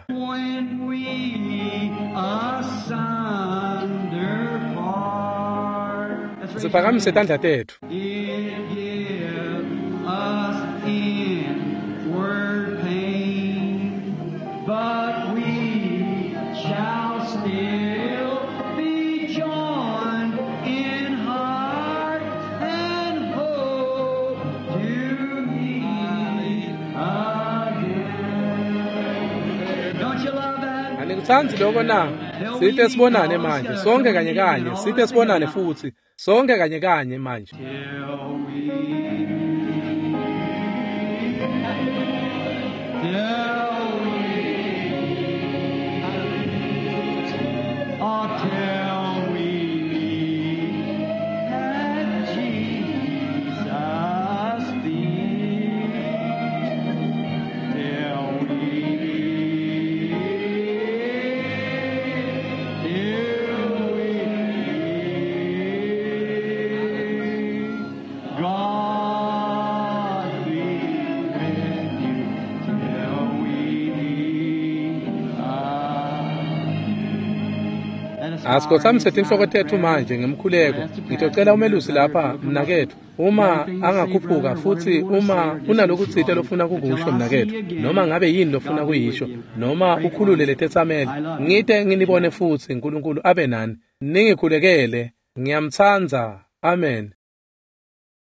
Siphakamise tandla tethu. Ngithanzi lokho na sithe sibonane manje sonke kanye sithe sibonane futhi sonke kanye manje. Asikhothami sethu inhloko tethu manje ngemkhuleko. Ngicela umelusi lapha mnakethu. Uma angakhuphuka futhi uma unalokutsite lofuna kukusho mnakethu, noma ngabe yini lofuna kuyisho, noma ukhulule letetsameli, ngite nginibone futhi uNkulunkulu abe nani. Ningikhulekele. Ngiyamthanda. Amen.